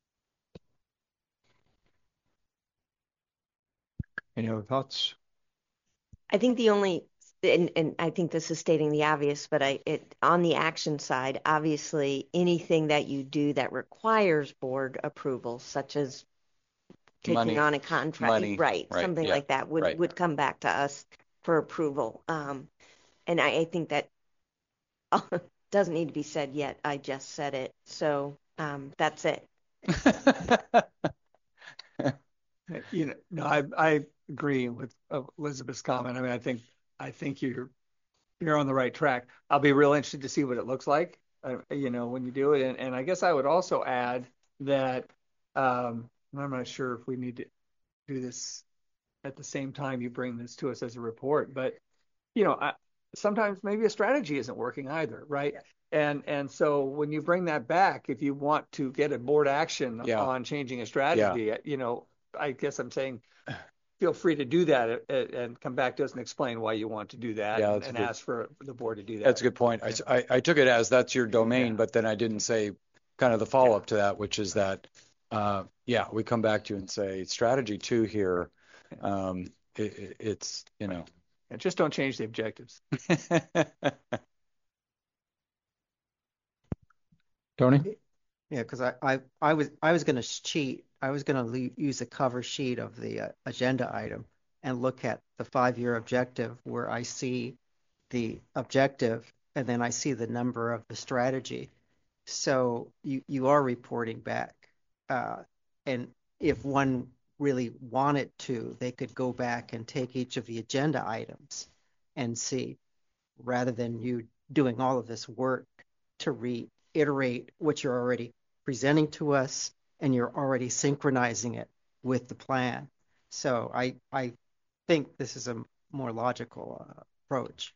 Speaker 14: Any other thoughts?
Speaker 10: I think the only, and, and I think this is stating the obvious, but I it on the action side, obviously anything that you do that requires board approval, such as taking
Speaker 2: Money,
Speaker 10: on a contract,
Speaker 2: money,
Speaker 10: right,
Speaker 2: right,
Speaker 10: something
Speaker 2: yeah,
Speaker 10: like that would
Speaker 2: right.
Speaker 10: would come back to us for approval. Um, and I, I think that doesn't need to be said yet. I just said it, so um, that's it.
Speaker 8: You know, no, I I agree with uh, Elizabeth's comment. I mean, I think I think you're you're on the right track. I'll be real interested to see what it looks like, uh, you know, when you do it. And, and I guess I would also add that um, I'm not sure if we need to do this at the same time you bring this to us as a report, but you know, I, sometimes maybe a strategy isn't working either, right? Yes. And and so when you bring that back, if you want to get a board action
Speaker 2: Yeah.
Speaker 8: on changing a strategy, you know, I guess I'm saying feel free to do that and, and come back to us and explain why you want to do that,
Speaker 2: Yeah,
Speaker 8: and,
Speaker 2: that's a
Speaker 8: and
Speaker 2: good-
Speaker 8: ask for the board to do that.
Speaker 2: That's a good point. I, I, I took it as that's your domain, but then I didn't say kind of the follow-up to that, which is that uh, yeah, we come back to you and say strategy two here. Um, it, it, it's, you know,
Speaker 8: Yeah, just don't change the objectives.
Speaker 14: Tony?
Speaker 12: Yeah, because I, I, I was I was going to cheat. I was going to use the cover sheet of the uh, agenda item and look at the five-year objective where I see the objective and then I see the number of the strategy. So you, you are reporting back. Uh, and if one really wanted to, they could go back and take each of the agenda items and see, rather than you doing all of this work to reiterate what you're already presenting to us and you're already synchronizing it with the plan. So I I think this is a more logical uh, approach.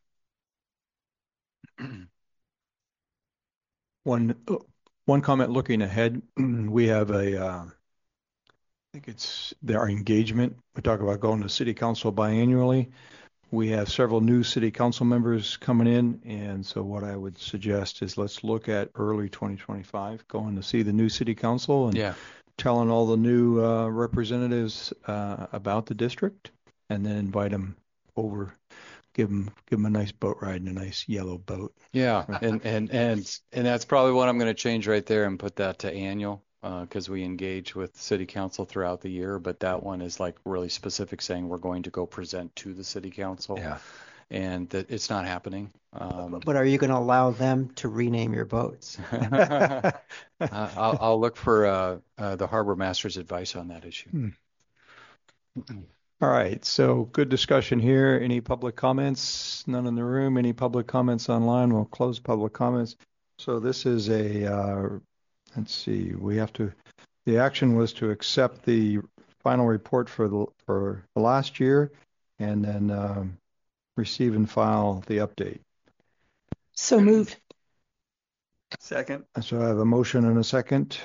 Speaker 14: One one comment looking ahead, we have a, uh, I think it's our engagement. We talk about going to city council biannually. We have several new city council members coming in, and so what I would suggest is let's look at early twenty twenty-five, going to see the new city council and
Speaker 2: yeah.
Speaker 14: telling all the new uh, representatives uh, about the district, and then invite them over. Give them, give them a nice boat ride in a nice yellow boat.
Speaker 2: Yeah, and and and and that's probably what I'm going to change right there and put that to annual, because uh, we engage with city council throughout the year, but that one is like really specific, saying we're going to go present to the city council.
Speaker 14: Yeah,
Speaker 2: and that it's not happening. Um,
Speaker 12: but are you going to allow them to rename your boats?
Speaker 2: uh, I'll, I'll look for uh, uh, the harbor master's advice on that issue.
Speaker 14: Hmm. All right, so good discussion here. Any public comments? None in the room. Any public comments online? We'll close public comments. So this is a, uh, let's see, we have to, the action was to accept the final report for the, for the last year and then um, receive and file the update.
Speaker 4: So moved.
Speaker 8: Second.
Speaker 14: So I have a motion and a second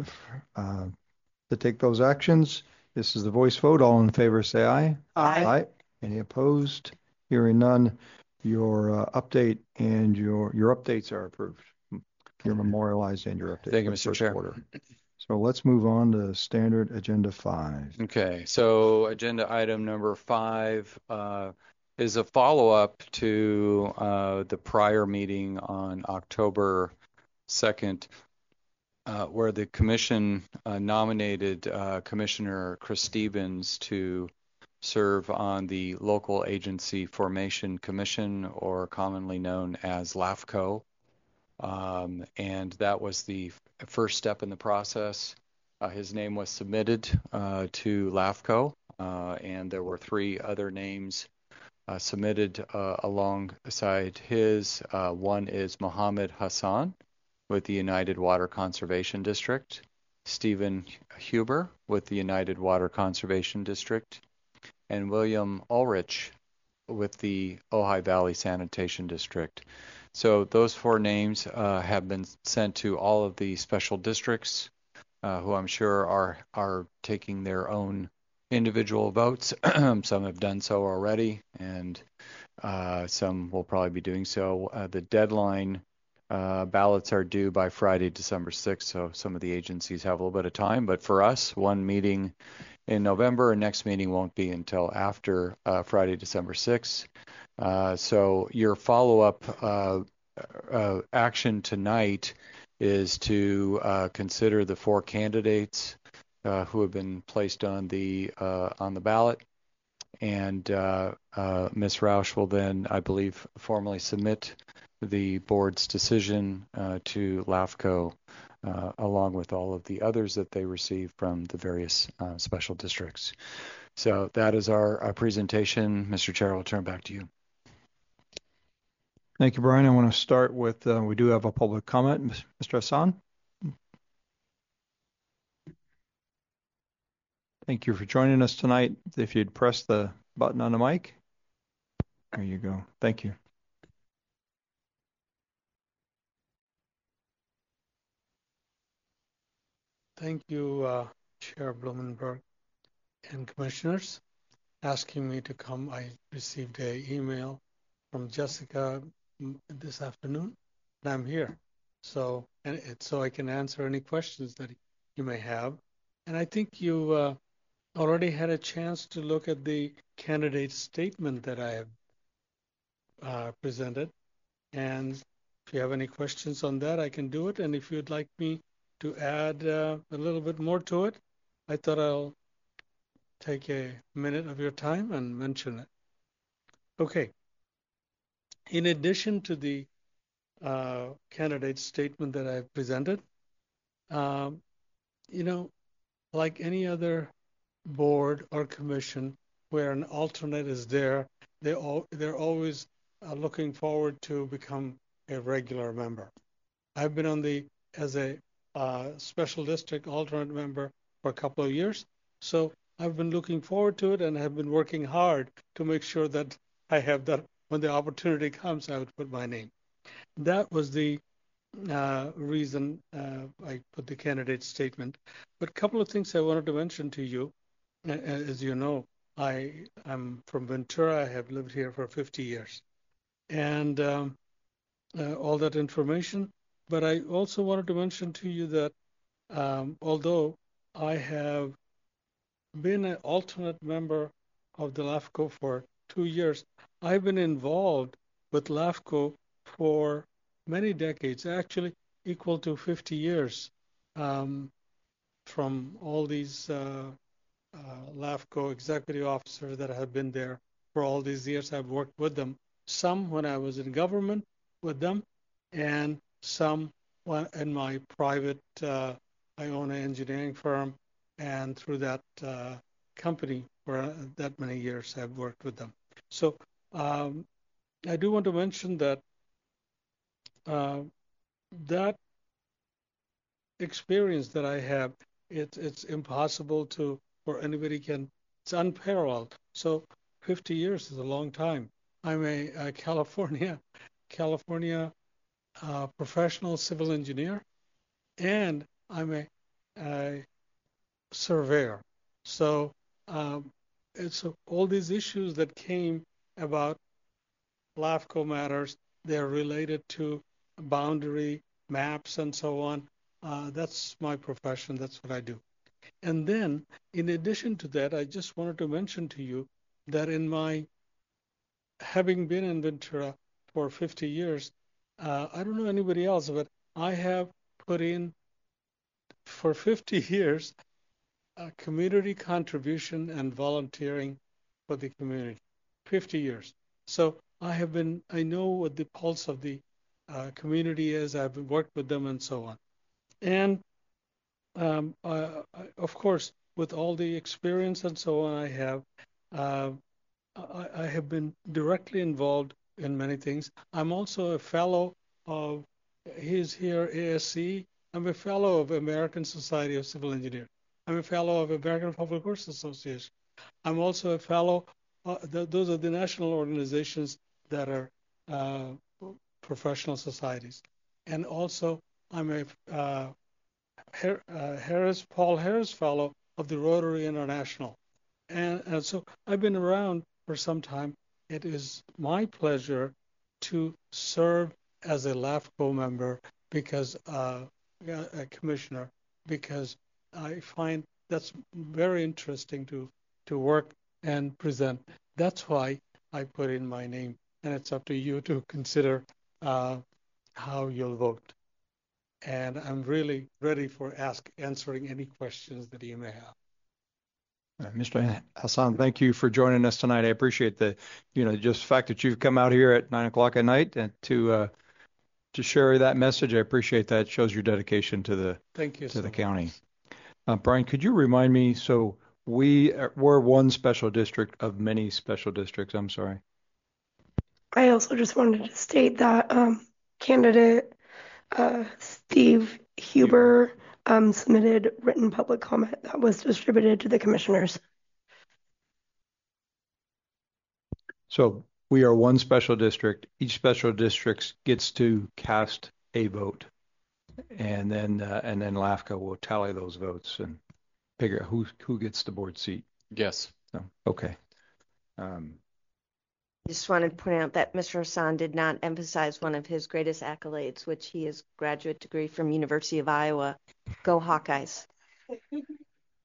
Speaker 14: uh, to take those actions. This is the voice vote. All in favor, say aye.
Speaker 12: Aye.
Speaker 14: Aye. Any opposed? Hearing none, your uh, update and your your updates are approved. You're memorialized and your update.
Speaker 2: Thank you, Mister Chair.
Speaker 14: Quarter. So let's move on to standard agenda five.
Speaker 2: Okay, so agenda item number five uh, is a follow-up to uh, the prior meeting on October second. Uh, where the commission uh, nominated uh, Commissioner Chris Stevens to serve on the Local Agency Formation Commission, or commonly known as LAFCO. Um, and that was the f- first step in the process. Uh, his name was submitted uh, to LAFCO, uh, and there were three other names uh, submitted uh, alongside his. Uh, one is Mohammed Hassan with the United Water Conservation District, Stephen Huber with the United Water Conservation District, and William Ulrich with the Ojai Valley Sanitation District. So those four names uh, have been sent to all of the special districts, uh, who I'm sure are are taking their own individual votes. Some have done so already, and uh, some will probably be doing so. Uh, the deadline Uh, ballots are due by Friday, December sixth, so some of the agencies have a little bit of time. But for us, one meeting in November, and next meeting won't be until after uh, Friday, December sixth. Uh, so your follow-up uh, uh, action tonight is to uh, consider the four candidates uh, who have been placed on the uh, on the ballot. And uh, uh, Miz Roush will then, I believe, formally submit the board's decision uh, to LAFCO, uh, along with all of the others that they receive from the various uh, special districts. So that is our, our presentation. Mister Chair, I'll turn back to you.
Speaker 14: Thank you, Brian. I want to start with, uh, we do have a public comment. Mister Hassan? Thank you for joining us tonight. If you'd press the button on the mic. There you go. Thank you.
Speaker 7: Thank you, uh, Chair Blumenberg and Commissioners, asking me to come. I received an email from Jessica this afternoon, and I'm here. So, and it's so I can answer any questions that you may have. And I think you uh, already had a chance to look at the candidate statement that I have uh, presented. And if you have any questions on that, I can do it. And if you'd like me to add uh, a little bit more to it, I thought I'll take a minute of your time and mention it. Okay. In addition to the uh, candidate statement that I've presented, um, you know, like any other board or commission where an alternate is there, they all, they're always uh, looking forward to become a regular member. I've been on the as a uh, special district alternate member for a couple of years, so I've been looking forward to it and have been working hard to make sure that I have that when the opportunity comes, I would put my name. That was the uh, reason uh, I put the candidate statement. But a couple of things I wanted to mention to you. As you know, I am from Ventura. I have lived here for fifty years, and um, uh, all that information. But I also wanted to mention to you that um, although I have been an alternate member of the LAFCO for two years, I've been involved with LAFCO for many decades, actually equal to fifty years, um, from all these uh, uh, LAFCO executive officers that have been there for all these years. I've worked with them, some when I was in government with them, and some when in my private, uh, I own an engineering firm, and through that uh, company for that many years I've worked with them. So um, I do want to mention that uh, that experience that I have, it, it's impossible to, or anybody can, it's unparalleled. So fifty years is a long time. I'm a, a California, California uh, professional civil engineer, and I'm a, a surveyor. So um, it's uh, all these issues that came about LAFCO matters, they're related to boundary maps and so on. Uh, that's my profession. That's what I do. And then, in addition to that, I just wanted to mention to you that in my having been in Ventura for fifty years, uh, I don't know anybody else, but I have put in for fifty years a community contribution and volunteering for the community. fifty years. So I have been, I know what the pulse of the uh, community is. I've worked with them and so on. And um, uh, of course, with all the experience and so on I have, uh, I, I have been directly involved in many things. I'm also a fellow of, he's here, A S C. I'm a fellow of American Society of Civil Engineers. I'm a fellow of American Public Works Association. I'm also a fellow, uh, th- those are the national organizations that are uh, professional societies. And also, I'm a uh, Her- uh, Harris, Paul Harris Fellow of the Rotary International. And, and so I've been around for some time. It is my pleasure to serve as a LAFCO member because uh, a commissioner, because I find that's very interesting to, to work and present. That's why I put in my name, and it's up to you to consider uh, how you'll vote. And I'm really ready for ask answering any questions that you may have.
Speaker 14: Uh, Mister Hassan, thank you for joining us tonight. I appreciate the, you know, just the fact that you've come out here at nine o'clock at night and to uh, to share that message. I appreciate that. It shows your dedication to the
Speaker 7: Thank you
Speaker 14: to
Speaker 7: so
Speaker 14: the
Speaker 7: much.
Speaker 14: county. Uh, Brian, could you remind me? So we are, we're one special district of many special districts. I'm sorry.
Speaker 6: I also just wanted to state that um, candidate uh, Steve Huber um, submitted written public comment that was distributed to the commissioners.
Speaker 14: So we are one special district. Each special district gets to cast a vote, and then uh, and then LAFCO will tally those votes and figure out who who gets the board seat.
Speaker 2: Yes.
Speaker 14: So, okay. Um,
Speaker 10: Just wanted to point out that Mister Hassan did not emphasize one of his greatest accolades, which he is graduate degree from University of Iowa. Go Hawkeyes.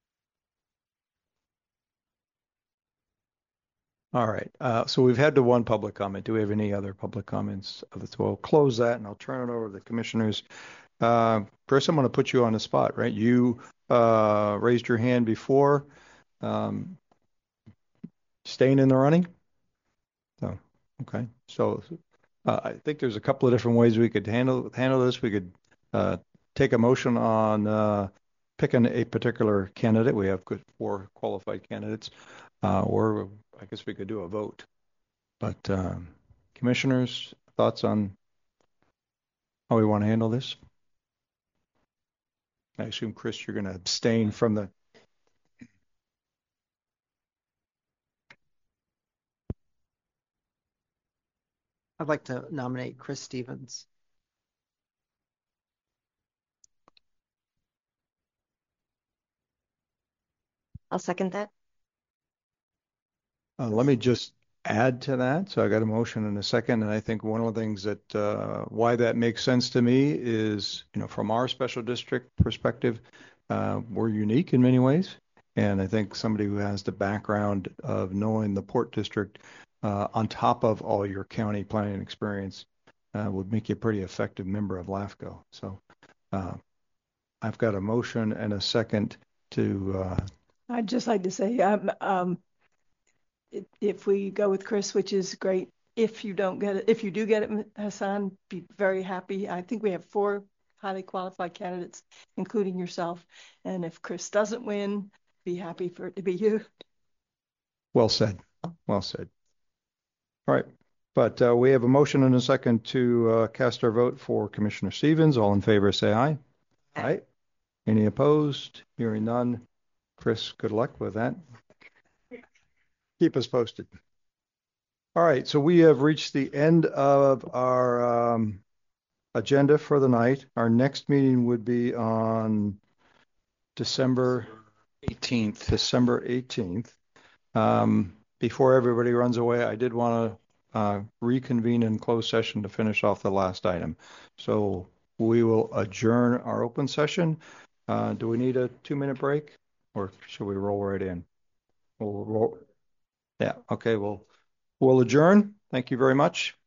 Speaker 14: All right. Uh, so we've had the one public comment. Do we have any other public comments? So we'll close that and I'll turn it over to the commissioners. Uh, Chris, I'm going to put you on the spot, right? You uh, raised your hand before. Um, staying in the running? So, okay. So uh, I think there's a couple of different ways we could handle handle this. We could uh, take a motion on uh, picking a particular candidate. We have good four qualified candidates. Uh, or I guess we could do a vote. But um, commissioners, thoughts on how we want to handle this? I assume, Chris, you're going to abstain from the.
Speaker 12: I'd like to nominate Chris Stevens.
Speaker 10: I'll second that.
Speaker 14: Uh, let me just add to that. So I got a motion and a second, and I think one of the things that uh, why that makes sense to me is, you know, from our special district perspective, uh, we're unique in many ways, and I think somebody who has the background of knowing the Port District uh, on top of all your county planning experience uh, would make you a pretty effective member of LAFCO. So uh, I've got a motion and a second to. Uh,
Speaker 4: I'd just like to say, um, um, if we go with Chris, which is great. If you don't get it, if you do get it, Hassan, be very happy. I think we have four highly qualified candidates, including yourself. And if Chris doesn't win, be happy for it to be you.
Speaker 14: Well said. Well said. All right. But uh, we have a motion and a second to uh, cast our vote for Commissioner Stevens. All in favor, say aye. Aye. Aye. Any opposed? Hearing none. Chris, good luck with that. Keep us posted. All right, so we have reached the end of our um, agenda for the night. Our next meeting would be on December eighteenth. December eighteenth. Um, before everybody runs away, I did want to uh, reconvene in closed session to finish off the last item. So we will adjourn our open session. Uh, do we need a two-minute break, or should we roll right in? We'll roll. Yeah, okay, well, we'll adjourn. Thank you very much.